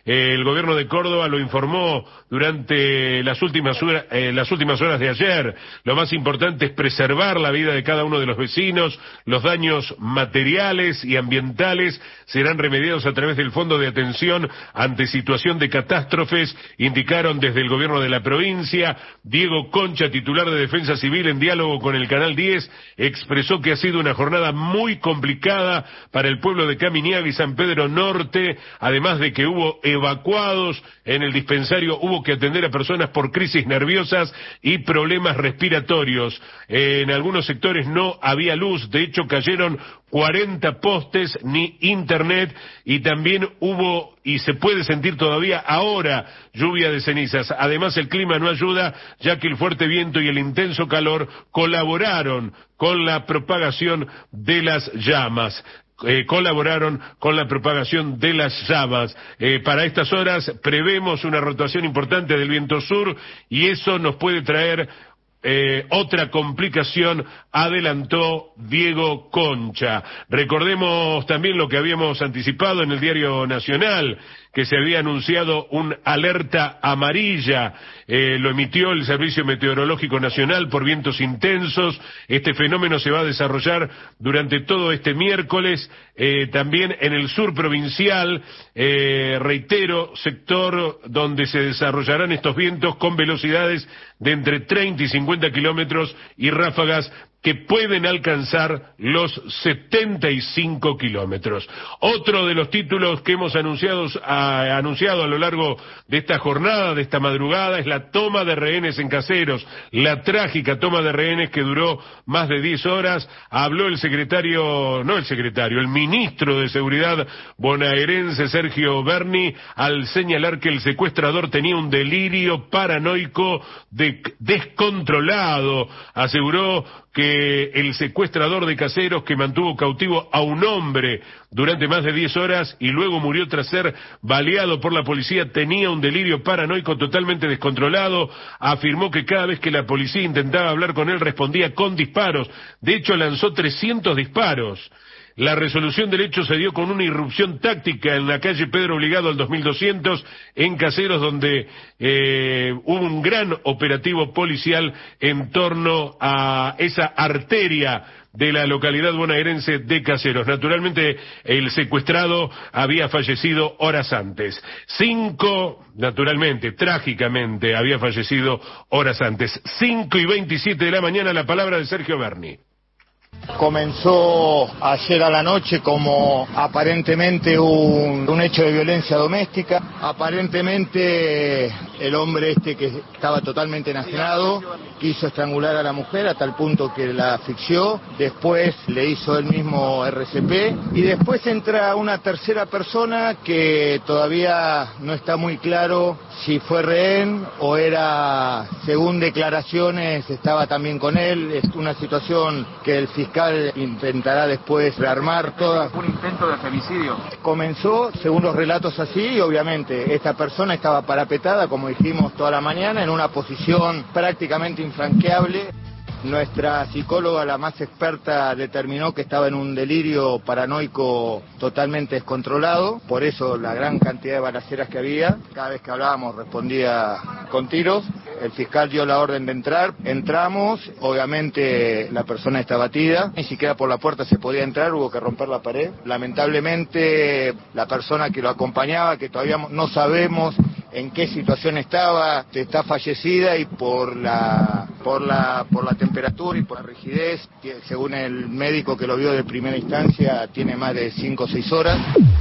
Speaker 1: Eh, el gobierno de Córdoba lo informó durante las últimas, hora, eh, las últimas horas de ayer. Lo más importante es preservar la vida de cada uno de los vecinos. Los daños materiales y ambientales serán remediados a través del Fondo de Atención ante Situación de Catástrofes, indicaron desde el gobierno de la provincia. Diego Concha, titular de Defensa Civil, en diálogo con el Canal diez, expresó que ha sido una jornada muy complicada para el pueblo de Caminiaga y San Pedro Norte, además de que hubo evacuados en el dispensario, hubo que atender a personas por crisis nerviosas y problemas respiratorios. En algunos sectores no había luz, de hecho cayeron cuarenta postes, ni internet, y también hubo, y se puede sentir todavía ahora, lluvia de cenizas. Además, el clima no ayuda, ya que el fuerte viento y el intenso calor colaboraron con la propagación de las llamas. Eh, colaboraron con la propagación de las llamas. Eh, para estas horas prevemos una rotación importante del viento sur y eso nos puede traer Eh, otra complicación, adelantó Diego Concha. Recordemos también lo que habíamos anticipado en el Diario Nacional, que se había anunciado un alerta amarilla, eh, lo emitió el Servicio Meteorológico Nacional por vientos intensos. Este fenómeno se va a desarrollar durante todo este miércoles, eh, también en el sur provincial, eh, reitero, sector donde se desarrollarán estos vientos con velocidades de entre treinta y cincuenta kilómetros y ráfagas que pueden alcanzar los setenta y cinco kilómetros. Otro de los títulos que hemos anunciado a, anunciado a lo largo de esta jornada, de esta madrugada, es la toma de rehenes en Caseros, la trágica toma de rehenes que duró más de diez horas. Habló el secretario, no el secretario, el ministro de Seguridad bonaerense, Sergio Berni, al señalar que el secuestrador tenía un delirio paranoico de, descontrolado. Aseguró que el secuestrador de Caseros, que mantuvo cautivo a un hombre durante más de diez horas y luego murió tras ser baleado por la policía, tenía un delirio paranoico totalmente descontrolado. Afirmó que cada vez que la policía intentaba hablar con él respondía con disparos. De hecho, lanzó trescientos disparos. La resolución del hecho se dio con una irrupción táctica en la calle Pedro Obligado al dos mil doscientos en Caseros, donde eh, hubo un gran operativo policial en torno a esa arteria de la localidad bonaerense de Caseros. Naturalmente, el secuestrado había fallecido horas antes. Cinco, naturalmente, trágicamente, había fallecido horas antes. Cinco y veintisiete de la mañana, la palabra de Sergio Berni.
Speaker 12: Comenzó ayer a la noche como aparentemente un, un hecho de violencia doméstica. Aparentemente el hombre este, que estaba totalmente enajenado, quiso estrangular a la mujer a tal punto que la asfixió. Después le hizo él mismo R C P y después entra una tercera persona que todavía no está muy claro si fue rehén o era, según declaraciones, estaba también con él. Es una situación que el fiscal intentará después rearmar toda.
Speaker 13: ¿Un intento de femicidio?
Speaker 12: Comenzó, según los relatos, así, y obviamente esta persona estaba parapetada, como dijimos toda la mañana, en una posición prácticamente infranqueable. Nuestra psicóloga, la más experta, determinó que estaba en un delirio paranoico totalmente descontrolado, por eso la gran cantidad de balaceras que había. Cada vez que hablábamos respondía con tiros. El fiscal dio la orden de entrar, entramos, obviamente la persona está batida, ni siquiera por la puerta se podía entrar, hubo que romper la pared. Lamentablemente la persona que lo acompañaba, que todavía no sabemos en qué situación estaba, está fallecida y por la por la por la temperatura y por la rigidez, según el médico que lo vio de primera instancia, tiene más de cinco o seis horas.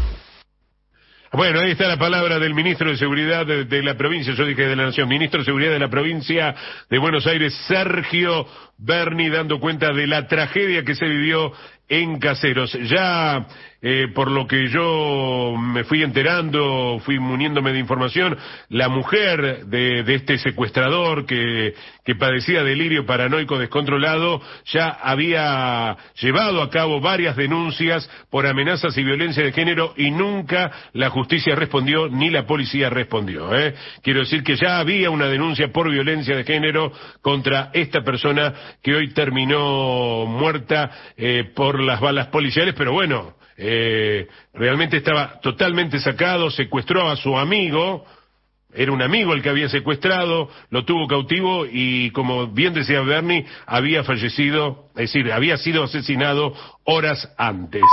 Speaker 1: Bueno, ahí está la palabra del ministro de Seguridad de, de la provincia, yo dije de la Nación, ministro de Seguridad de la provincia de Buenos Aires, Sergio Berni, dando cuenta de la tragedia que se vivió en Caseros. Ya, eh, por lo que yo me fui enterando, fui muniéndome de información, la mujer de, de este secuestrador que, que padecía delirio paranoico descontrolado ya había llevado a cabo varias denuncias por amenazas y violencia de género y nunca la justicia respondió ni la policía respondió, ¿eh? Quiero decir que ya había una denuncia por violencia de género contra esta persona que hoy terminó muerta eh, por las balas policiales, pero bueno, eh, realmente estaba totalmente sacado, secuestró a su amigo. Era un amigo el que había secuestrado, lo tuvo cautivo y, como bien decía Bernie, había fallecido, es decir, había sido asesinado horas antes.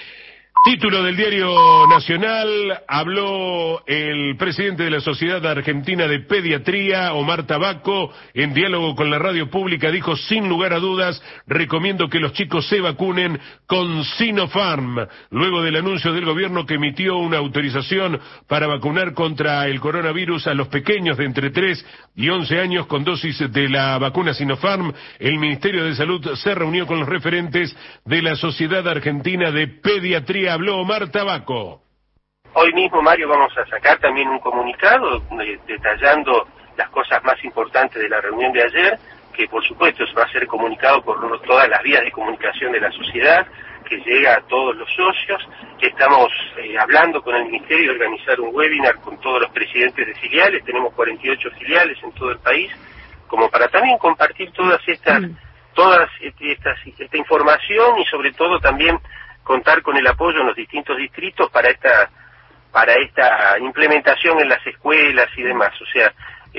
Speaker 1: Título del Diario Nacional, habló el presidente de la Sociedad Argentina de Pediatría, Omar Tabaco, en diálogo con la radio pública, dijo: sin lugar a dudas, recomiendo que los chicos se vacunen con Sinopharm, luego del anuncio del gobierno que emitió una autorización para vacunar contra el coronavirus a los pequeños de entre tres y once años con dosis de la vacuna Sinopharm. El Ministerio de Salud se reunió con los referentes de la Sociedad Argentina de Pediatría. Habló Omar Tabaco.
Speaker 8: Hoy mismo, Mario, vamos a sacar también un comunicado eh, detallando las cosas más importantes de la reunión de ayer, que por supuesto va a ser comunicado por todas las vías de comunicación de la sociedad, que llega a todos los socios, que estamos eh, hablando con el Ministerio de organizar un webinar con todos los presidentes de filiales, tenemos cuarenta y ocho filiales en todo el país, como para también compartir todas estas, mm. todas estas, esta información y sobre todo también contar con el apoyo en los distintos distritos para esta para esta implementación en las escuelas y demás. O sea,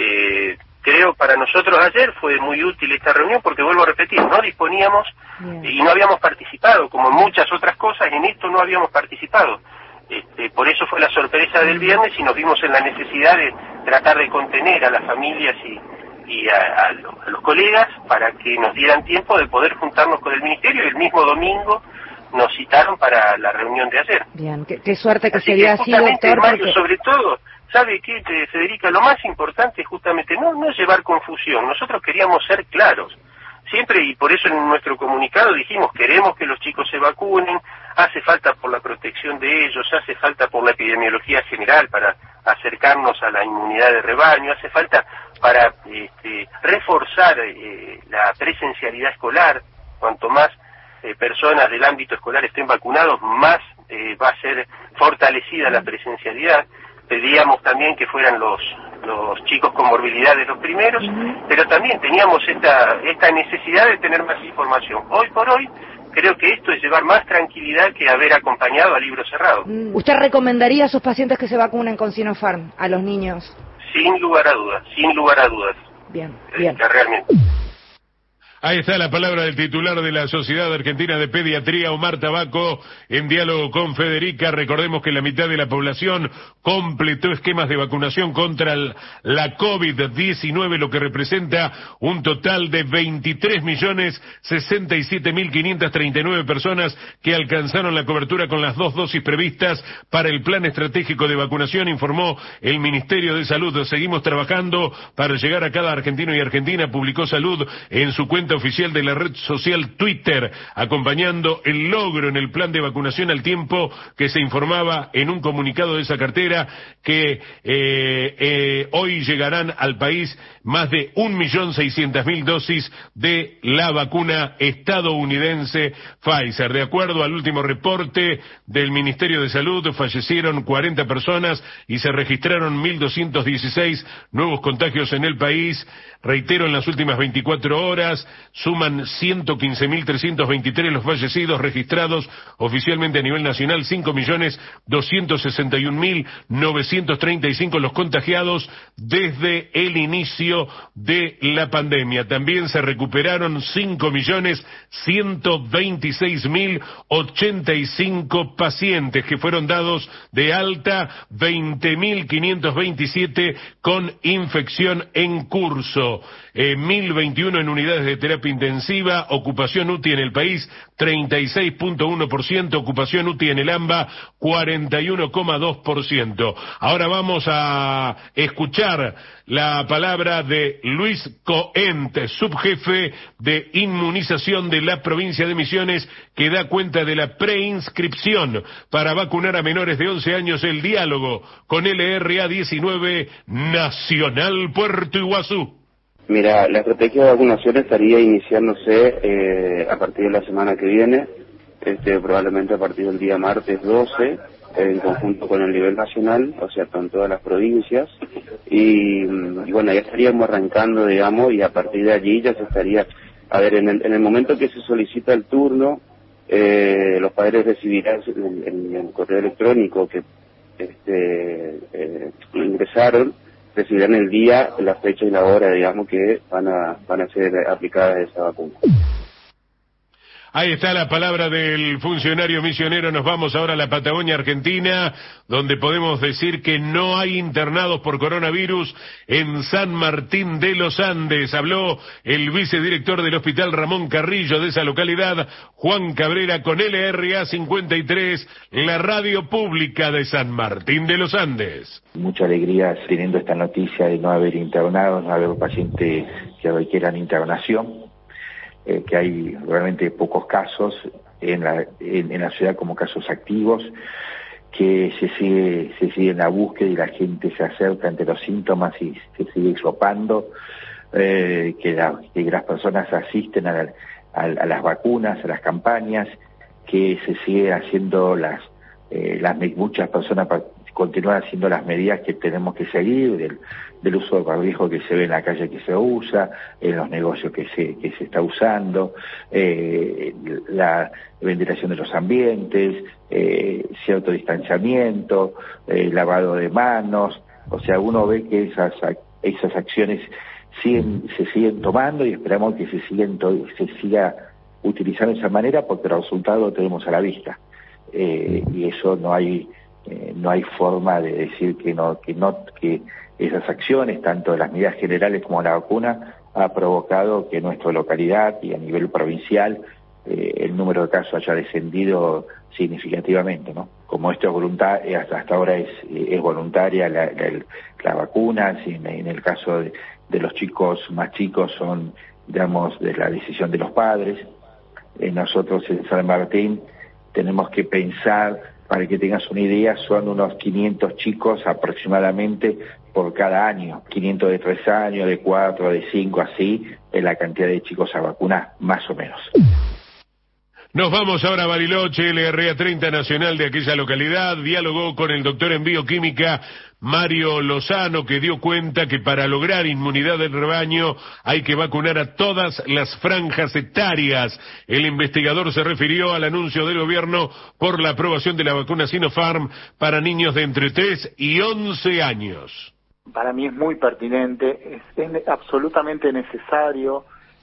Speaker 8: eh, creo para nosotros ayer fue muy útil esta reunión porque, vuelvo a repetir, no disponíamos Bien. y no habíamos participado, como en muchas otras cosas, en esto no habíamos participado. Este, por eso fue la sorpresa del viernes y nos vimos en la necesidad de tratar de contener a las familias y, y a, a, los, a los colegas para que nos dieran tiempo de poder juntarnos con el Ministerio, y el mismo domingo nos citaron para la reunión de ayer.
Speaker 13: Bien, qué, qué suerte que
Speaker 8: así
Speaker 13: sería
Speaker 8: que
Speaker 13: así, doctor.
Speaker 8: Mario,
Speaker 13: porque...
Speaker 8: sobre todo, ¿sabe qué, Federica? Lo más importante es justamente no, no llevar confusión. Nosotros queríamos ser claros. Siempre, y por eso en nuestro comunicado dijimos, queremos que los chicos se vacunen, hace falta por la protección de ellos, hace falta por la epidemiología general para acercarnos a la inmunidad de rebaño, hace falta para este, reforzar eh, la presencialidad escolar. Cuanto más Eh, personas del ámbito escolar estén vacunados, más eh, va a ser fortalecida la presencialidad. Pedíamos también que fueran los los chicos con morbilidades los primeros, pero también teníamos esta esta necesidad de tener más información. Hoy por hoy creo que esto es llevar más tranquilidad que haber acompañado a libro cerrado.
Speaker 13: ¿Usted recomendaría a sus pacientes que se vacunen con Sinopharm, a los niños?
Speaker 8: Sin lugar a dudas, sin lugar a dudas.
Speaker 13: Bien, bien.
Speaker 8: Eh, realmente.
Speaker 1: Ahí está la palabra del titular de la Sociedad Argentina de Pediatría, Omar Tabaco, en diálogo con Federica. Recordemos que la mitad de la población completó esquemas de vacunación contra el, la COVID diecinueve, lo que representa un total de veintitrés millones sesenta y siete mil quinientas treinta y nueve personas que alcanzaron la cobertura con las dos dosis previstas para el plan estratégico de vacunación, informó el Ministerio de Salud. Seguimos trabajando para llegar a cada argentino y argentina, publicó Salud en su cuenta oficial de la red social Twitter, acompañando el logro en el plan de vacunación, al tiempo que se informaba en un comunicado de esa cartera que eh, eh, hoy llegarán al país más de un millón seiscientas mil dosis de la vacuna estadounidense Pfizer. De acuerdo al último reporte del Ministerio de Salud, fallecieron cuarenta personas y se registraron mil doscientos dieciséis nuevos contagios en el país. Reitero, en las últimas veinticuatro horas suman ciento quince mil trescientos veintitrés los fallecidos registrados oficialmente a nivel nacional, cinco millones doscientos sesenta y un mil novecientos treinta y cinco los contagiados desde el inicio de la pandemia. También se recuperaron cinco millones ciento veintiséis mil ochenta y cinco pacientes que fueron dados de alta, veinte mil quinientos veintisiete con infección en curso. Eh, mil veintiuno en unidades de terapia intensiva, ocupación U T I en el país treinta y seis punto uno por ciento, ocupación U T I en el AMBA cuarenta y uno coma dos por ciento. Ahora vamos a escuchar la palabra de Luis Coent, subjefe de inmunización de la provincia de Misiones, que da cuenta de la preinscripción para vacunar a menores de once años. El diálogo con L R A diecinueve Nacional Puerto Iguazú.
Speaker 15: Mira, la estrategia de vacunación estaría iniciándose eh, a partir de la semana que viene, este, probablemente a partir del día martes doce, en conjunto con el nivel nacional, o sea, con todas las provincias, y, y bueno, ya estaríamos arrancando, digamos, y a partir de allí ya se estaría A ver, en el, en el momento que se solicita el turno, eh, los padres recibirán en, en el correo electrónico que este, eh, ingresaron, recibirán el día, la fecha y la hora, digamos, que van a, van a ser aplicadas esa vacuna.
Speaker 1: Ahí está la palabra del funcionario misionero. Nos vamos ahora a la Patagonia Argentina, donde podemos decir que no hay internados por coronavirus en San Martín de los Andes. Habló el vicedirector del Hospital Ramón Carrillo de esa localidad, Juan Cabrera, con L R A cincuenta y tres, la radio pública de San Martín de los Andes.
Speaker 5: Mucha alegría teniendo esta noticia de no haber internados, no haber pacientes que requieran internación. Eh, que hay realmente pocos casos en la, en, en la ciudad como casos activos, que se sigue, se sigue en la búsqueda y la gente se acerca ante los síntomas y se sigue hisopando, eh, que, la, que las personas asisten a, la, a, a las vacunas, a las campañas, que se sigue haciendo las, eh, las muchas personas continúan haciendo las medidas que tenemos que seguir, del, del uso de barbijo que se ve en la calle que se usa, en los negocios que se, que se está usando, eh, la ventilación de los ambientes, eh, cierto distanciamiento, eh, lavado de manos. O sea, uno ve que esas, esas acciones siguen, se siguen tomando y esperamos que se, siguen to se siga utilizando de esa manera porque el resultado lo tenemos a la vista. Eh, y eso no hay... Eh, no hay forma de decir que no, que no, que esas acciones, tanto de las medidas generales como la vacuna, ha provocado que en nuestra localidad y a nivel provincial eh, el número de casos haya descendido significativamente, ¿no? Como esto es voluntario, hasta, hasta ahora es, es voluntaria la, la, la vacuna, si en, en el caso de, de los chicos más chicos son, digamos, de la decisión de los padres. Eh, nosotros en San Martín tenemos que pensar, para que tengas una idea, son unos quinientos chicos aproximadamente por cada año, quinientos de tres años, de cuatro, de cinco, así, es la cantidad de chicos a vacunar, más o menos.
Speaker 1: Nos vamos ahora a Bariloche, L R A treinta nacional de aquella localidad, dialogó con el doctor en bioquímica Mario Lozano, que dio cuenta que para lograr inmunidad del rebaño hay que vacunar a todas las franjas etarias. El investigador se refirió al anuncio del gobierno por la aprobación de la vacuna Sinopharm para niños de entre tres y once años.
Speaker 24: Para mí es muy pertinente, es, es absolutamente necesario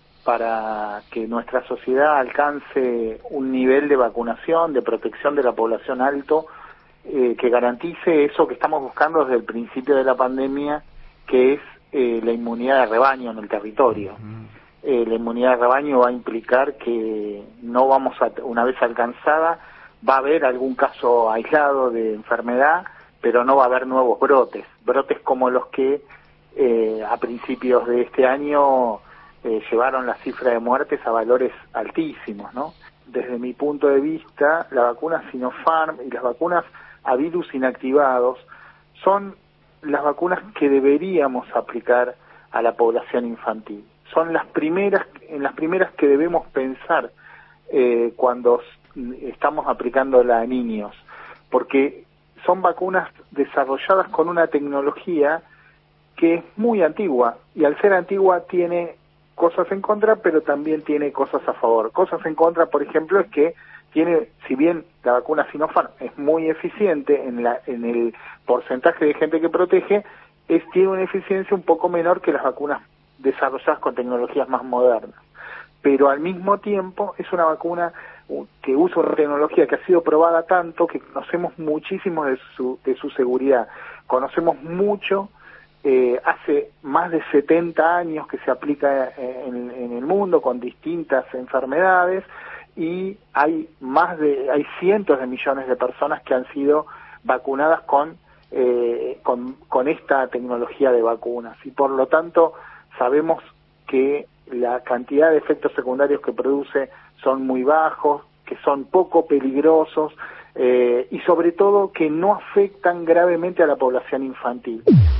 Speaker 24: para que nuestra sociedad alcance un nivel de vacunación, de protección de la población alto, eh, que garantice eso que estamos buscando desde el principio de la pandemia, que es eh, la inmunidad de rebaño en el territorio. Eh, la inmunidad de rebaño va a implicar que no vamos a, una vez alcanzada, va a haber algún caso aislado de enfermedad, pero no va a haber nuevos brotes, brotes como los que eh, a principios de este año Eh, llevaron la cifra de muertes a valores altísimos, ¿no? Desde mi punto de vista, la vacuna Sinopharm y las vacunas a virus inactivados son las vacunas que deberíamos aplicar a la población infantil. Son las primeras, en las primeras que debemos pensar eh, cuando estamos aplicándola a niños, porque son vacunas desarrolladas con una tecnología que es muy antigua, y al ser antigua tiene cosas en contra, pero también tiene cosas a favor. Cosas en contra, por ejemplo, es que tiene, si bien la vacuna Sinopharm es muy eficiente en la en el porcentaje de gente que protege, es tiene una eficiencia un poco menor que las vacunas desarrolladas con tecnologías más modernas. Pero al mismo tiempo es una vacuna que usa una tecnología que ha sido probada tanto que conocemos muchísimo de su, de su seguridad. Conocemos mucho. Eh, hace más de setenta años que se aplica en, en el mundo con distintas enfermedades, y hay más de hay cientos de millones de personas que han sido vacunadas con eh, con, con esta tecnología de vacunas, y por lo tanto sabemos que la cantidad de efectos secundarios que produce son muy bajos, que son poco peligrosos, eh, y sobre todo que no afectan gravemente a la población infantil.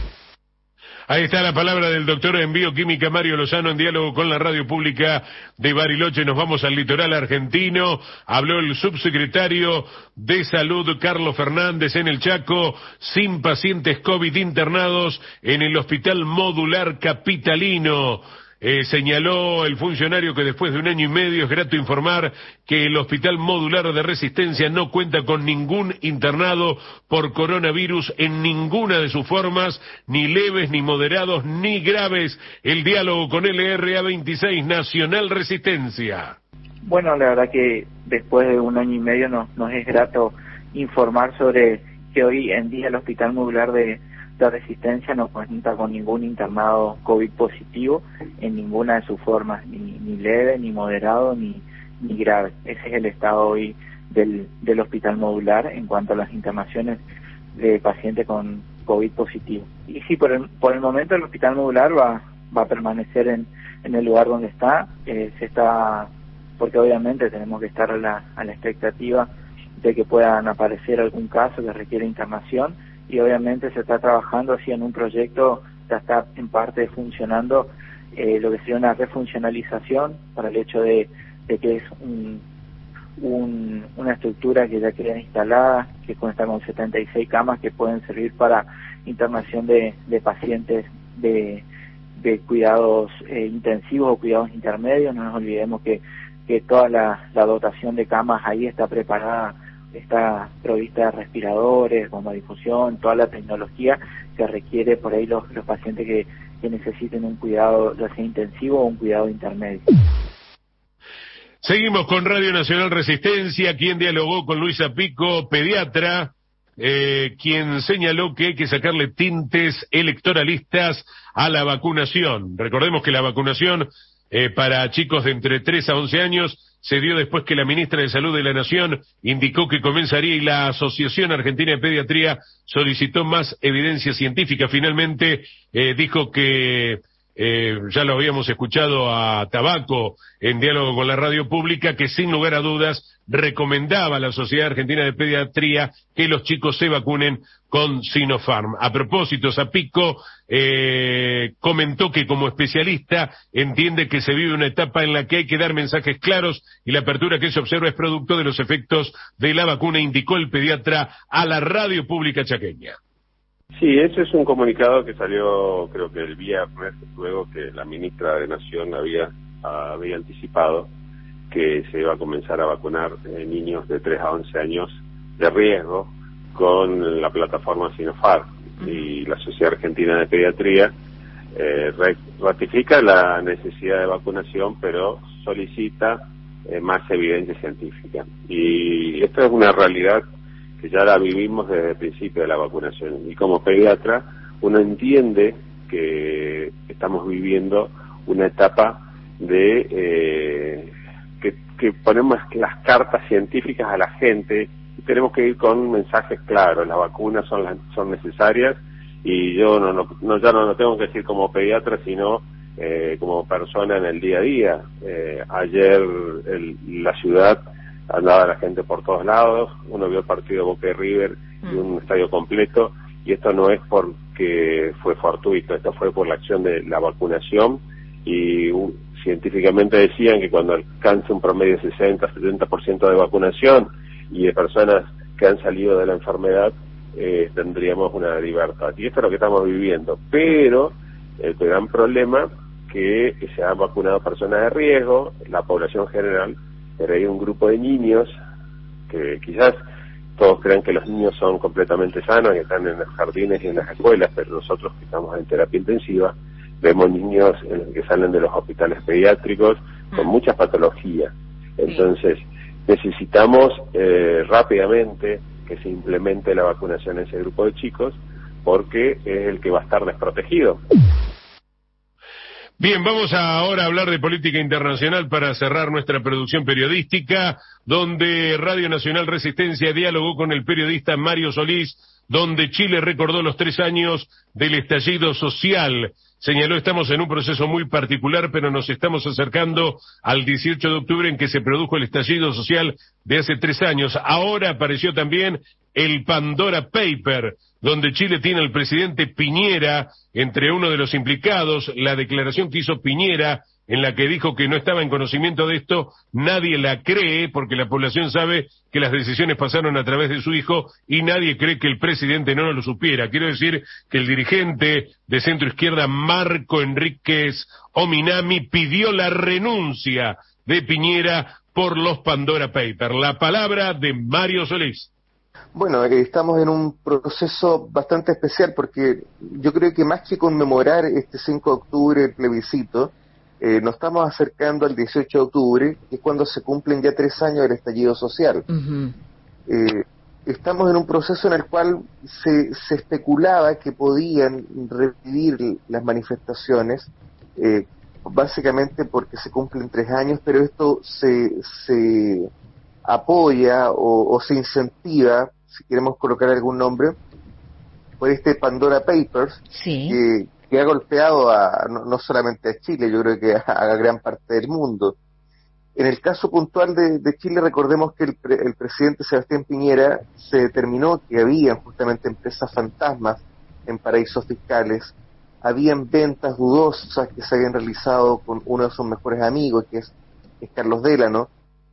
Speaker 1: Ahí está la palabra del doctor en bioquímica Mario Lozano en diálogo con la radio pública de Bariloche. Nos vamos al litoral argentino. Habló el subsecretario de Salud, Carlos Fernández, en el Chaco, sin pacientes COVID internados en el Hospital Modular Capitalino. Eh, señaló el funcionario que después de un año y medio es grato informar que el Hospital Modular de Resistencia no cuenta con ningún internado por coronavirus en ninguna de sus formas, ni leves, ni moderados, ni graves. El diálogo con L R A veintiséis, Nacional Resistencia.
Speaker 20: Bueno, la verdad que después de un año y medio nos, nos es grato informar sobre que hoy en día el Hospital Modular de, de Resistencia no cuenta con ningún internado COVID positivo en ninguna de sus formas, ni, ni leve, ni moderado, ni, ni grave. Ese es el estado hoy del, del Hospital Modular en cuanto a las internaciones de pacientes con COVID positivo. Y sí, por el, por el momento el Hospital Modular va, va a permanecer en, en el lugar donde está. Eh, se está... porque obviamente tenemos que estar a la, a la expectativa de que puedan aparecer algún caso que requiere internación, y obviamente se está trabajando así en un proyecto, ya está en parte funcionando eh, lo que sería una refuncionalización para el hecho de, de que es un, un, una estructura que ya queda instalada, que cuenta con setenta y seis camas que pueden servir para internación de, de pacientes de, de cuidados eh, intensivos o cuidados intermedios. No nos olvidemos que que toda la, la dotación de camas ahí está preparada, está provista de respiradores, bomba de difusión, toda la tecnología que requiere por ahí los, los pacientes que, que necesiten un cuidado ya sea intensivo o un cuidado intermedio.
Speaker 1: Seguimos con Radio Nacional Resistencia, quien dialogó con Luisa Pico, pediatra, eh, quien señaló que hay que sacarle tintes electoralistas a la vacunación. Recordemos que la vacunación Eh, para chicos de entre tres a once años se dio después que la ministra de Salud de la Nación indicó que comenzaría, y la Asociación Argentina de Pediatría solicitó más evidencia científica. Finalmente eh, dijo que, eh, ya lo habíamos escuchado a Tabaco en diálogo con la radio pública, que sin lugar a dudas recomendaba a la Sociedad Argentina de Pediatría que los chicos se vacunen con Sinopharm. A propósito, Zapico eh, comentó que como especialista entiende que se vive una etapa en la que hay que dar mensajes claros, y la apertura que se observa es producto de los efectos de la vacuna, indicó el pediatra a la radio pública chaqueña.
Speaker 16: Sí, ese es un comunicado que salió creo que el viernes, luego que la ministra de Nación había, había anticipado que se iba a comenzar a vacunar eh, niños de tres a once años de riesgo con la plataforma Sinopharm. Y la Sociedad Argentina de Pediatría eh, ratifica la necesidad de vacunación, pero solicita eh, más evidencia científica. Y esto es una realidad que ya la vivimos desde el principio de la vacunación. Y como pediatra, uno entiende que estamos viviendo una etapa de eh, que, que ponemos las cartas científicas a la gente, y tenemos que ir con mensajes claros. Las vacunas son las, son necesarias, y yo no, no, no ya no lo tengo que decir como pediatra, sino eh, como persona en el día a día. Eh, ayer el, la ciudad andaba la gente por todos lados, uno vio el partido de Boca y River y un estadio completo, y esto no es porque fue fortuito, esto fue por la acción de la vacunación, y uh, científicamente decían que cuando alcance un promedio de sesenta a setenta por ciento de vacunación y de personas que han salido de la enfermedad, eh, tendríamos una libertad. Y esto es lo que estamos viviendo, pero el gran problema que se han vacunado personas de riesgo, la población general, pero hay un grupo de niños que quizás todos crean que los niños son completamente sanos, que están en los jardines y en las escuelas, pero nosotros que estamos en terapia intensiva vemos niños que salen de los hospitales pediátricos con muchas patologías. Entonces necesitamos eh, rápidamente que se implemente la vacunación en ese grupo de chicos, porque es el que va a estar desprotegido.
Speaker 1: Bien, vamos a ahora a hablar de política internacional para cerrar nuestra producción periodística, donde Radio Nacional Resistencia dialogó con el periodista Mario Solís, donde Chile recordó los tres años del estallido social. Señaló, estamos en un proceso muy particular, pero nos estamos acercando al dieciocho de octubre en que se produjo el estallido social de hace tres años. Ahora apareció también el Pandora Paper, donde Chile tiene al presidente Piñera entre uno de los implicados. La declaración que hizo Piñera, en la que dijo que no estaba en conocimiento de esto, nadie la cree, porque la población sabe que las decisiones pasaron a través de su hijo, y nadie cree que el presidente no lo supiera. Quiero decir que el dirigente de centro izquierda, Marco Enríquez Ominami, pidió la renuncia de Piñera por los Pandora Papers. La palabra de Mario Solís.
Speaker 17: Bueno, eh, estamos en un proceso bastante especial, porque yo creo que más que conmemorar este cinco de octubre, el plebiscito, eh, nos estamos acercando al dieciocho de octubre, que es cuando se cumplen ya tres años del estallido social. Uh-huh. eh, estamos en un proceso en el cual se, se especulaba que podían revivir las manifestaciones, eh, básicamente porque se cumplen tres años, pero esto se, se apoya o, o se incentiva, si queremos colocar algún nombre, por este Pandora Papers, sí. que, que ha golpeado a, no, no solamente a Chile, yo creo que a, a gran parte del mundo. En el caso puntual de, de Chile, recordemos que el, pre, el presidente Sebastián Piñera se determinó que había justamente empresas fantasmas en paraísos fiscales, habían ventas dudosas que se habían realizado con uno de sus mejores amigos, que es, es Carlos Delano,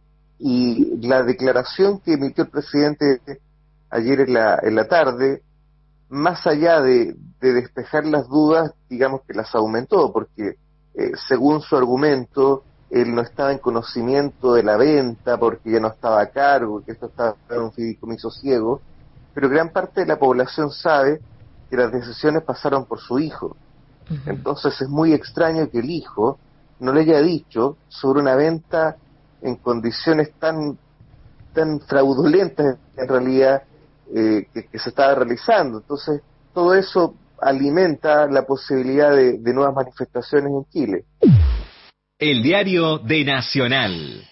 Speaker 17: y la declaración que emitió el presidente ayer en la, en la tarde, más allá de, de despejar las dudas, digamos que las aumentó, porque eh, según su argumento, él no estaba en conocimiento de la venta porque ya no estaba a cargo, que esto estaba en un fideicomiso ciego, pero gran parte de la población sabe que las decisiones pasaron por su hijo. Uh-huh. Entonces es muy extraño que el hijo no le haya dicho sobre una venta en condiciones tan tan fraudulentas en realidad eh, que, que se estaba realizando. Entonces todo eso alimenta la posibilidad de, de nuevas manifestaciones en Chile.
Speaker 11: El diario de Nacional.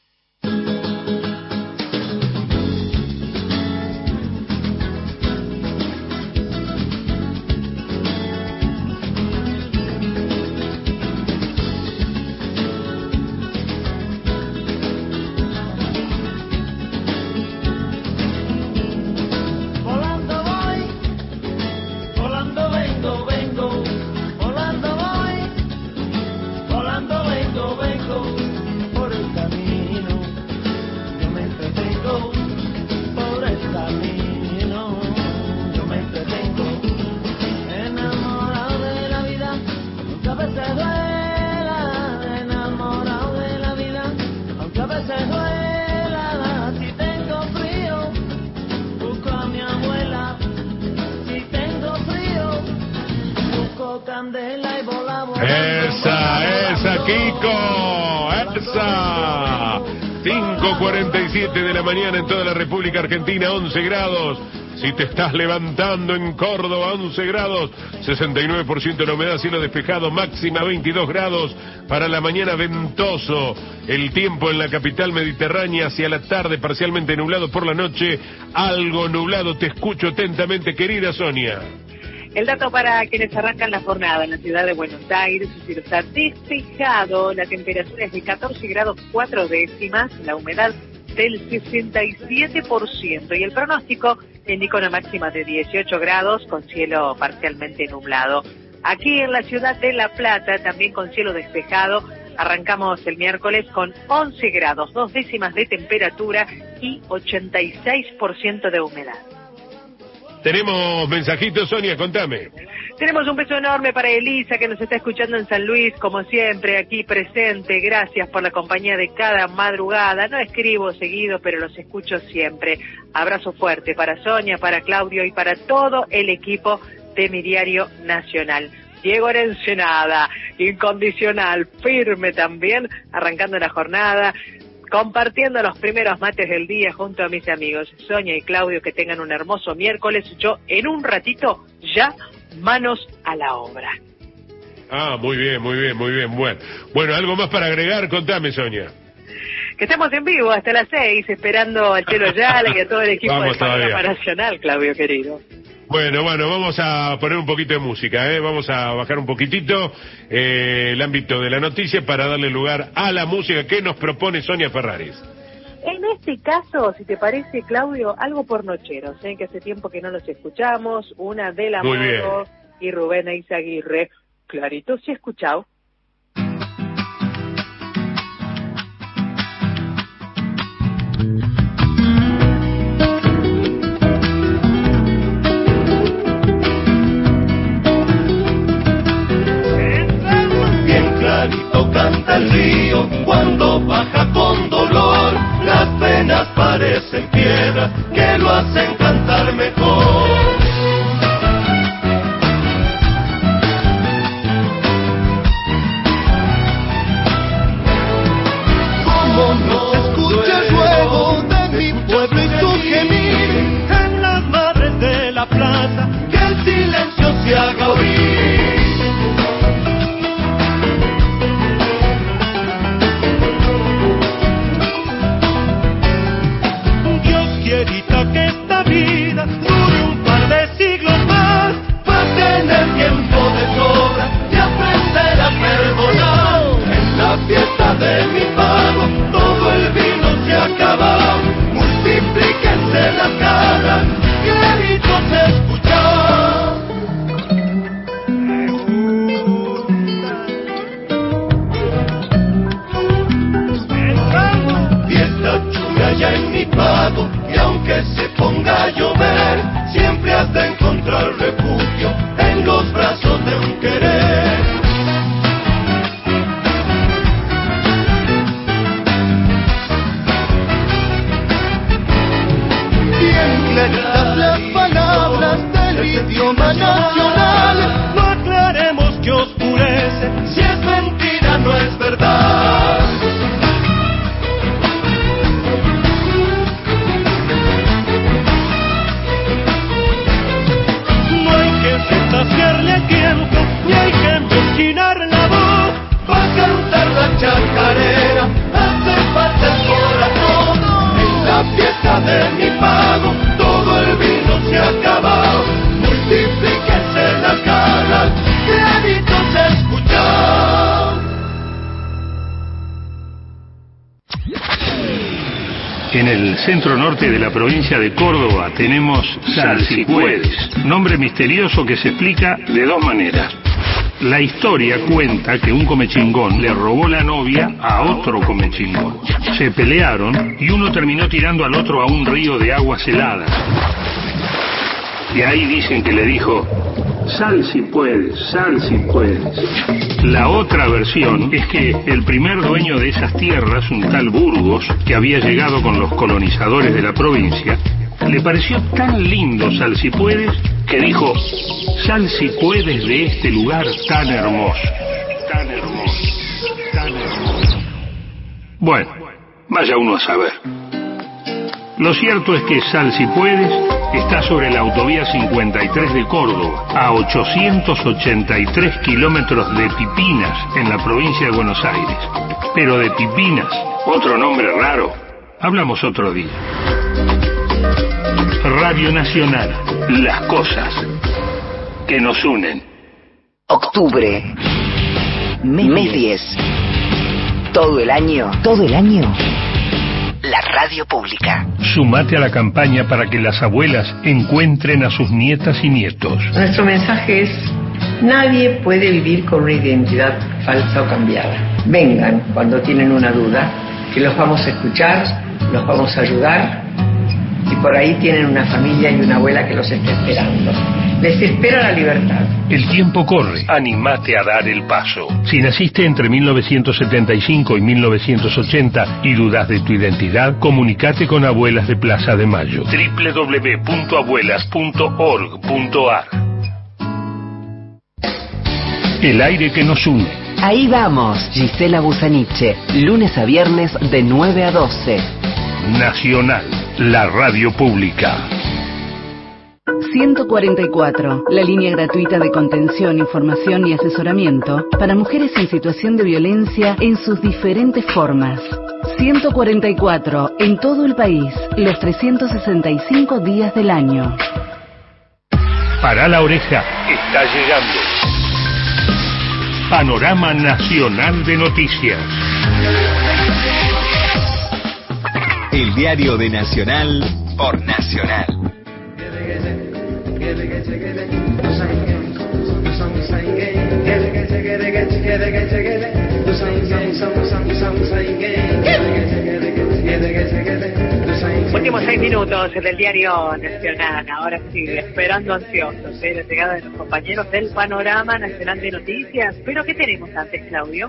Speaker 1: Esa, esa, Kiko, esa. cinco cuarenta y siete de la mañana en toda la República Argentina, once grados. Si te estás levantando en Córdoba, once grados, sesenta y nueve por ciento la humedad, cielo despejado, máxima veintidós grados para la mañana, ventoso. El tiempo en la capital mediterránea, hacia la tarde parcialmente nublado, por la noche algo nublado. Te escucho atentamente, querida Sonia.
Speaker 2: El dato para quienes arrancan la jornada en la ciudad de Buenos Aires: el cielo está despejado, la temperatura es de catorce grados cuatro décimas, la humedad del sesenta y siete por ciento y el pronóstico indica una máxima de dieciocho grados con cielo parcialmente nublado. Aquí en la ciudad de La Plata, también con cielo despejado, arrancamos el miércoles con once grados, dos décimas de temperatura y ochenta y seis por ciento de humedad.
Speaker 1: Tenemos mensajitos, Sonia, contame.
Speaker 2: Tenemos un beso enorme para Elisa, que nos está escuchando en San Luis, como siempre, aquí presente. Gracias por la compañía de cada madrugada. No escribo seguido, pero los escucho siempre. Abrazo fuerte para Sonia, para Claudio y para todo el equipo de mi diario nacional. Diego Arencenada, incondicional, firme también, arrancando la jornada, compartiendo los primeros mates del día junto a mis amigos Sonia y Claudio. Que tengan un hermoso miércoles. Yo en un ratito ya manos a la obra.
Speaker 1: Ah, muy bien, muy bien, muy bien. Bueno, bueno, algo más para agregar, contame, Sonia.
Speaker 2: Que estamos en vivo hasta las seis, esperando al Chelo Yala y a todo el equipo
Speaker 1: Vamos
Speaker 2: de Panorama Nacional, Claudio querido.
Speaker 1: Bueno, bueno, vamos a poner un poquito de música, ¿eh? Vamos a bajar un poquitito eh, el ámbito de la noticia para darle lugar a la música que nos propone Sonia Ferraris.
Speaker 2: En este caso, si te parece, Claudio, algo por nocheros, ¿eh? Que hace tiempo que no los escuchamos, una de la
Speaker 1: Muy bien.
Speaker 2: Moro y Rubén Eizaguirre. Clarito, ¿sí he escuchado?
Speaker 14: Bien clarito canta el río cuando baja con dolor. Las penas parecen piedras que lo hacen cantar mejor. Como no se escucha el ruego de mi pueblo y su gemir en las madres de la plaza, que el silencio se haga oír. Quierita que esta vida dure un par de siglos más, para tener tiempo de sobra y aprender a perdonar. En la fiesta de mi pago todo el vino se ha acabado, multiplíquense las caras, gritos escuchar. Fiesta chula ya en mi pago, y aunque se ponga a llover, siempre has de encontrar refugio en los brazos de un querer. Bien claritas las palabras del idioma nacional, no aclaremos que oscurece, si es mentira no es verdad. Hacerle el tiempo y hay que embochinar la voz para cantar la chacarera, hace falta el corazón. En la fiesta de mi pago todo el vino se ha acabado, multiplíquense las caras, créditos escuchados.
Speaker 7: En el centro norte de la provincia de Córdoba tenemos Salsipuedes, nombre misterioso que se explica de dos maneras. La historia cuenta que un comechingón le robó la novia a otro comechingón. Se pelearon y uno terminó tirando al otro a un río de aguas heladas. Y ahí dicen que le dijo: sal si puedes, sal si puedes. La otra versión es que el primer dueño de esas tierras, un tal Burgos, que había llegado con los colonizadores de la provincia, le pareció tan lindo Sal si puedes que dijo: sal si puedes de este lugar tan hermoso, tan hermoso, tan hermoso. Bueno, vaya uno a saber. Lo cierto es que Sal si puedes está sobre la autovía cincuenta y tres de Córdoba, a ochocientos ochenta y tres kilómetros de Pipinas, en la provincia de Buenos Aires. Pero de Pipinas, otro nombre raro, hablamos otro día. Radio Nacional, las cosas que nos unen.
Speaker 9: Octubre, mes diez. Todo el año, todo el año, la radio pública.
Speaker 7: Sumate a la campaña para que las abuelas encuentren a sus nietas y nietos.
Speaker 18: Nuestro mensaje es: nadie puede vivir con una identidad falsa o cambiada. Vengan cuando tienen una duda, que los vamos a escuchar, los vamos a ayudar, y por ahí tienen una familia y una abuela que los está esperando. Les espera la libertad.
Speaker 7: El tiempo corre. Animate a dar el paso. Si naciste entre mil novecientos setenta y cinco y mil novecientos ochenta y dudas de tu identidad, comunicate con Abuelas de Plaza de Mayo. doble u doble u doble u punto abuelas punto org punto a r. El aire que nos une.
Speaker 9: Ahí vamos, Gisela Busaniche. Lunes a viernes de nueve a doce.
Speaker 7: Nacional, la radio pública.
Speaker 19: ciento cuarenta y cuatro, la línea gratuita de contención, información y asesoramiento para mujeres en situación de violencia en sus diferentes formas. ciento cuarenta y cuatro, en todo el país, los trescientos sesenta y cinco días del año.
Speaker 7: Para la oreja, está llegando. Panorama Nacional de Noticias.
Speaker 11: El diario de Nacional por Nacional.
Speaker 2: Últimos seis minutos del diario Nacional, ahora sí, esperando ansiosos ¿eh? la llegada de los compañeros del Panorama Nacional de Noticias. Pero ¿qué tenemos antes, Claudio?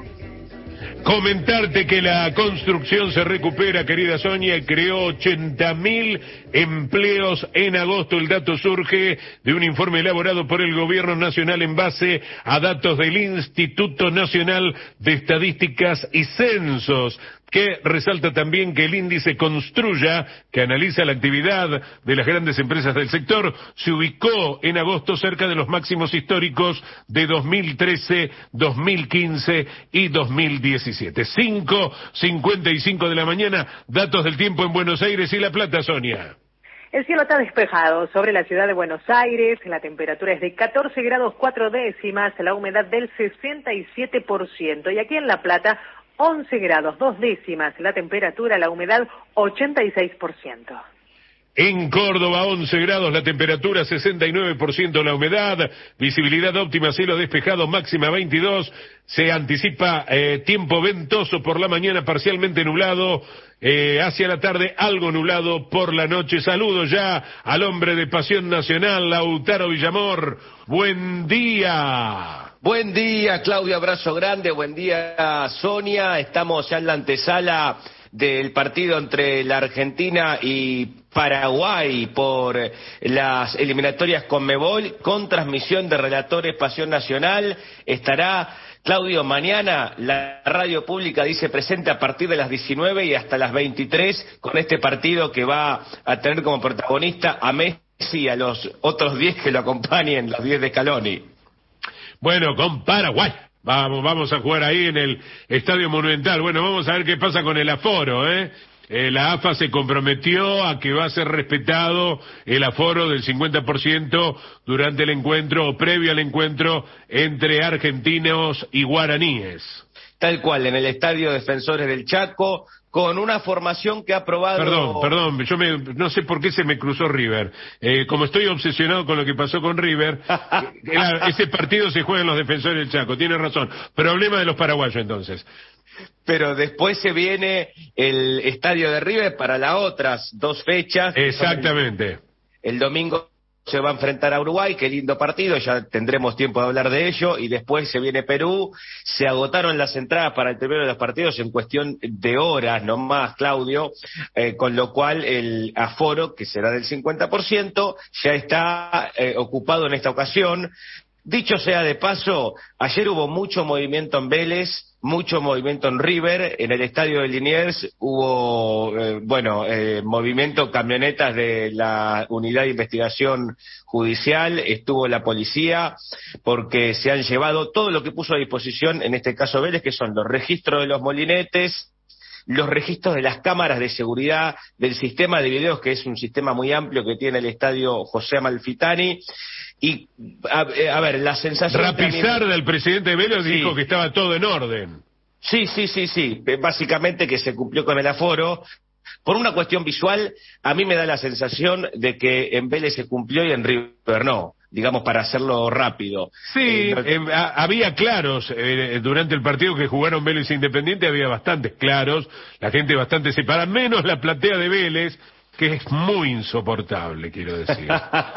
Speaker 1: Comentarte que la construcción se recupera, querida Sonia, y creó ochenta mil empleos en agosto. El dato surge de un informe elaborado por el Gobierno Nacional en base a datos del Instituto Nacional de Estadísticas y Censos, que resalta también que el índice Construya, que analiza la actividad de las grandes empresas del sector, se ubicó en agosto cerca de los máximos históricos de dos mil trece, dos mil quince y dos mil diecisiete. cinco cincuenta y cinco de la mañana, datos del tiempo en Buenos Aires y La Plata, Sonia.
Speaker 2: El cielo está despejado sobre la ciudad de Buenos Aires, la temperatura es de catorce grados cuatro décimas, la humedad del sesenta y siete por ciento, y aquí en La Plata once grados dos décimas, la temperatura, la humedad ochenta y seis por ciento.
Speaker 1: En Córdoba, once grados, la temperatura sesenta y nueve por ciento, la humedad, visibilidad óptima, cielo despejado, máxima veintidós, se anticipa eh, tiempo ventoso por la mañana, parcialmente nublado, eh, hacia la tarde algo nublado por la noche. Saludo ya al hombre de Pasión Nacional, Lautaro Villamor, buen día.
Speaker 3: Buen día, Claudio, abrazo grande, buen día, Sonia, estamos ya en la antesala del partido entre la Argentina y Paraguay por las eliminatorias Conmebol, con transmisión de relatores Pasión Nacional. Estará, Claudio, mañana la radio pública dice presente a partir de las diecinueve y hasta las veintitrés con este partido que va a tener como protagonista a Messi y a los otros diez que lo acompañen, los diez de Scaloni.
Speaker 1: Bueno, con Paraguay. Vamos, vamos a jugar ahí en el Estadio Monumental. Bueno, vamos a ver qué pasa con el aforo, ¿eh? Eh, la A F A se comprometió a que va a ser respetado el aforo del cincuenta por ciento durante el encuentro o previo al encuentro entre argentinos y guaraníes.
Speaker 3: Tal cual, en el Estadio Defensores del Chaco, con una formación que ha probado...
Speaker 1: Perdón, perdón, yo me, no sé por qué se me cruzó River. Eh, como estoy obsesionado con lo que pasó con River, era, ese partido se juega en los Defensores del Chaco, tiene razón. Problema de los paraguayos entonces.
Speaker 3: Pero después se viene el Estadio de River para las otras dos fechas.
Speaker 1: Exactamente.
Speaker 3: El, el domingo se va a enfrentar a Uruguay, qué lindo partido, ya tendremos tiempo de hablar de ello, y después se viene Perú. Se agotaron las entradas para el primero de los partidos en cuestión de horas, no más, Claudio, eh, con lo cual el aforo, que será del cincuenta por ciento, ya está eh, ocupado en esta ocasión. Dicho sea de paso, ayer hubo mucho movimiento en Vélez, mucho movimiento en River, en el estadio de Liniers hubo, eh, bueno, eh, movimiento, camionetas de la Unidad de Investigación Judicial, estuvo la policía, porque se han llevado todo lo que puso a disposición, en este caso Vélez, que son los registros de los molinetes, los registros de las cámaras de seguridad del sistema de videos, que es un sistema muy amplio que tiene el estadio José Amalfitani. Y, a, a ver, la sensación...
Speaker 1: Rapizarda,
Speaker 3: también...
Speaker 1: el presidente de Vélez, sí, dijo que estaba todo en orden.
Speaker 3: Sí, sí, sí, sí. Básicamente que se cumplió con el aforo. Por una cuestión visual, a mí me da la sensación de que en Vélez se cumplió y en River no, digamos, para hacerlo rápido.
Speaker 1: Sí,
Speaker 3: eh, no...
Speaker 1: eh, había claros, eh, durante el partido que jugaron Vélez Independiente, había bastantes claros, la gente bastante separada, menos la platea de Vélez, que es muy insoportable, quiero decir.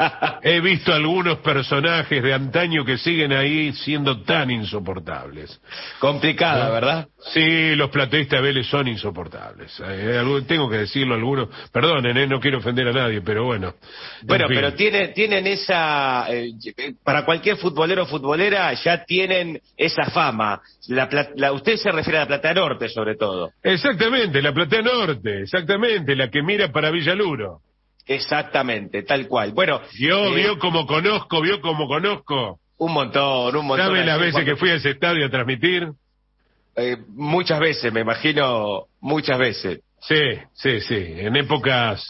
Speaker 1: He visto algunos personajes de antaño que siguen ahí siendo tan insoportables.
Speaker 3: Complicada, ¿no? ¿Verdad?
Speaker 1: Sí, los plateístas de Vélez son insoportables. Eh, tengo que decirlo algunos. Perdonen, eh, no quiero ofender a nadie, pero bueno.
Speaker 3: Bueno, pero tiene, tienen esa... Eh, para cualquier futbolero o futbolera ya tienen esa fama. La, la, usted se refiere a la Platea Norte, sobre todo.
Speaker 1: Exactamente, la Platea Norte, exactamente, la que mira para Villaluro.
Speaker 3: Exactamente, tal cual. Bueno,
Speaker 1: vio,
Speaker 3: eh,
Speaker 1: vio como conozco, vio como conozco.
Speaker 3: Un montón, un montón.
Speaker 1: ¿Sabe las veces cuando... que fui a ese estadio a transmitir?
Speaker 3: Eh, muchas veces, me imagino, muchas veces.
Speaker 1: Sí, sí, sí, en épocas,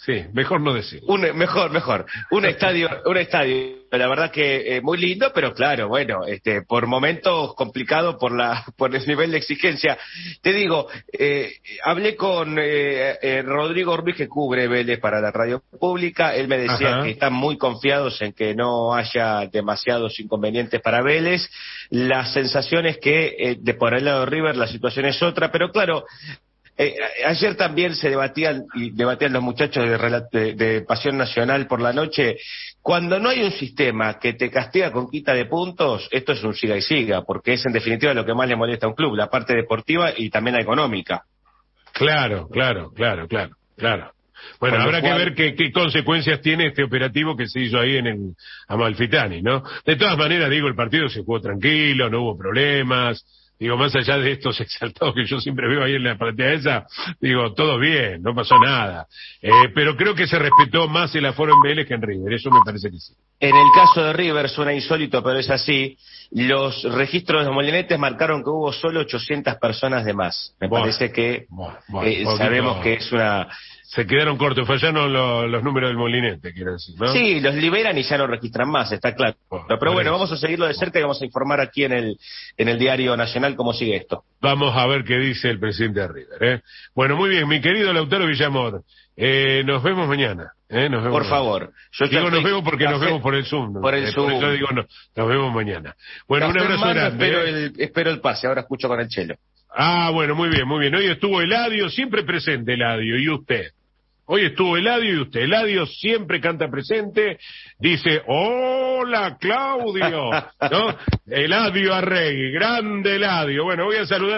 Speaker 1: Sí, mejor no decir.
Speaker 3: Un, mejor, mejor. Un estadio, un estadio, la verdad que eh, muy lindo, pero claro, bueno, este, por momentos complicado por la, por el nivel de exigencia. Te digo, eh, hablé con eh, eh, Rodrigo Ruiz, que cubre Vélez para la radio pública. Él me decía Ajá. que están muy confiados en que no haya demasiados inconvenientes para Vélez. La sensación es que eh, de por el lado de River la situación es otra, pero claro. Eh, ayer también se debatían y debatían los muchachos de, de, de Pasión Nacional por la noche. Cuando no hay un sistema que te castiga con quita de puntos, esto es un siga y siga, porque es en definitiva lo que más le molesta a un club, la parte deportiva y también la económica.
Speaker 1: Claro, claro, claro, claro, claro. Bueno,
Speaker 3: Con
Speaker 1: habrá
Speaker 3: cual...
Speaker 1: que ver qué, qué consecuencias tiene este operativo que se hizo ahí en el Amalfitani, ¿no? De todas maneras, digo, el partido se jugó tranquilo, no hubo problemas. Digo, más allá de estos exaltados que yo siempre veo ahí en la platea esa, digo, todo bien, no pasó nada. Eh, pero creo que se respetó más el aforo en Vélez que en River, eso me parece que sí.
Speaker 3: En el caso de River suena insólito, pero es así. Los registros de Molinetes marcaron que hubo solo ochocientas personas de más. Me bueno, parece que bueno, bueno, eh, sabemos que es una...
Speaker 1: Se quedaron cortos, fallaron los, los números del Molinete, quiero decir, ¿no?
Speaker 3: Sí, los liberan y ya no registran más, está claro. Bueno, pero bueno, vamos a seguirlo de cerca y vamos a informar aquí en el en el Diario Nacional cómo sigue esto.
Speaker 1: Vamos a ver qué dice el presidente de River, ¿eh? Bueno, muy bien, mi querido Lautaro Villamor, eh, nos vemos mañana, ¿eh? Nos vemos
Speaker 3: por
Speaker 1: mañana.
Speaker 3: favor.
Speaker 1: Yo digo nos vemos porque nos vemos por el Zoom. ¿no?
Speaker 3: Por el
Speaker 1: eh,
Speaker 3: Zoom.
Speaker 1: Por eso digo no, nos vemos mañana. Bueno, café un abrazo
Speaker 3: mano,
Speaker 1: grande.
Speaker 3: Espero,
Speaker 1: ¿eh?
Speaker 3: el, espero el pase, ahora escucho con el Chelo.
Speaker 1: Ah, bueno, muy bien, muy bien. Hoy estuvo Eladio, siempre presente Eladio, y usted. Hoy estuvo Eladio y usted. Eladio siempre canta presente, dice, hola Claudio, ¿no? Eladio Arregui, grande Eladio. Bueno, voy a saludar